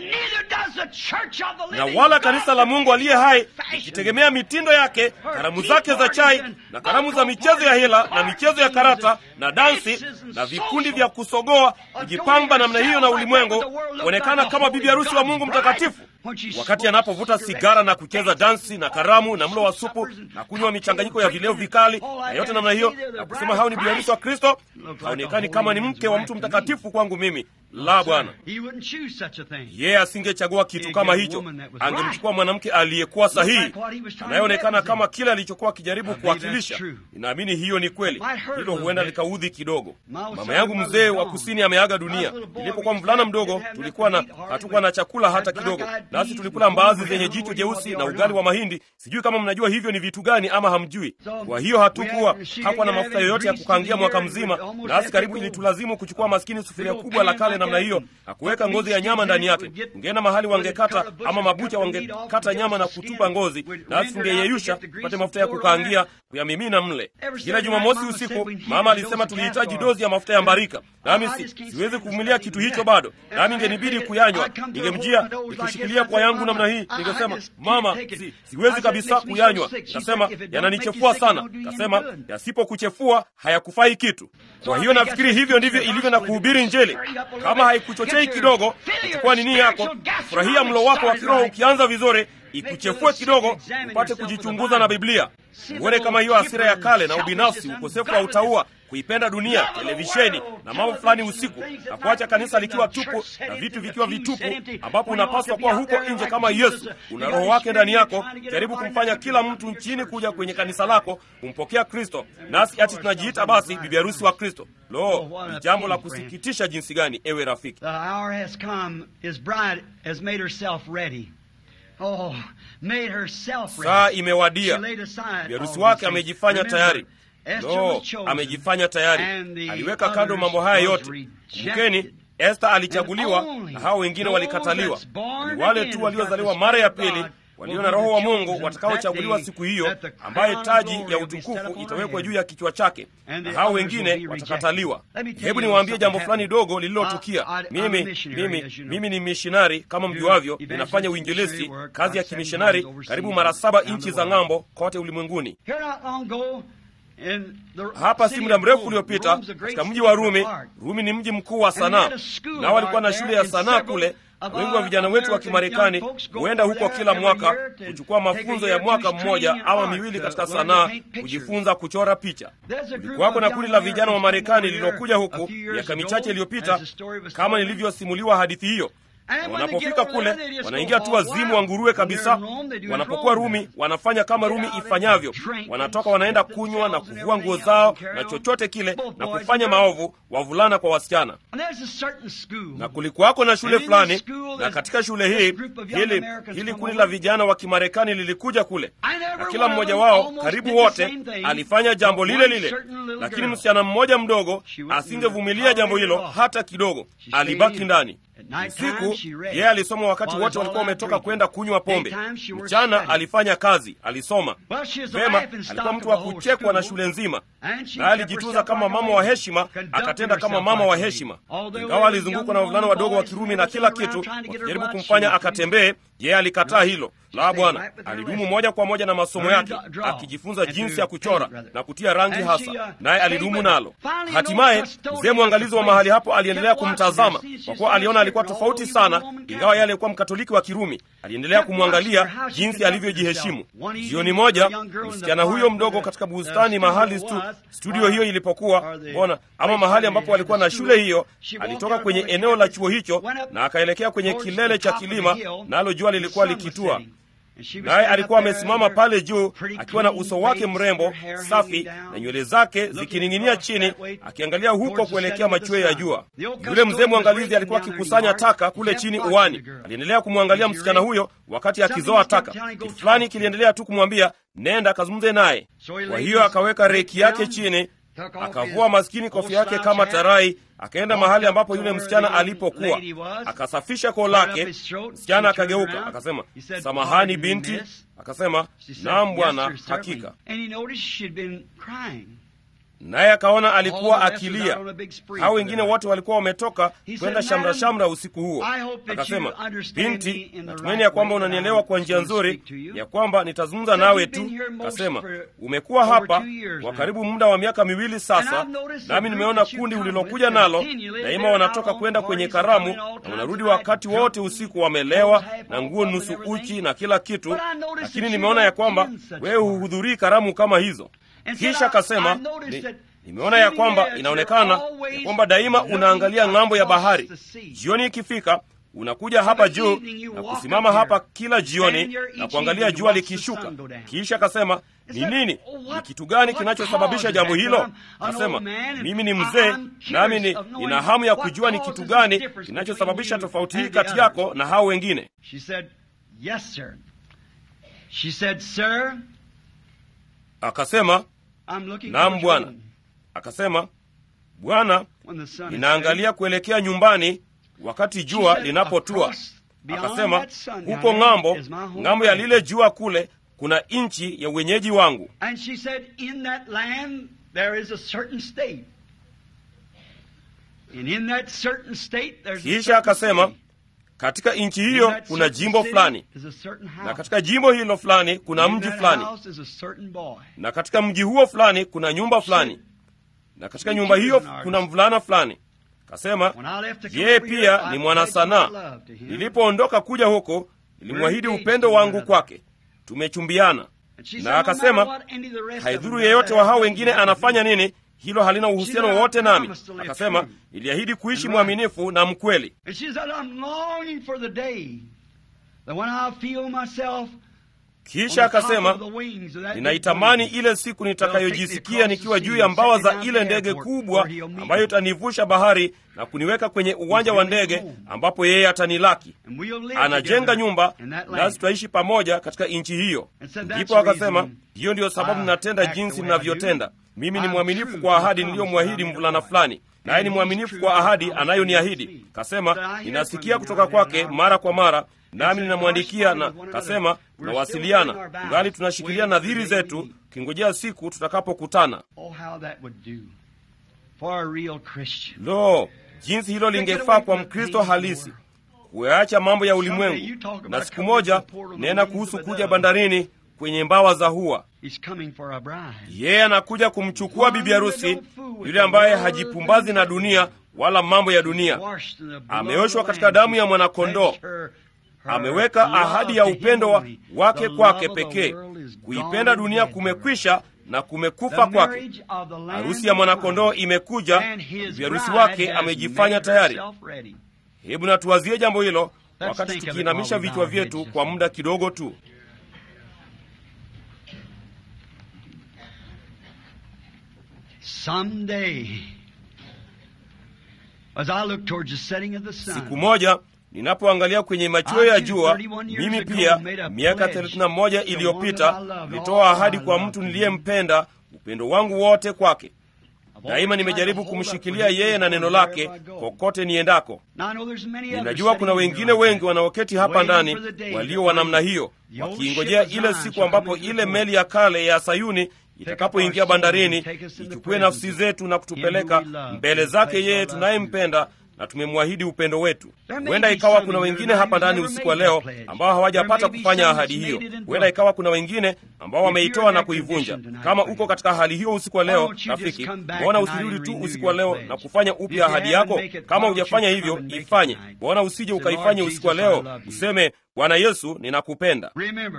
Na wala kanisa la Mungu aliye hai, ikitegemea mitindo yake, karamu zake za chai na karamu za michezo ya hela na michezo ya karata na dansi na vikundi vya kusogoa, kujipamba namna hiyo na ulimwengu, kuonekana kama bibi harusi wa Mungu mtakatifu. Wakati anapovuta sigara na kucheza dansi na karamu na mlo wa supu na kunywa michanganyiko ya vileo vikali na yote namna hiyo, na kusema hao ni bibi harusi wa Kristo, haonekani kama ni mke wa mtu mtakatifu kwangu mimi. La, Bwana, yeye asingechagua kitu kama hicho. Angemchukua mwanamke aliyekuwa sahihi, anayeonekana kama kile alichokuwa akijaribu kuwakilisha. Ninaamini hiyo ni kweli. Hilo huenda likaudhi kidogo. Mama yangu mzee wa kusini ameaga dunia. Nilipokuwa mvulana mdogo, tulikuwa na hatukuwa na chakula hata kidogo, nasi tulikula mbaazi zenye jicho jeusi na ugali wa mahindi. Sijui kama mnajua hivyo ni vitu gani ama hamjui. Kwa hiyo hatukuwa hakuwa na mafuta yoyote ya kukangia mwaka mzima, nasi karibu ilitulazimu kuchukua maskini sufuria kubwa la kale namna hiyo na kuweka ngozi ya nyama ndani yake. Ungeenda mahali wangekata ama mabucha wangekata nyama na kutupa ngozi, nasi tungeyeyusha tupate mafuta ya kukaangia kuyamimina mle. Kila Jumamosi usiku mama alisema tulihitaji dozi ya mafuta ya mbarika, nami si, siwezi kuvumilia kitu hicho bado, nami ingenibidi kuyanywa. Ningemjia nikishikilia kwa yangu namna hii, ningesema mama, si, siwezi kabisa kuyanywa. Nasema yananichefua sana. Nasema yasipokuchefua hayakufai kitu. Kwa hiyo nafikiri hivyo ndivyo ilivyo na kuhubiri Injili. Kama haikuchochei kidogo, kuchukua nini yako, furahia mlo wako wa kiroho ukianza vizuri, ikuchefue kidogo, upate kujichunguza na Biblia. Uone kama hiyo hasira ya kale na ubinafsi, ukosefu wa utaua, kuipenda dunia, televisheni na mambo fulani usiku, na kuacha kanisa likiwa tupu na vitu vikiwa vitupu, ambapo unapaswa kuwa huko nje kama Yesu. Una Roho wake ndani yako, jaribu kumfanya kila mtu nchini kuja kwenye kanisa lako kumpokea Kristo, nasi ati tunajiita basi bibi harusi wa Kristo. Lo, ni jambo la kusikitisha jinsi gani, ewe rafiki. Oh, made herself ready. Saa imewadia, biharusi wake amejifanya tayari. No, amejifanya tayari. Aliweka kando mambo haya yote. Kumbukeni, Esther alichaguliwa na hao wengine walikataliwa. Ni wale tu waliozaliwa mara ya pili, walio na Roho wa Mungu, watakaochaguliwa siku hiyo, ambaye taji ya utukufu itawekwa juu ya kichwa chake, na hao wengine watakataliwa. Hebu niwaambie jambo fulani dogo lililotukia. Mimi mimi mimi ni missionari kama mjuavyo, ninafanya uinjilisti, kazi ya kimissionari karibu mara saba nchi za ng'ambo kote ulimwenguni. Hapa si muda mrefu uliopita, katika mji wa Rumi. Rumi ni mji mkuu wa sanaa, na walikuwa na shule ya sanaa kule. Wengi wa vijana wetu wa Kimarekani huenda huko kila mwaka kuchukua mafunzo ya mwaka mmoja ama miwili katika sanaa, kujifunza kuchora picha. Kulikuwako na kundi la vijana wa Marekani lililokuja huku miaka michache iliyopita, kama nilivyosimuliwa hadithi hiyo. Wanapofika kule, wanaingia tu wazimu wa nguruwe kabisa. Wanapokuwa Rumi, wanafanya kama Rumi ifanyavyo. Wanatoka wanaenda kunywa na kuvua nguo zao na chochote kile na kufanya maovu, wavulana kwa wasichana. Na kulikuwako na shule fulani, na katika shule hii, hili hili kundi la vijana wa Kimarekani lilikuja kule, na kila mmoja wao, karibu wote, alifanya jambo lile lile. Lakini msichana mmoja mdogo asingevumilia jambo hilo hata kidogo. Alibaki ndani. Siku yeye alisoma wakati wote walikuwa wametoka kwenda kunywa pombe. Mchana alifanya kazi, alisoma. Vema, alikuwa mtu wa kuchekwa na shule nzima, na alijitunza kama mama wa heshima, akatenda kama mama wa heshima. Ingawa alizungukwa na wavulana wadogo wa Kirumi na kila kitu wakijaribu kumfanya akatembee, yeye alikataa hilo. La, bwana, alidumu moja kwa moja na masomo yake, akijifunza jinsi ya kuchora na kutia rangi hasa, naye alidumu nalo. Hatimaye mzee mwangalizi wa mahali hapo aliendelea kumtazama, kwa kuwa aliona alikuwa tofauti sana. Ingawa yeye alikuwa Mkatoliki wa Kirumi, aliendelea kumwangalia jinsi alivyojiheshimu. Jioni moja, msichana huyo mdogo katika bustani mahali stu, studio hiyo ilipokuwa, bona ama mahali ambapo alikuwa na shule hiyo, alitoka kwenye eneo la chuo hicho na akaelekea kwenye kilele cha kilima, nalo jua lilikuwa likitua. Naye alikuwa amesimama pale juu akiwa na uso wake mrembo safi na nywele zake zikining'inia chini, akiangalia huko kuelekea machweo ya jua. Yule mzee mwangalizi alikuwa akikusanya taka kule chini uwani. Aliendelea kumwangalia msichana huyo wakati akizoa taka. Kitu fulani kiliendelea tu kumwambia, nenda kazungumze naye. Kwa hiyo akaweka reki yake chini, akavua maskini kofia yake kama tarai, akaenda mahali ambapo yule msichana alipokuwa, akasafisha koo lake. Msichana akageuka akasema, samahani binti. Akasema, naam bwana, hakika. Naye akaona alikuwa akilia. Hao wengine wote walikuwa wametoka kwenda shamra shamra usiku huo. Akasema, binti, natumaini ya kwamba unanielewa kwa njia nzuri, ya kwamba nitazungumza nawe tu. Akasema, umekuwa hapa kwa karibu muda wa miaka miwili sasa, nami nimeona kundi ulilokuja nalo daima wanatoka kwenda kwenye karamu na wanarudi wakati wote usiku wamelewa na nguo nusu uchi na kila kitu, lakini nimeona ya kwamba wewe huhudhurii karamu kama hizo. Kisha akasema, Nimeona ya kwamba inaonekana ya kwamba daima unaangalia ng'ambo ya bahari. Jioni ikifika, unakuja hapa juu na kusimama hapa kila jioni na kuangalia jua likishuka. Kisha akasema, ni nini? Ni kitu gani kinachosababisha jambo hilo? Akasema, mimi ni mzee, nami ni nina hamu ya kujua ni kitu gani kinachosababisha tofauti hii kati yako na hao wengine. Akasema, naam Bwana. Akasema, Bwana, ninaangalia kuelekea nyumbani wakati jua linapotua. Akasema, huko ng'ambo, ng'ambo ya lile jua kule, kuna nchi ya wenyeji wangu. Kisha akasema, katika nchi hiyo kuna jimbo fulani, na katika jimbo hilo fulani kuna mji fulani, na katika mji huo fulani kuna nyumba fulani, na katika nyumba hiyo kuna mvulana fulani. Kasema, yeye pia ni mwana sanaa. Nilipoondoka kuja huko, nilimwahidi upendo wangu kwake. Tumechumbiana. Na akasema, haidhuru yeyote wa hao wengine anafanya nini, hilo halina uhusiano wowote nami. Akasema, niliahidi kuishi mwaminifu na mkweli. Kisha akasema, ninaitamani ile siku nitakayojisikia nikiwa juu ya mbawa za ile ndege kubwa ambayo itanivusha bahari na kuniweka kwenye uwanja wa ndege ambapo yeye atanilaki. Anajenga nyumba, nasi tutaishi pamoja katika nchi hiyo. Ndipo akasema, hiyo ndiyo sababu ninatenda jinsi ninavyotenda. Mimi ni mwaminifu kwa ahadi niliyomwahidi mvulana fulani, naye ni mwaminifu kwa ahadi anayoniahidi. Kasema, ninasikia kutoka kwake mara kwa mara, nami ninamwandikia, na kasema, tunawasiliana, ngali tunashikilia nadhiri zetu, kingojea siku tutakapokutana. Lo, jinsi hilo lingefaa kwa Mkristo halisi, kuacha mambo ya ulimwengu. Na siku moja nena kuhusu kuja bandarini kwenye mbawa za hua. Yeye anakuja kumchukua bibi harusi, yule ambaye hajipumbazi na dunia wala mambo ya dunia. Ameoshwa katika damu ya mwanakondoo. Ameweka ahadi ya upendo wake kwake pekee. Kuipenda dunia kumekwisha na kumekufa kwake. Harusi ya mwanakondoo imekuja, bibi harusi wake amejifanya tayari. Hebu na tuwazie jambo hilo wakati tukiinamisha vichwa vyetu kwa muda kidogo tu. Someday, as I look towards the setting of the sun, siku moja ninapoangalia kwenye machweo ya jua, mimi pia miaka thelathini na moja iliyopita nilitoa ahadi kwa mtu niliyempenda, upendo wangu wote kwake. Daima nimejaribu kumshikilia yeye na neno lake kokote niendako. Ninajua kuna wengine wengi wanaoketi hapa ndani walio wa namna hiyo, wakiingojea ile siku ambapo ile meli ya kale ya Sayuni itakapoingia bandarini, ichukue nafsi zetu na kutupeleka mbele zake yeye tunayempenda na tumemwahidi upendo wetu. Huenda ikawa kuna wengine hapa ndani usiku wa leo ambao hawajapata kufanya ahadi hiyo. Huenda ikawa kuna wengine ambao wameitoa na kuivunja. Kama uko katika hali hiyo usiku wa leo, rafiki, mbona usirudi tu usiku wa leo na kufanya upya ahadi yako? Kama hujafanya hivyo, ifanye. Mbona usije ukaifanye usiku wa leo, useme, Bwana Yesu, ninakupenda.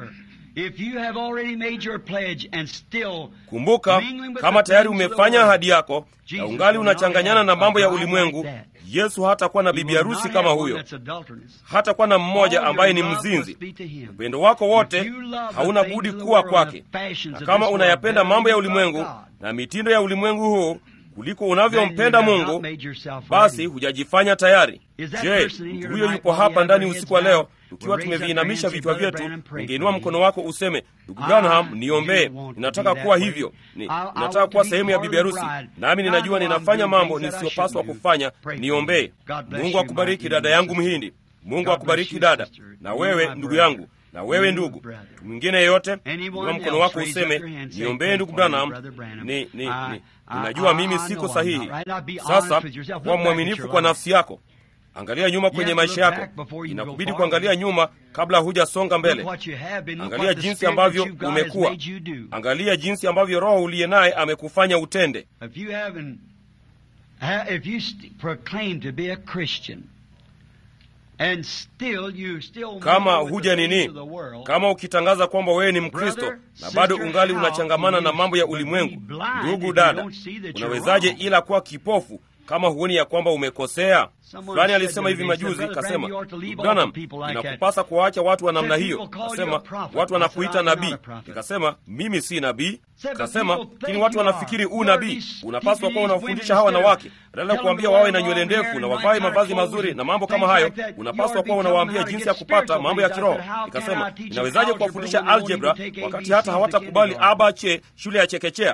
If you have already made your pledge and still, kumbuka, kama tayari umefanya ahadi yako na ungali unachanganyana na mambo ya ulimwengu, Yesu hatakuwa na bibi harusi kama huyo. Hatakuwa na mmoja ambaye ni mzinzi. Upendo wako wote hauna budi kuwa kwake. Na kama unayapenda mambo ya ulimwengu na mitindo ya ulimwengu huu kuliko unavyompenda Mungu, basi hujajifanya tayari. Je, mtu huyo yupo hapa ndani usiku wa leo? Tukiwa tumeviinamisha vichwa vyetu, ungeinua mkono wako useme, ndugu Branham, niombee. Ninataka kuwa hivyo. Ni, ninataka kuwa sehemu ya bibi harusi. Nami ninajua ninafanya mambo nisiyopaswa kufanya. Niombee. Mungu akubariki dada yangu Mhindi. Mungu akubariki dada. Na wewe ndugu yangu. Na wewe ndugu. Mwingine yeyote, inua mkono wako useme, niombee ndugu Branham. Ni, ni, ni, ninajua mimi siko sahihi. Sasa, kuwa mwaminifu kwa nafsi yako. Angalia nyuma kwenye maisha yako. Inakubidi kuangalia nyuma kabla hujasonga mbele. Angalia jinsi ambavyo umekuwa. Angalia jinsi ambavyo Roho uliye naye amekufanya utende. If you haven't, if you proclaim to be a Christian, Kama huja nini, kama ukitangaza kwamba wewe ni Mkristo na bado ungali unachangamana na mambo ya ulimwengu, ndugu dada, unawezaje ila kuwa kipofu kama huoni ya kwamba umekosea? Fulani alisema hivi majuzi, kasema, Branham, inakupasa kuwaacha watu wa namna hiyo. Kasema, watu wanakuita nabii. Nikasema, mimi si nabii. Kasema, lakini watu wanafikiri u nabii. Unapaswa kuwa unawafundisha hawa wanawake, badala ya kuambia wawe na nywele ndefu na wavae mavazi mazuri na mambo kama hayo, unapaswa kuwa unawaambia jinsi ya kupata mambo ya kiroho. Nikasema, inawezaje kuwafundisha algebra wakati hata hawatakubali abache shule ya chekechea?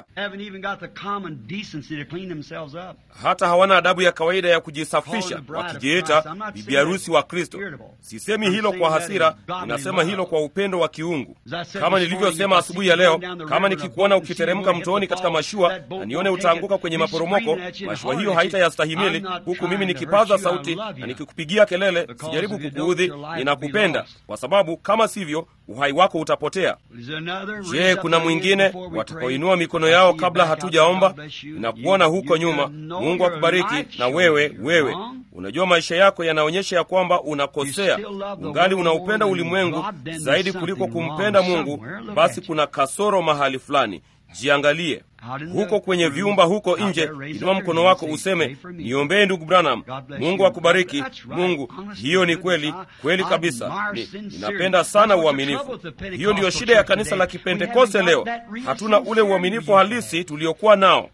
Hata hawana adabu ya kawaida ya kujisafisha, wakijiita bibi harusi wa Kristo. Sisemi hilo kwa hasira, ninasema hilo kwa upendo wa kiungu. Kama nilivyosema asubuhi ya leo, kama nikikuona ukiteremka mtooni katika mashua na nione utaanguka kwenye maporomoko, mashua hiyo haitayastahimili, huku mimi nikipaza sauti na nikikupigia kelele, sijaribu kukuudhi, ninakupenda, kwa sababu kama sivyo uhai wako utapotea. Je, kuna mwingine watakaoinua mikono yao kabla hatujaomba? Ninakuona huko nyuma. Mungu akubariki. Na wewe, wewe unajua maisha yako yanaonyesha ya kwamba unakosea, ungali unaupenda ulimwengu zaidi kuliko kumpenda Mungu. Basi kuna kasoro mahali fulani. Jiangalie huko kwenye viumba huko nje. Inua mkono wako useme, niombee ndugu Branham, Mungu akubariki. Mungu, hiyo ni kweli, kweli kabisa. Ni, ninapenda sana uaminifu. Hiyo ndiyo shida ya kanisa la Kipentekoste leo. Hatuna ule uaminifu halisi tuliokuwa nao.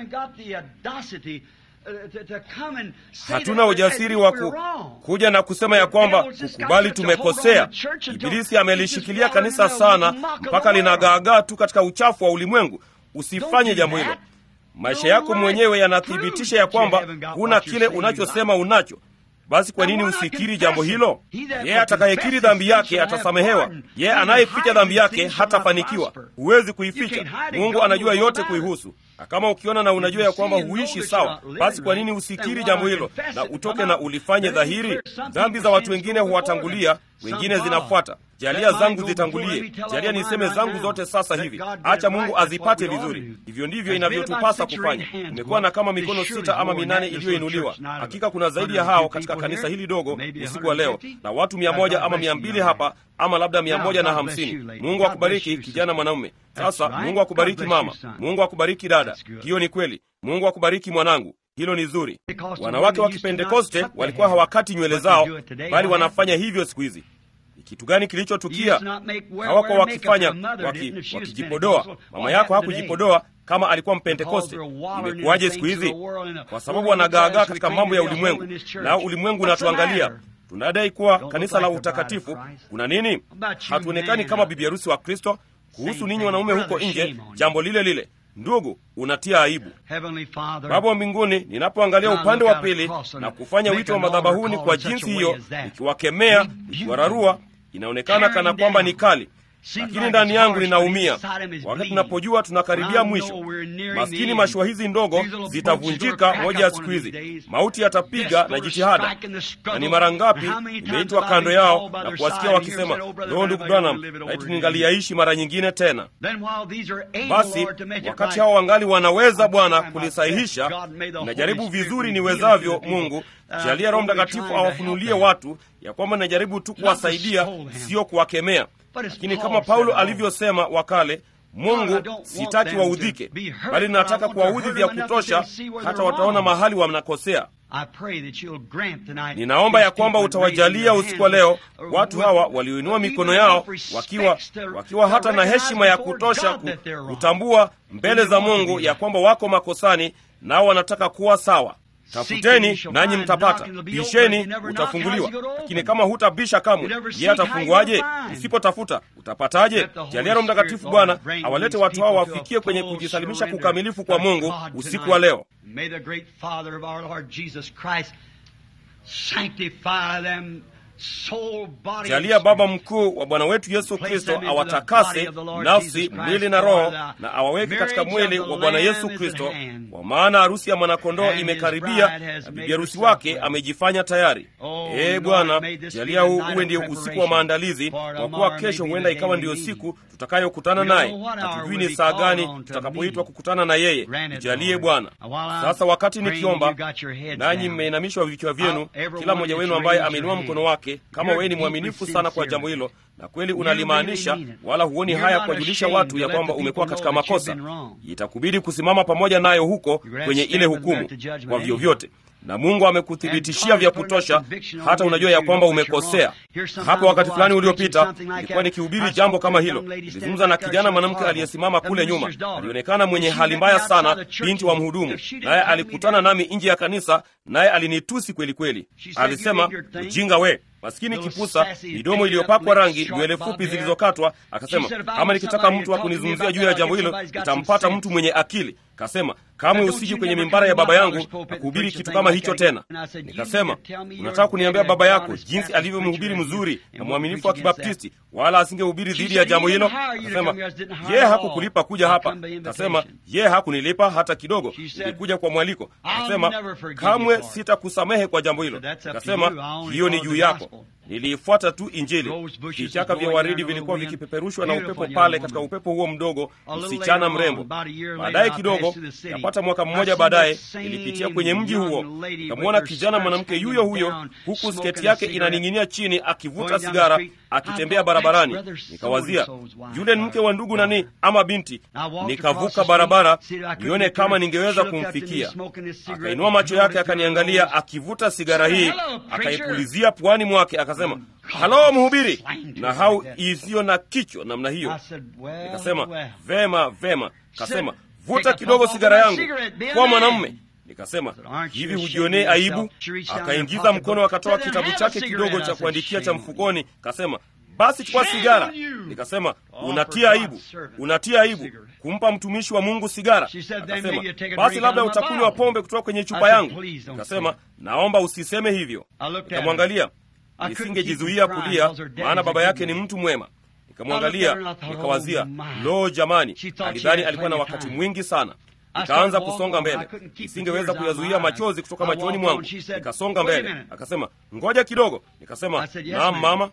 Hatuna ujasiri wa kuja na kusema ya kwamba kukubali tumekosea. Ibilisi amelishikilia kanisa sana mpaka linagaagaa tu katika uchafu wa ulimwengu. Usifanye jambo hilo. Maisha yako mwenyewe yanathibitisha ya kwamba huna kile unachosema unacho. Basi kwa nini usikiri jambo hilo? Yeye atakayekiri dhambi yake atasamehewa. Yeye anayeficha dhambi yake hatafanikiwa. Huwezi kuificha. Mungu anajua yote kuihusu. Kama ukiona na unajua ya kwamba huishi sawa, basi kwa nini usikiri jambo hilo na utoke na ulifanye dhahiri? Dhambi za watu wengine huwatangulia, wengine zinafuata. Jalia zangu zitangulie. Jalia niseme zangu zote sasa hivi. Acha Mungu azipate vizuri. Hivyo ndivyo inavyotupasa kufanya. Umekuwa na kama mikono sita ama minane iliyoinuliwa. Hakika kuna zaidi ya hao katika kanisa hili dogo usiku wa leo, na watu mia moja ama mia mbili hapa, ama labda mia moja na hamsini. Mungu akubariki kijana mwanaume. Sasa Mungu akubariki mama. Mungu akubariki dada. Hiyo ni kweli. Mungu akubariki mwanangu. Hilo ni zuri. Wanawake wa Kipentekoste walikuwa hawakati nywele zao, bali wanafanya hivyo siku hizi. Kitu gani kilichotukia? Hawako wakifanya waki, wakijipodoa. Mama yako hakujipodoa kama alikuwa Mpentekoste. Imekuwaje siku hizi? Kwa sababu wanagaagaa katika mambo ya ulimwengu, na ulimwengu unatuangalia. Tunadai kuwa kanisa la utakatifu. Kuna nini? Hatuonekani kama bibi harusi wa Kristo. Kuhusu ninyi wanaume huko nje, jambo lile lile. Ndugu, unatia aibu. Baba wa mbinguni, ninapoangalia upande wa pili na kufanya wito wa madhabahuni kwa jinsi hiyo, nikiwakemea, nikiwararua, inaonekana kana kwamba ni kali, lakini ndani yangu ninaumia wakati tunapojua tunakaribia mwisho. Maskini mashua hizi ndogo zitavunjika moja ya siku hizi. Mauti yatapiga na jitihada. Na ni mara ngapi nimeitwa kando yao na kuwasikia wakisema, "Leo ndugu Branham, laiti ningaliaishi mara nyingine tena." Basi wakati hao wangali wanaweza Bwana kulisahihisha, najaribu vizuri niwezavyo. Mungu, jalia Roho Mtakatifu awafunulie watu ya kwamba najaribu tu kuwasaidia, sio kuwakemea. Lakini kama Paulo alivyosema wakale, Mungu, sitaki waudhike, bali nataka kuwaudhi vya kutosha hata wataona mahali wanakosea. Ninaomba ya kwamba utawajalia usiku wa leo watu hawa walioinua mikono yao wakiwa wakiwa hata na heshima ya kutosha kutambua mbele za Mungu ya kwamba wako makosani, nao wanataka kuwa sawa. Tafuteni nanyi mtapata, bisheni utafunguliwa. Lakini kama hutabisha kamwe, yeye atafunguaje? Usipotafuta utapataje? Jalia Roho Mtakatifu Bwana awalete watu hao wafikie kwenye kujisalimisha kukamilifu kwa Mungu usiku wa leo. Jalia Baba mkuu wa Bwana wetu Yesu Kristo awatakase nafsi, mwili na roho, na awaweke katika mwili wa Bwana Yesu Kristo, kwa maana harusi ya mwanakondoo imekaribia na bibi harusi wake amejifanya tayari. Ee Bwana, jalia huu uwe ndio usiku wa maandalizi, kwa kuwa kesho huenda ikawa ndio siku tutakayokutana naye. Hatujui ni saa gani tutakapoitwa kukutana na yeye. Jalie Bwana. Sasa wakati nikiomba, nanyi mmeinamishwa vichwa vyenu, kila mmoja wenu ambaye ameinua mkono wake, kama wewe ni mwaminifu sana kwa jambo hilo na kweli unalimaanisha, wala huoni haya kuwajulisha watu ya kwamba umekuwa katika makosa, itakubidi kusimama pamoja nayo huko kwenye ile hukumu kwa vyovyote. Na Mungu amekuthibitishia vya kutosha, hata unajua ya kwamba umekosea. Hapo wakati fulani uliopita nilikuwa nikihubiri jambo kama hilo. Nilizungumza na kijana mwanamke aliyesimama kule nyuma. Alionekana mwenye hali mbaya sana, binti wa mhudumu. Naye alikutana nami nje ya kanisa, naye alinitusi kweli kweli. Alisema, ujinga we, maskini kipusa, midomo iliyopakwa rangi, nywele fupi zilizokatwa. Akasema, kama nikitaka mtu akunizungumzia juu ya jambo hilo, nitampata mtu mwenye akili. Kasema, kamwe usiji kwenye mimbara ya baba yangu na kuhubiri kitu kama hicho tena. Nikasema, unataka kuniambia baba yako jinsi alivyomhubiri mzuri na mwaminifu wa Kibaptisti, wala asingehubiri dhidi ya jambo hilo? Akasema, yeye hakukulipa kuja hapa. Akasema, yeye hakunilipa hata kidogo, nilikuja kwa mwaliko. Akasema, kamwe sitakusamehe kwa jambo hilo. Akasema, hiyo ni juu yako. Niliifuata tu Injili. Vichaka vya waridi vilikuwa vikipeperushwa na upepo pale, katika upepo huo mdogo, msichana mrembo. Baadaye kidogo, yapata mwaka mmoja baadaye, nilipitia kwenye mji huo, nikamwona kijana mwanamke yuyo huyo, huku sketi yake inaning'inia chini, akivuta sigara, akitembea barabarani. Nikawazia, yule ni mke wa ndugu nani ama binti? Nikavuka barabara nione kama ningeweza kumfikia. Akainua macho yake akaniangalia, akivuta sigara hii, akaipulizia puani mwake. Akasema, halo mhubiri, na hau isiyo na kichwa namna hiyo. Nikasema, vema vema. Kasema, vuta kidogo sigara yangu kwa mwanamume. Nikasema, hivi hujionee aibu? Akaingiza mkono, akatoa kitabu chake kidogo cha kuandikia cha mfukoni. Kasema, basi chukua sigara. Nikasema, unatia aibu, unatia aibu kumpa mtumishi wa Mungu sigara. Akasema, basi labda utakunywa pombe kutoka kwenye chupa yangu. Nikasema, naomba usiseme hivyo. Nikamwangalia, nisingejizuia kulia, maana baba yake ni mtu mwema. Nikamwangalia, nikawazia, lo jamani, alidhani alikuwa na wakati mwingi sana. Nikaanza kusonga mbele, nisingeweza kuyazuia machozi kutoka machoni mwangu. Nikasonga mbele. Akasema, ngoja kidogo. Nikasema, naam mama.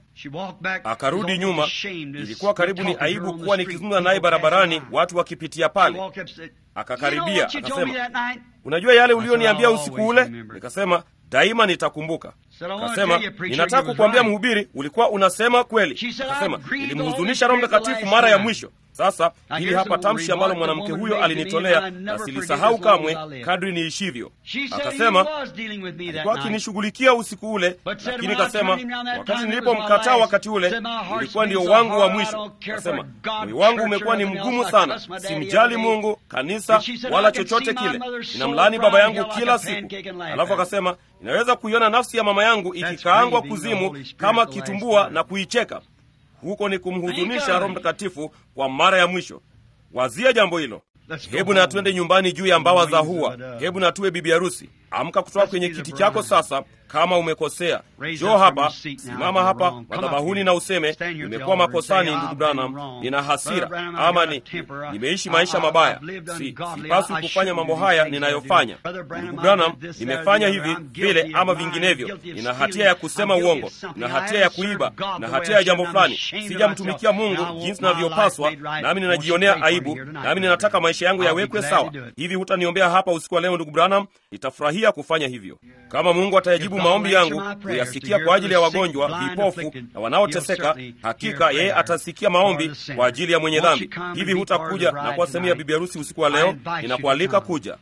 Akarudi nyuma. Ilikuwa karibu ni aibu kuwa nikizungumza naye barabarani, watu wakipitia pale. Akakaribia, akasema, unajua yale ulioniambia usiku ule? Nikasema, daima nitakumbuka. Akasema, ninataka kukuambia mhubiri, ulikuwa unasema kweli. Akasema, nilimhuzunisha Roho Mtakatifu mara ya mwisho. Sasa hili hapa tamshi ambalo mwanamke huyo alinitolea, na silisahau kamwe kadri niishivyo. Akasema, alikuwa akinishughulikia usiku ule, lakini kasema, wakati nilipomkataa wakati ule, ulikuwa ndio wangu wa mwisho. Akasema, moyo wangu umekuwa ni mgumu sana, simjali Mungu, kanisa, wala chochote kile. Ninamlaani baba yangu kila siku. Alafu akasema, inaweza kuiona nafsi ya mama yangu ikikaangwa kuzimu kama kitumbua na kuicheka. Huko ni kumhuzunisha Roho Mtakatifu kwa mara ya mwisho. Wazia jambo hilo. Hebu na tuende nyumbani juu ya mbawa za hua. Hebu na tuwe bibi harusi. Amka kutoka kwenye kiti chako sasa, kama umekosea. Njoo hapa, simama hapa madhabahuni na useme, nimekuwa makosani ndugu Branham, nina hasira, ama ni nimeishi maisha mabaya, si sipaswi kufanya mambo haya ninayofanya. Ndugu Branham, nimefanya hivi vile ama vinginevyo. Nina hatia ya kusema uongo, nina hatia ya kuiba, na hatia ya jambo fulani. Sijamtumikia Mungu jinsi ninavyopaswa, nami ninajionea aibu, nami ninataka maisha yangu yawekwe sawa. Hivi hutaniombea hapa usiku wa leo ndugu Branham? Nitafurahia kufanya hivyo. Kama Mungu atayajibu maombi yangu, kuyasikia kwa ajili ya wagonjwa, vipofu na wanaoteseka, hakika yeye atasikia maombi kwa ajili ya mwenye dhambi. Hivi hutakuja na kuwa sehemu ya bibi harusi usiku wa leo? Ninakualika kuja.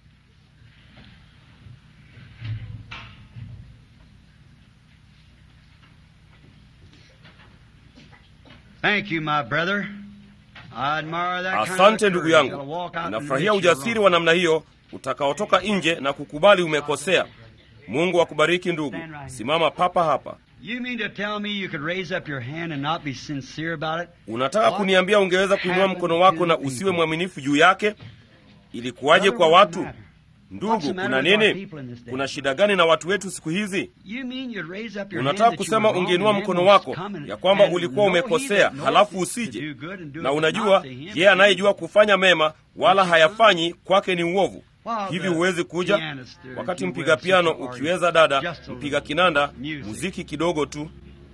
Thank you, my brother. I admire that kind of Asante ndugu yangu, nafurahia ujasiri wa namna hiyo utakaotoka nje na kukubali umekosea. Mungu akubariki ndugu. Simama papa hapa. Unataka kuniambia ungeweza kuinua mkono wako na usiwe mwaminifu juu yake? Ilikuwaje kwa watu? Ndugu, kuna nini? Kuna shida gani na watu wetu siku hizi? Unataka kusema ungeinua mkono wako ya kwamba ulikuwa umekosea, halafu usije. Na unajua, yeye anayejua kufanya mema wala hayafanyi, kwake ni uovu. Hivi huwezi kuja? Wakati mpiga piano ukiweza, dada, mpiga kinanda, muziki kidogo tu.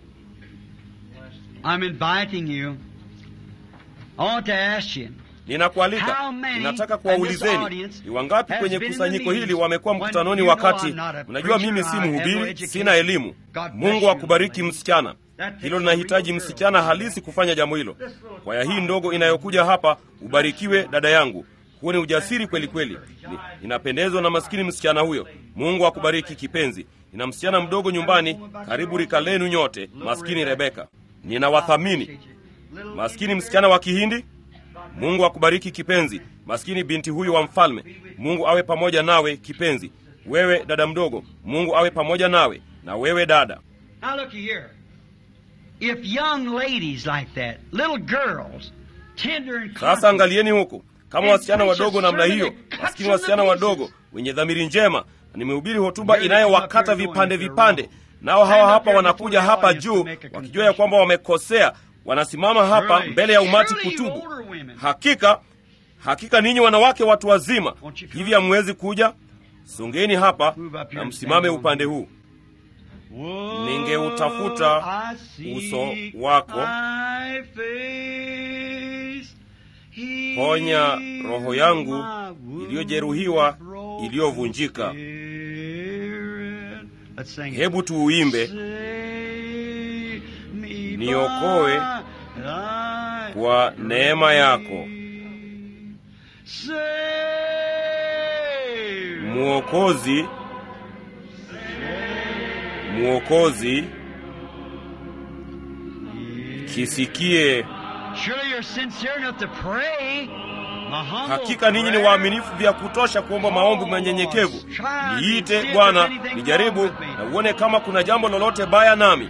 I'm inviting you. I want to ask you. Ninakualika, ninataka kuwaulizeni, ni wangapi kwenye kusanyiko hili wamekuwa mkutanoni wakati mnajua mimi si mhubiri, sina elimu? Mungu akubariki msichana. Hilo linahitaji msichana halisi kufanya jambo hilo. Kwaya hii ndogo inayokuja hapa, ubarikiwe dada yangu. Huo ni ujasiri kweli kweli. Ninapendezwa na maskini msichana huyo. Mungu akubariki kipenzi. Nina msichana mdogo nyumbani, karibu rika lenu nyote, maskini Rebeka. Ninawathamini. Maskini msichana wa Kihindi, Mungu akubariki kipenzi. Maskini binti huyu wa mfalme, Mungu awe pamoja nawe kipenzi. Wewe dada mdogo, Mungu awe pamoja nawe. Na wewe dada. Now look here. If young ladies like that, little girls, tender and sasa angalieni huku, kama wasichana wadogo namna hiyo, maskini wasichana wadogo wenye dhamiri njema, na nimehubiri hotuba inayowakata vipande vipande, nao hawa hapa wanakuja hapa juu wakijua ya kwamba wamekosea, wanasimama hapa mbele ya umati kutubu. Hakika, hakika ninyi wanawake watu wazima, hivi hamwezi kuja? Songeni hapa na msimame upande huu. Ningeutafuta uso wako, ponya roho yangu iliyojeruhiwa, iliyovunjika. Hebu tuuimbe, niokoe kwa neema yako. Mwokozi, Mwokozi, kisikie. Hakika ninyi ni waaminifu vya kutosha kuomba maombi manyenyekevu. Niite Bwana, nijaribu na uone kama kuna jambo lolote baya nami.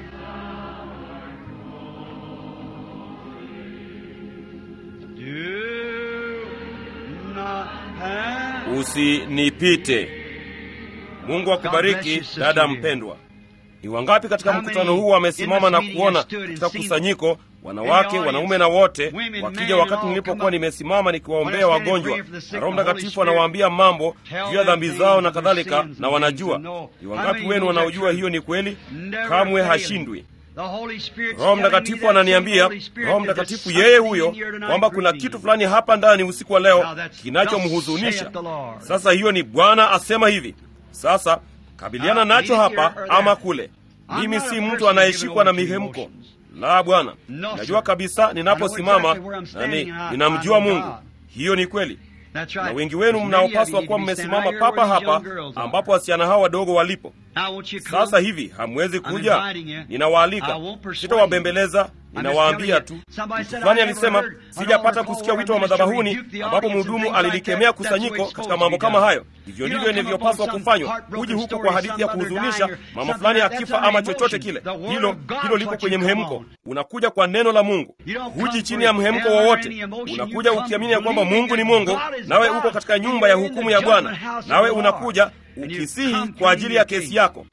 Usinipite. Mungu akubariki dada mpendwa. Ni wangapi katika mkutano huu wamesimama na kuona katika kusanyiko, wanawake, wanaume na wote, wakija wakati nilipokuwa nimesimama nikiwaombea wagonjwa, na Roho Mtakatifu anawaambia mambo juu ya dhambi zao na kadhalika, na wanajua? Ni wangapi wenu wanaojua hiyo ni kweli? Kamwe hashindwi. Roho Mtakatifu ananiambia, Roho Mtakatifu yeye huyo, kwamba kuna kitu fulani hapa ndani usiku wa leo kinachomhuzunisha. Sasa hiyo ni Bwana asema hivi. Sasa kabiliana nacho hapa ama kule. Mimi si mtu anayeshikwa na mihemko. La, Bwana, najua kabisa ninaposimama na ni, ninamjua Mungu. Hiyo ni kweli. Na wengi wenu mnaopaswa kuwa mmesimama papa hapa ambapo wasichana hawa wadogo walipo. Sasa hivi hamwezi kuja? Ninawaalika. Sitawabembeleza, ninawaambia tu. Fulani alisema, sijapata kusikia wito wa madhabahuni ambapo mhudumu alilikemea kusanyiko katika mambo kama hayo. Hivyo ndivyo inavyopaswa kufanywa. Huji huko kwa hadithi ya kuhuzunisha, mama fulani akifa ama chochote kile. Hilo hilo liko kwenye mhemko. Unakuja kwa neno la Mungu. Huji chini ya mhemko wowote. Unakuja ukiamini ya kwamba Mungu ni Mungu, nawe uko katika nyumba ya hukumu ya Bwana. Nawe unakuja ukisihi kwa ajili ya kesi yako.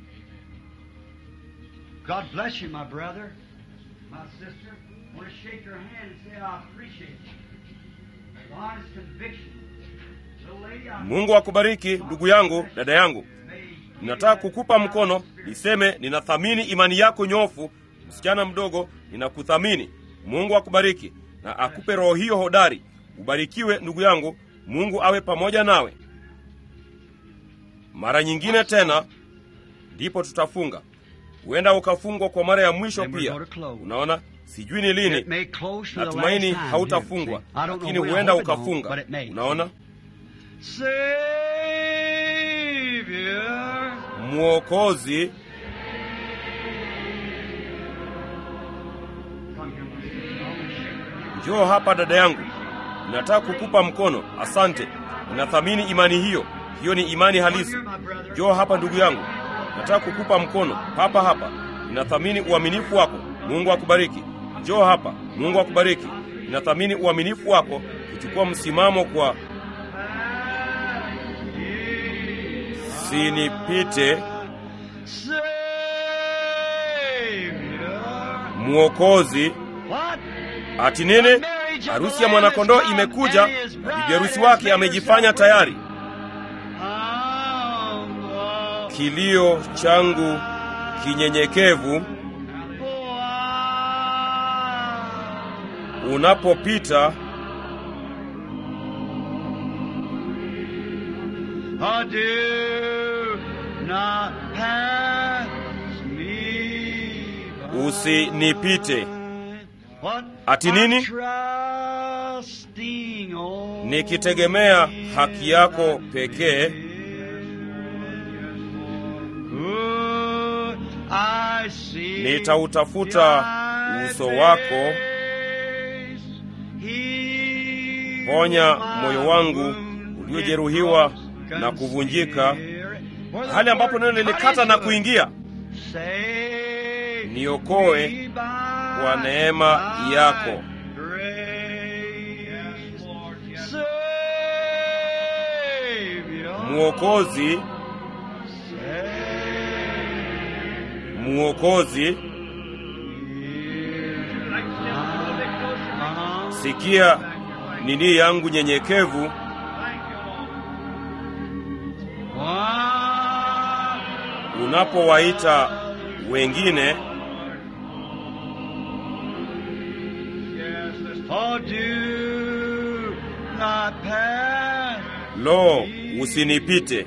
God bless you, my brother, my sister. I want to shake your hand and say I appreciate you. Honest conviction. Mungu akubariki ndugu yangu, dada yangu. Ninataka kukupa mkono, niseme ninathamini imani yako nyofu. Msichana mdogo, ninakuthamini. Mungu akubariki na akupe roho hiyo hodari. Ubarikiwe ndugu yangu. Mungu awe pamoja nawe. Mara nyingine tena ndipo tutafunga. Huenda ukafungwa kwa mara ya mwisho pia. Unaona? Sijui ni lini. Natumaini hautafungwa, lakini huenda ukafunga. Unaona? Mwokozi, njoo hapa dada yangu. Ninataka kukupa mkono. Asante. Ninathamini imani hiyo. Hiyo ni imani halisi. Njoo hapa ndugu yangu. Nataka kukupa mkono hapa hapa. Ninathamini uaminifu wako. Mungu akubariki. Njoo hapa. Mungu akubariki. Ninathamini uaminifu wako kuchukua msimamo kwa usinipite, Mwokozi. Ati nini? Harusi ya mwanakondoo imekuja na bibi harusi wake amejifanya tayari. Kilio changu kinyenyekevu unapopita, usinipite. Ati nini? Nikitegemea haki yako pekee, nitautafuta uso wako. Ponya moyo wangu uliojeruhiwa na kuvunjika, hali ambapo neno lilikata na kuingia. Niokoe kwa neema yako. Mwokozi, Mwokozi, sikia nini yangu nyenyekevu. Unapowaita wengine, lo, usinipite.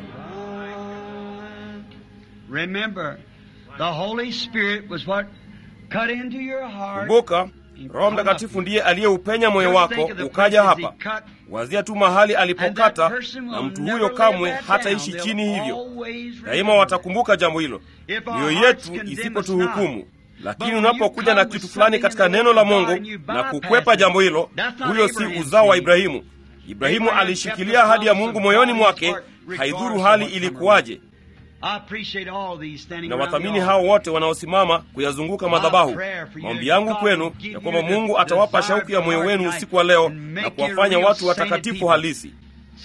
Remember, the Holy Spirit was what cut into your heart. Kumbuka, Roho Mtakatifu ndiye aliyeupenya moyo wako ukaja hapa. Wazia tu mahali alipokata, na mtu huyo kamwe hataishi chini hivyo. Daima watakumbuka jambo hilo, mioyo yetu isipotuhukumu. Lakini unapokuja na kitu fulani katika neno la Mungu na kukwepa jambo hilo, huyo si uzao wa Ibrahimu. Ibrahimu alishikilia ahadi ya Mungu moyoni mwake, haidhuru hali ilikuwaje. Na wathamini hao wote wanaosimama kuyazunguka madhabahu. Maombi yangu kwenu ya kwamba Mungu atawapa shauku ya moyo wenu usiku wa leo na kuwafanya watu watakatifu halisi.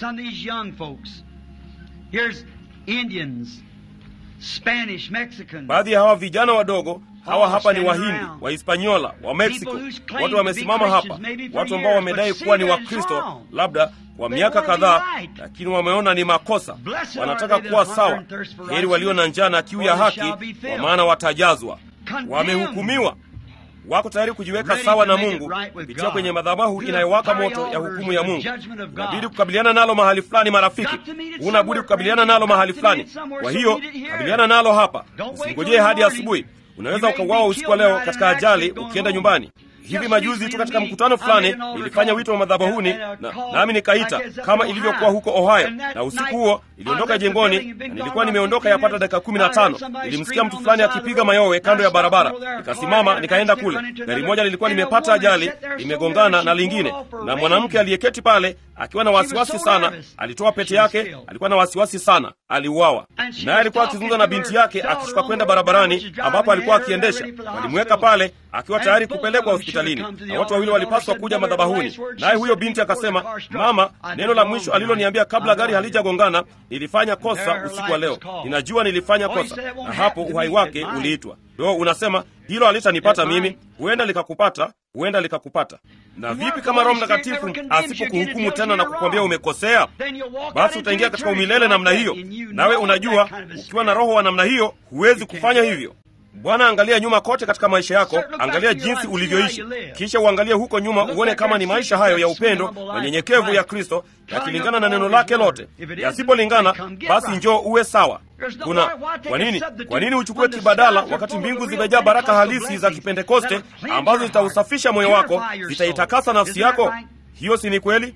Baadhi ya hawa vijana wadogo, hawa hapa ni Wahindi, Wahispaniola, wa Mexico. Watu wamesimama hapa, watu ambao wamedai kuwa ni Wakristo labda kwa miaka kadhaa, lakini wameona ni makosa. Wanataka kuwa sawa. Heri walio na njaa na kiu ya haki, kwa maana watajazwa. Wamehukumiwa, wako tayari kujiweka sawa na Mungu kupitia kwenye madhabahu inayowaka moto ya hukumu ya Mungu. Unabidi kukabiliana nalo mahali fulani, marafiki. Unabudi kukabiliana nalo mahali fulani. Kwa hiyo kabiliana nalo hapa. Usingojee hadi asubuhi. Unaweza ukauawa usiku wa leo katika ajali ukienda nyumbani. Hivi majuzi tu katika mkutano fulani nilifanya wito wa madhabahuni, na nami nikaita kama ilivyokuwa huko Ohio, na usiku huo niliondoka jengoni na nilikuwa nimeondoka yapata dakika kumi na tano. Nilimsikia mtu fulani akipiga mayowe kando ya barabara. Nikasimama nikaenda kule. Gari moja lilikuwa limepata ajali, limegongana na lingine, na mwanamke aliyeketi pale akiwa na wasiwasi sana, alitoa pete yake, alikuwa na wasiwasi sana, aliuawa. Naye alikuwa akizungumza na binti yake akishuka kwenda barabarani ambapo alikuwa akiendesha. Walimweka pale akiwa tayari kupelekwa hospitalini, na watu wawili walipaswa kuja madhabahuni. Naye huyo binti akasema, mama, neno la mwisho aliloniambia kabla gari halijagongana, nilifanya kosa usiku wa leo. Ninajua nilifanya kosa. Na hapo uhai wake uliitwa. Ndio unasema hilo halitanipata mimi, huenda likakupata, huenda likakupata. Na vipi kama Roho Mtakatifu asipokuhukumu tena na kukwambia umekosea? Basi utaingia katika umilele namna hiyo. Nawe unajua, ukiwa na roho wa namna hiyo, huwezi kufanya hivyo. Bwana, angalia nyuma kote katika maisha yako, angalia jinsi ulivyoishi. Kisha uangalie huko nyuma uone kama ni maisha hayo ya upendo na nyenyekevu ya Kristo yakilingana na neno lake lote. Yasipolingana, basi njoo uwe sawa. Kuna kwa nini? Kwa nini uchukue kibadala wakati mbingu zimejaa baraka halisi za Kipentekoste ambazo zitausafisha moyo wako, zitaitakasa nafsi yako? Hiyo si ni kweli?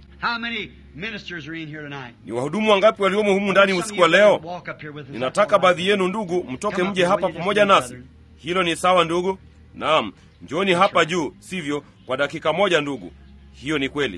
Ni wahudumu wangapi waliomo humu ndani usiku wa leo? Ninataka baadhi yenu ndugu mtoke mje hapa pamoja nasi. Hilo ni sawa ndugu? Naam, njoni hapa juu, sivyo? Kwa dakika moja ndugu. Hiyo ni kweli.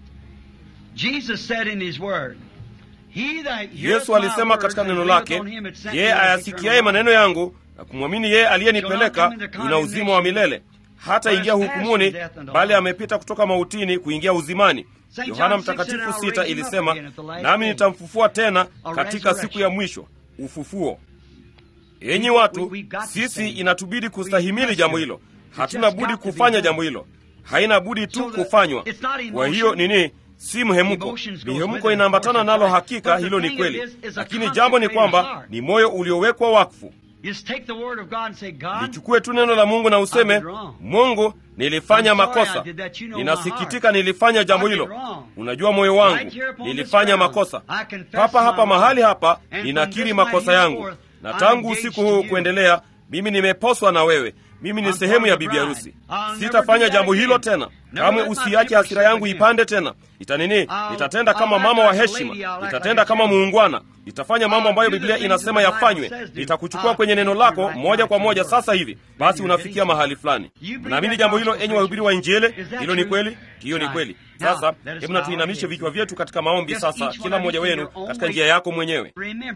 Yesu alisema katika neno lake, yeye ayasikiaye maneno yangu na kumwamini yeye aliyenipeleka yuna uzima wa milele, hata ingia hukumuni, bali amepita kutoka mautini kuingia uzimani. Yohana Mtakatifu sita ilisema, nami nitamfufua tena katika siku ya mwisho. ufufuo. Enyi watu, sisi inatubidi kustahimili jambo hilo. Hatuna budi kufanya jambo hilo. Haina budi tu kufanywa. Kwa hiyo nini? Si mhemuko. Mhemuko inaambatana nalo, hakika hilo ni kweli. Lakini jambo ni kwamba ni moyo uliowekwa wakfu. Lichukue tu neno la Mungu na useme, Mungu, nilifanya makosa. Ninasikitika nilifanya jambo hilo. Unajua moyo wangu, nilifanya makosa. Papa hapa mahali hapa, ninakiri makosa yangu. Na tangu usiku huu kuendelea, mimi nimeposwa na wewe. Mimi ni sehemu ya bibi harusi. Sitafanya jambo hilo tena. Kamwe usiache hasira yangu ipande tena. Itanini? Nitatenda kama mama wa heshima. Nitatenda kama muungwana. Nitafanya mambo ambayo Biblia inasema yafanywe. Nitakuchukua kwenye neno lako moja kwa moja sasa hivi. Basi unafikia mahali fulani. Mnaamini jambo hilo, enyi wahubiri wa Injili? Hilo ni kweli? Hiyo ni kweli. Sasa hebu na tuinamishe vichwa vyetu katika maombi sasa, kila mmoja wenu katika njia yako mwenyewe.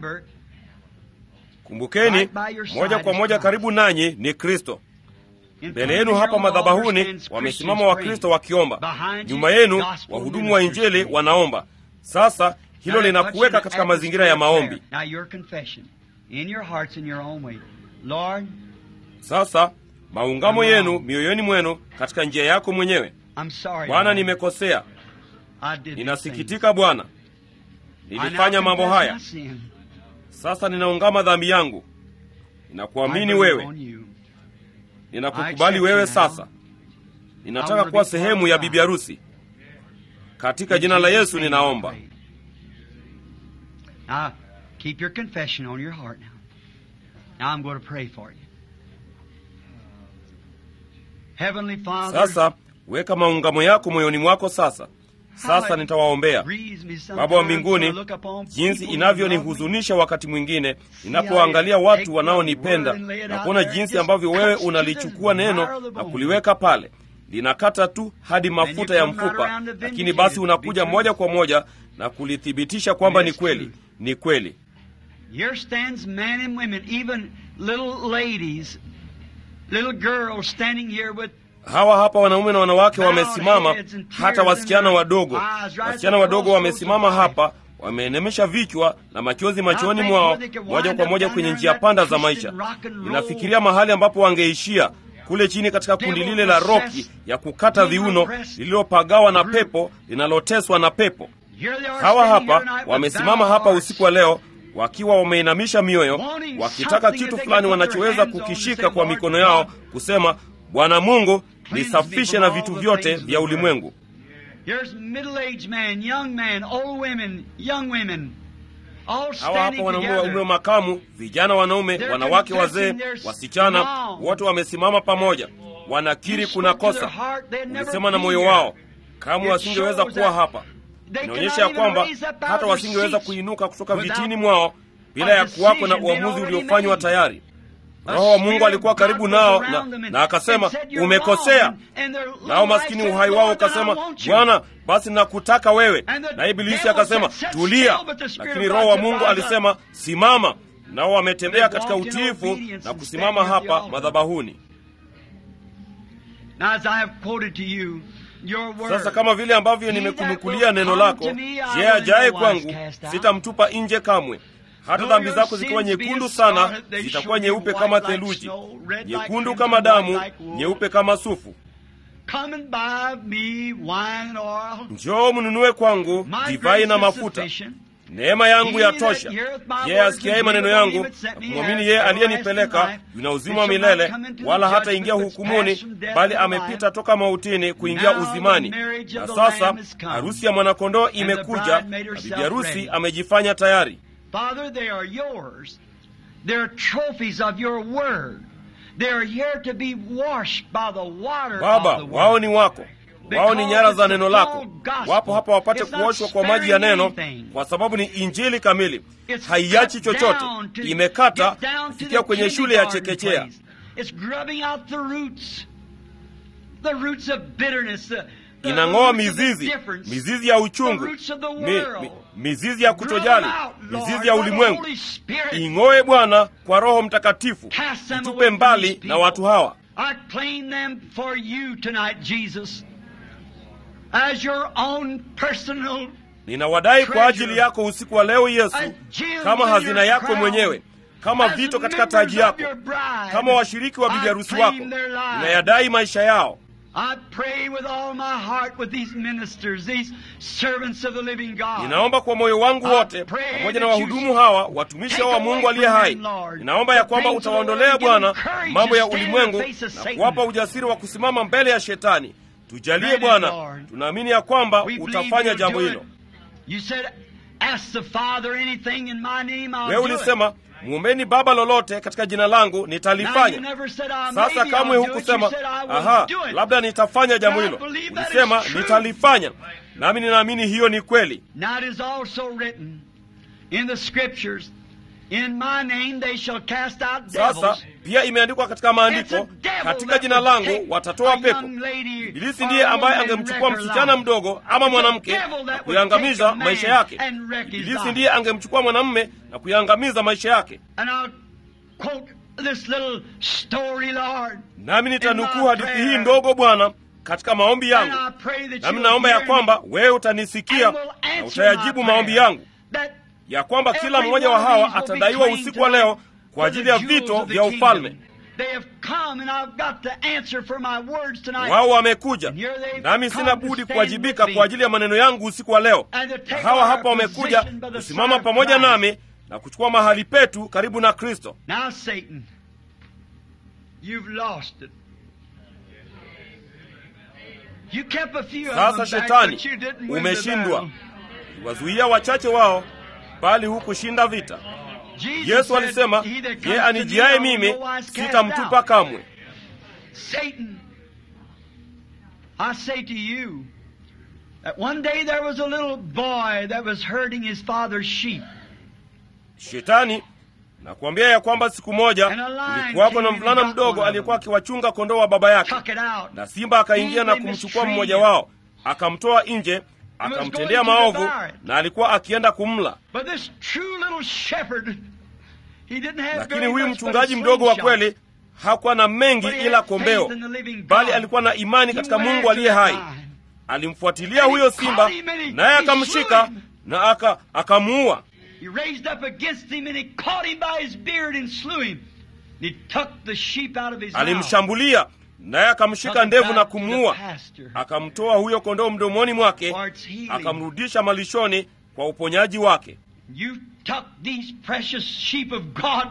Kumbukeni, moja kwa moja karibu nanyi ni Kristo. Mbele yenu hapa madhabahuni wamesimama Wakristo wakiomba. Nyuma yenu wahudumu wa Injili wanaomba. Sasa hilo linakuweka katika mazingira ya maombi. Sasa maungamo yenu mioyoni mwenu katika njia yako mwenyewe. Bwana, nimekosea. Ninasikitika Bwana. Nilifanya mambo haya. Sasa ninaungama dhambi yangu. Ninakuamini wewe. Ninakukubali wewe sasa. Ninataka kuwa sehemu ya bibi harusi. Katika jina la Yesu ninaomba. Now, keep your confession on your heart now. Now I'm going to pray for you. Heavenly Father, sasa weka maungamo yako moyoni mwako sasa. Sasa nitawaombea. Baba wa mbinguni, jinsi inavyonihuzunisha wakati mwingine ninapoangalia watu wanaonipenda na kuona jinsi ambavyo wewe unalichukua neno na kuliweka pale. Linakata tu hadi mafuta ya mfupa, lakini basi unakuja moja kwa moja na kulithibitisha kwamba ni kweli. Ni kweli. Here stands men and women, even little ladies, little girls standing here with hawa hapa wanaume na wanawake wamesimama, hata wasichana wadogo. Wasichana wadogo wamesimama hapa, wameenemesha vichwa na machozi machoni mwao, moja kwa moja kwenye njia panda za maisha. Ninafikiria mahali ambapo wangeishia, kule chini katika kundi lile la roki ya kukata viuno, lililopagawa na pepo, linaloteswa na pepo. Hawa hapa wamesimama hapa usiku wa leo, wakiwa wameinamisha mioyo, wakitaka kitu fulani wanachoweza kukishika kwa mikono yao, kusema, Bwana Mungu, nisafishe na vitu vyote vya ulimwengu. Hawa hapa wanaume wa umri wa makamu, vijana wanaume, wanawake wazee, wasichana, wote wamesimama pamoja. Wanakiri kuna kosa. Wamesema na moyo wao, kama wasingeweza kuwa hapa. Inaonyesha ya kwamba hata wasingeweza kuinuka kutoka vitini mwao bila ya kuwako na uamuzi uliofanywa tayari. Roho wa Mungu alikuwa karibu nao na, na akasema, umekosea. Nao maskini uhai wao akasema, Bwana, basi nakutaka wewe. Na Ibilisi akasema, tulia. Lakini Roho wa Mungu alisema, simama. Nao wametembea katika utiifu na kusimama hapa madhabahuni. Sasa kama vile ambavyo nimekunukulia neno lako, je, ajaye kwangu sitamtupa nje kamwe. Hata dhambi zako zikiwa nyekundu sana, zitakuwa nyeupe kama theluji, nyekundu kama damu, nyeupe kama sufu. Njoo mnunue kwangu divai na mafuta. Neema yangu yatosha. Yeye asikiaye maneno yangu na kumwamini yeye aliyenipeleka yuna uzima wa milele, wala hata ingia hukumuni, bali amepita toka mautini kuingia uzimani. Na sasa harusi ya mwanakondoo imekuja, na bibi harusi amejifanya tayari. Father, they are yours. They are trophies of your word. They are here to be washed by the water Baba, of the word. Wao ni wako. Wao ni nyara za neno lako. Wapo hapa wapate kuoshwa kwa maji ya neno, kwa sababu ni injili kamili. Haiachi chochote. Imekata kufikia kwenye shule ya chekechea. It's grubbing out the roots. The roots of bitterness. The inang'oa mizizi, mizizi ya uchungu, mi, mi, mizizi ya kutojali, mizizi ya ulimwengu. Ing'oe Bwana kwa Roho Mtakatifu, itupe mbali na watu hawa. I claim them for you tonight, Jesus, as your own personal. Ninawadai kwa ajili yako usiku wa leo Yesu, kama hazina yako mwenyewe, kama vito katika taji yako, kama washiriki wa bibi harusi wako. Ninayadai maisha yao. Ninaomba kwa moyo wangu wote, pamoja na wahudumu hawa, watumishi wa Mungu aliye hai. Ninaomba ya kwamba utawaondolea Bwana mambo ya ulimwengu na kuwapa ujasiri wa kusimama mbele ya Shetani. Tujalie Bwana, tunaamini ya kwamba utafanya jambo hilo. Wewe ulisema, muombeni Baba lolote katika jina langu nitalifanya. Sasa kamwe hukusema, aha, labda nitafanya jambo hilo. Ulisema nitalifanya. Nami ninaamini hiyo ni kweli. Sasa pia imeandikwa katika maandiko, katika jina langu watatoa pepo. Ibilisi ndiye ambaye angemchukua msichana mdogo ama mwanamke na kuyaangamiza maisha yake. Ibilisi ndiye angemchukua mwanamume na kuyaangamiza maisha yake. Nami nitanukuu hadithi hii ndogo Bwana katika maombi yangu. Nami naomba ya kwamba wewe utanisikia na utayajibu maombi yangu, ya kwamba kila mmoja wa hawa atadaiwa usiku wa leo kwa ajili ya vito vya ufalme. Wao wamekuja, nami sina budi kuwajibika kwa ajili ya maneno yangu usiku wa leo. Hawa hapa wamekuja kusimama pamoja nami na kuchukua mahali petu karibu na Kristo. Sasa Shetani, umeshindwa. Wazuia wachache wao, bali hukushinda vita. Yesu alisema, ye anijiaye mimi sitamtupa kamwe. Satan, I say to you that one day there was a little boy that was herding his father's sheep. Shetani, nakuambia ya kwamba siku moja kulikuwako na mvulana mdogo aliyekuwa akiwachunga kondoo wa baba yake, na simba akaingia na kumchukua mmoja wao, akamtoa nje, akamtendea maovu, na alikuwa akienda kumla. Lakini huyu mchungaji mdogo wa kweli hakuwa na mengi ila kombeo, bali alikuwa na imani katika Mungu aliye hai. Alimfuatilia huyo simba, naye akamshika na aka akamuua. Alimshambulia, naye akamshika ndevu na kumuua. Akamtoa huyo kondoo mdomoni mwake, akamrudisha malishoni kwa uponyaji wake. You took these precious sheep of God,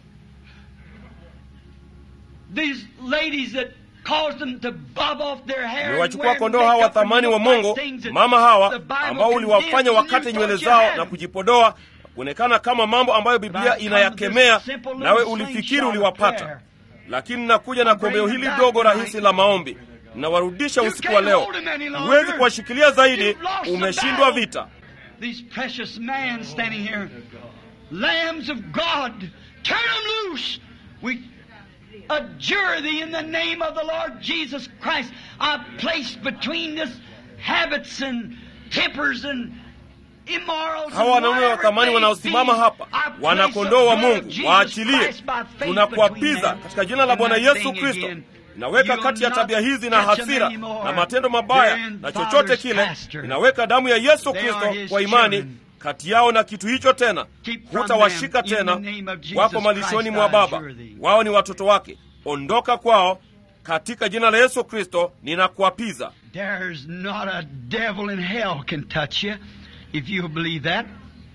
these ladies that caused them to bob off their hair. Umewachukua kondoo hawa wa thamani wa Mungu, mama hawa ambao uliwafanya wakate nywele zao na kujipodoa na kuonekana kama mambo ambayo Biblia inayakemea, nawe ulifikiri uliwapata. Lakini nakuja na kombeo hili dogo rahisi la maombi, na warudisha usiku wa leo. Huwezi kuwashikilia zaidi, umeshindwa vita. These precious men standing here, lambs of God, turn them loose. We adjure thee in the name of the Lord Jesus Christ. I place between this habits and tempers and immorals. Hawa wanaume wa thamani wanaosimama hapa, wanakondoo wa Mungu, waachilie. Tunakuapiza katika jina la Bwana Yesu Kristo. Inaweka kati ya tabia hizi na hasira na matendo mabaya na chochote kile, inaweka damu ya Yesu Kristo kwa imani kati yao na kitu hicho tena. Hutawashika tena, wako malishoni mwa Baba, wao ni watoto wake. Ondoka kwao katika jina la Yesu Kristo, ninakuapiza. There's not a devil in hell can touch you if you believe that.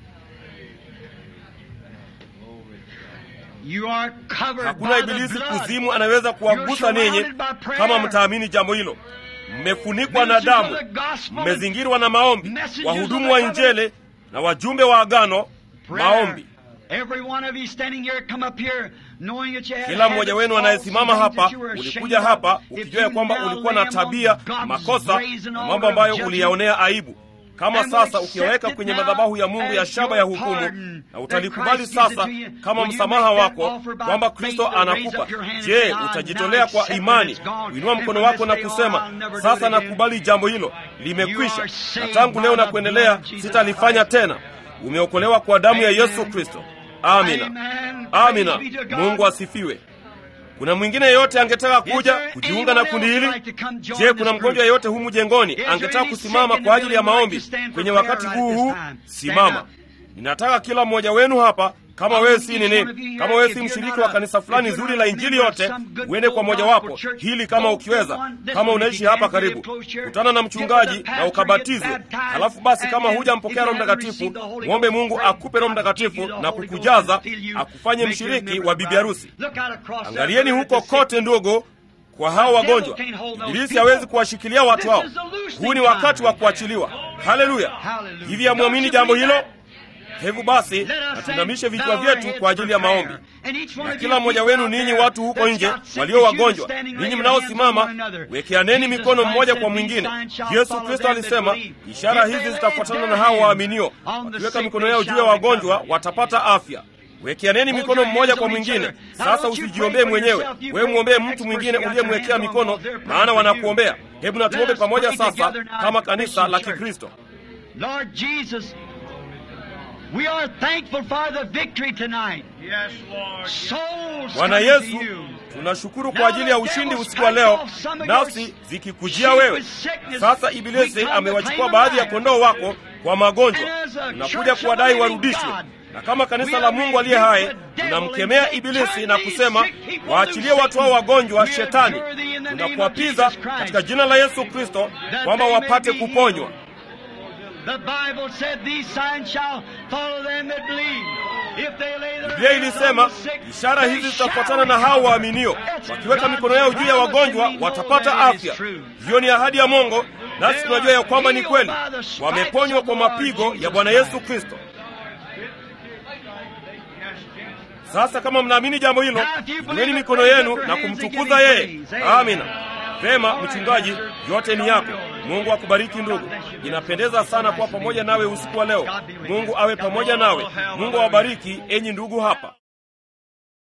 Hakuna ibilisi kuzimu anaweza kuwagusa ninyi kama mtaamini jambo hilo. Mmefunikwa na damu, mmezingirwa na maombi, wahudumu wa Injili na wajumbe wa agano, maombi. Kila mmoja wenu anayesimama hapa, ulikuja hapa ukijua kwamba ulikuwa na tabia, makosa na mambo ambayo uliyaonea aibu. Kama sasa ukiweka kwenye madhabahu ya Mungu ya shaba ya hukumu, na utalikubali sasa kama msamaha wako kwamba Kristo anakupa, je, utajitolea kwa imani, uinua mkono wako na kusema, sasa nakubali jambo hilo, limekwisha, na tangu leo na kuendelea sitalifanya tena. Umeokolewa kwa damu ya Yesu Kristo. Amina. Amina. Mungu asifiwe. Kuna mwingine yeyote angetaka kuja kujiunga na kundi hili? Je, kuna mgonjwa yeyote humu jengoni angetaka kusimama kwa ajili ya maombi kwenye wakati huu huu? Simama. Ninataka kila mmoja wenu hapa, kama wewe si nini, kama wewe si mshiriki wa kanisa fulani zuri la Injili yote, uende kwa mojawapo hili kama ukiweza. Kama unaishi hapa karibu, kutana na mchungaji na ukabatizwe. Halafu basi, kama hujampokea Roho Mtakatifu, muombe Mungu akupe Roho Mtakatifu na kukujaza, akufanye mshiriki wa bibi harusi. Angalieni huko kote, ndugu, kwa hao wagonjwa. Ibilisi hawezi kuwashikilia watu hao. Huu ni wakati wa kuachiliwa. Haleluya! Hivi amwamini jambo hilo? Hebu basi natunamishe vichwa vyetu kwa ajili ya maombi. Na kila mmoja wenu, ninyi watu huko nje walio wagonjwa, ninyi mnaosimama, wekeaneni mikono mmoja kwa mwingine. Yesu Kristo alisema, ishara hizi zitafuatana na hao waaminio, wakiweka mikono yao juu ya wagonjwa watapata afya. Wekeaneni mikono mmoja kwa mwingine. Sasa usijiombee mwenyewe, wewe muombee mtu mwingine uliyemwekea mikono, maana wanakuombea. Hebu na tuombe pamoja sasa kama kanisa la Kikristo. Lord Jesus, we are thankful for the victory tonight. Yes, Lord. Souls Bwana coming to Yesu, you. tunashukuru kwa ajili ya ushindi usiku wa leo, nafsi zikikujia wewe. Sasa Ibilisi amewachukua baadhi ya kondoo wako kwa magonjwa, tunakuja kuwadai warudishwe. Na kama kanisa la Mungu aliye hai, tunamkemea Ibilisi na kusema, waachilie watu hao wagonjwa shetani. Tunakuapiza katika jina la Yesu Kristo kwamba wapate kuponywa. The Bible said these signs shall follow them that believe. If they lay their Biblia hands ilisema, on the sick, ishara hizi they zitafuatana na shall hao recover. waaminio, wakiweka mikono yao juu ya wagonjwa watapata afya. Hiyo ni ahadi ya Mungu, nasi tunajua ya kwamba ni kweli. Wameponywa kwa mapigo ya Bwana Yesu Kristo. Sasa kama mnaamini jambo hilo, inueni mikono yenu na kumtukuza yeye. Amina. Vema mchungaji, yote ni yako. Mungu akubariki ndugu. Inapendeza sana kuwa pamoja nawe usiku wa leo. Mungu awe pamoja nawe. Mungu awabariki enyi ndugu hapa.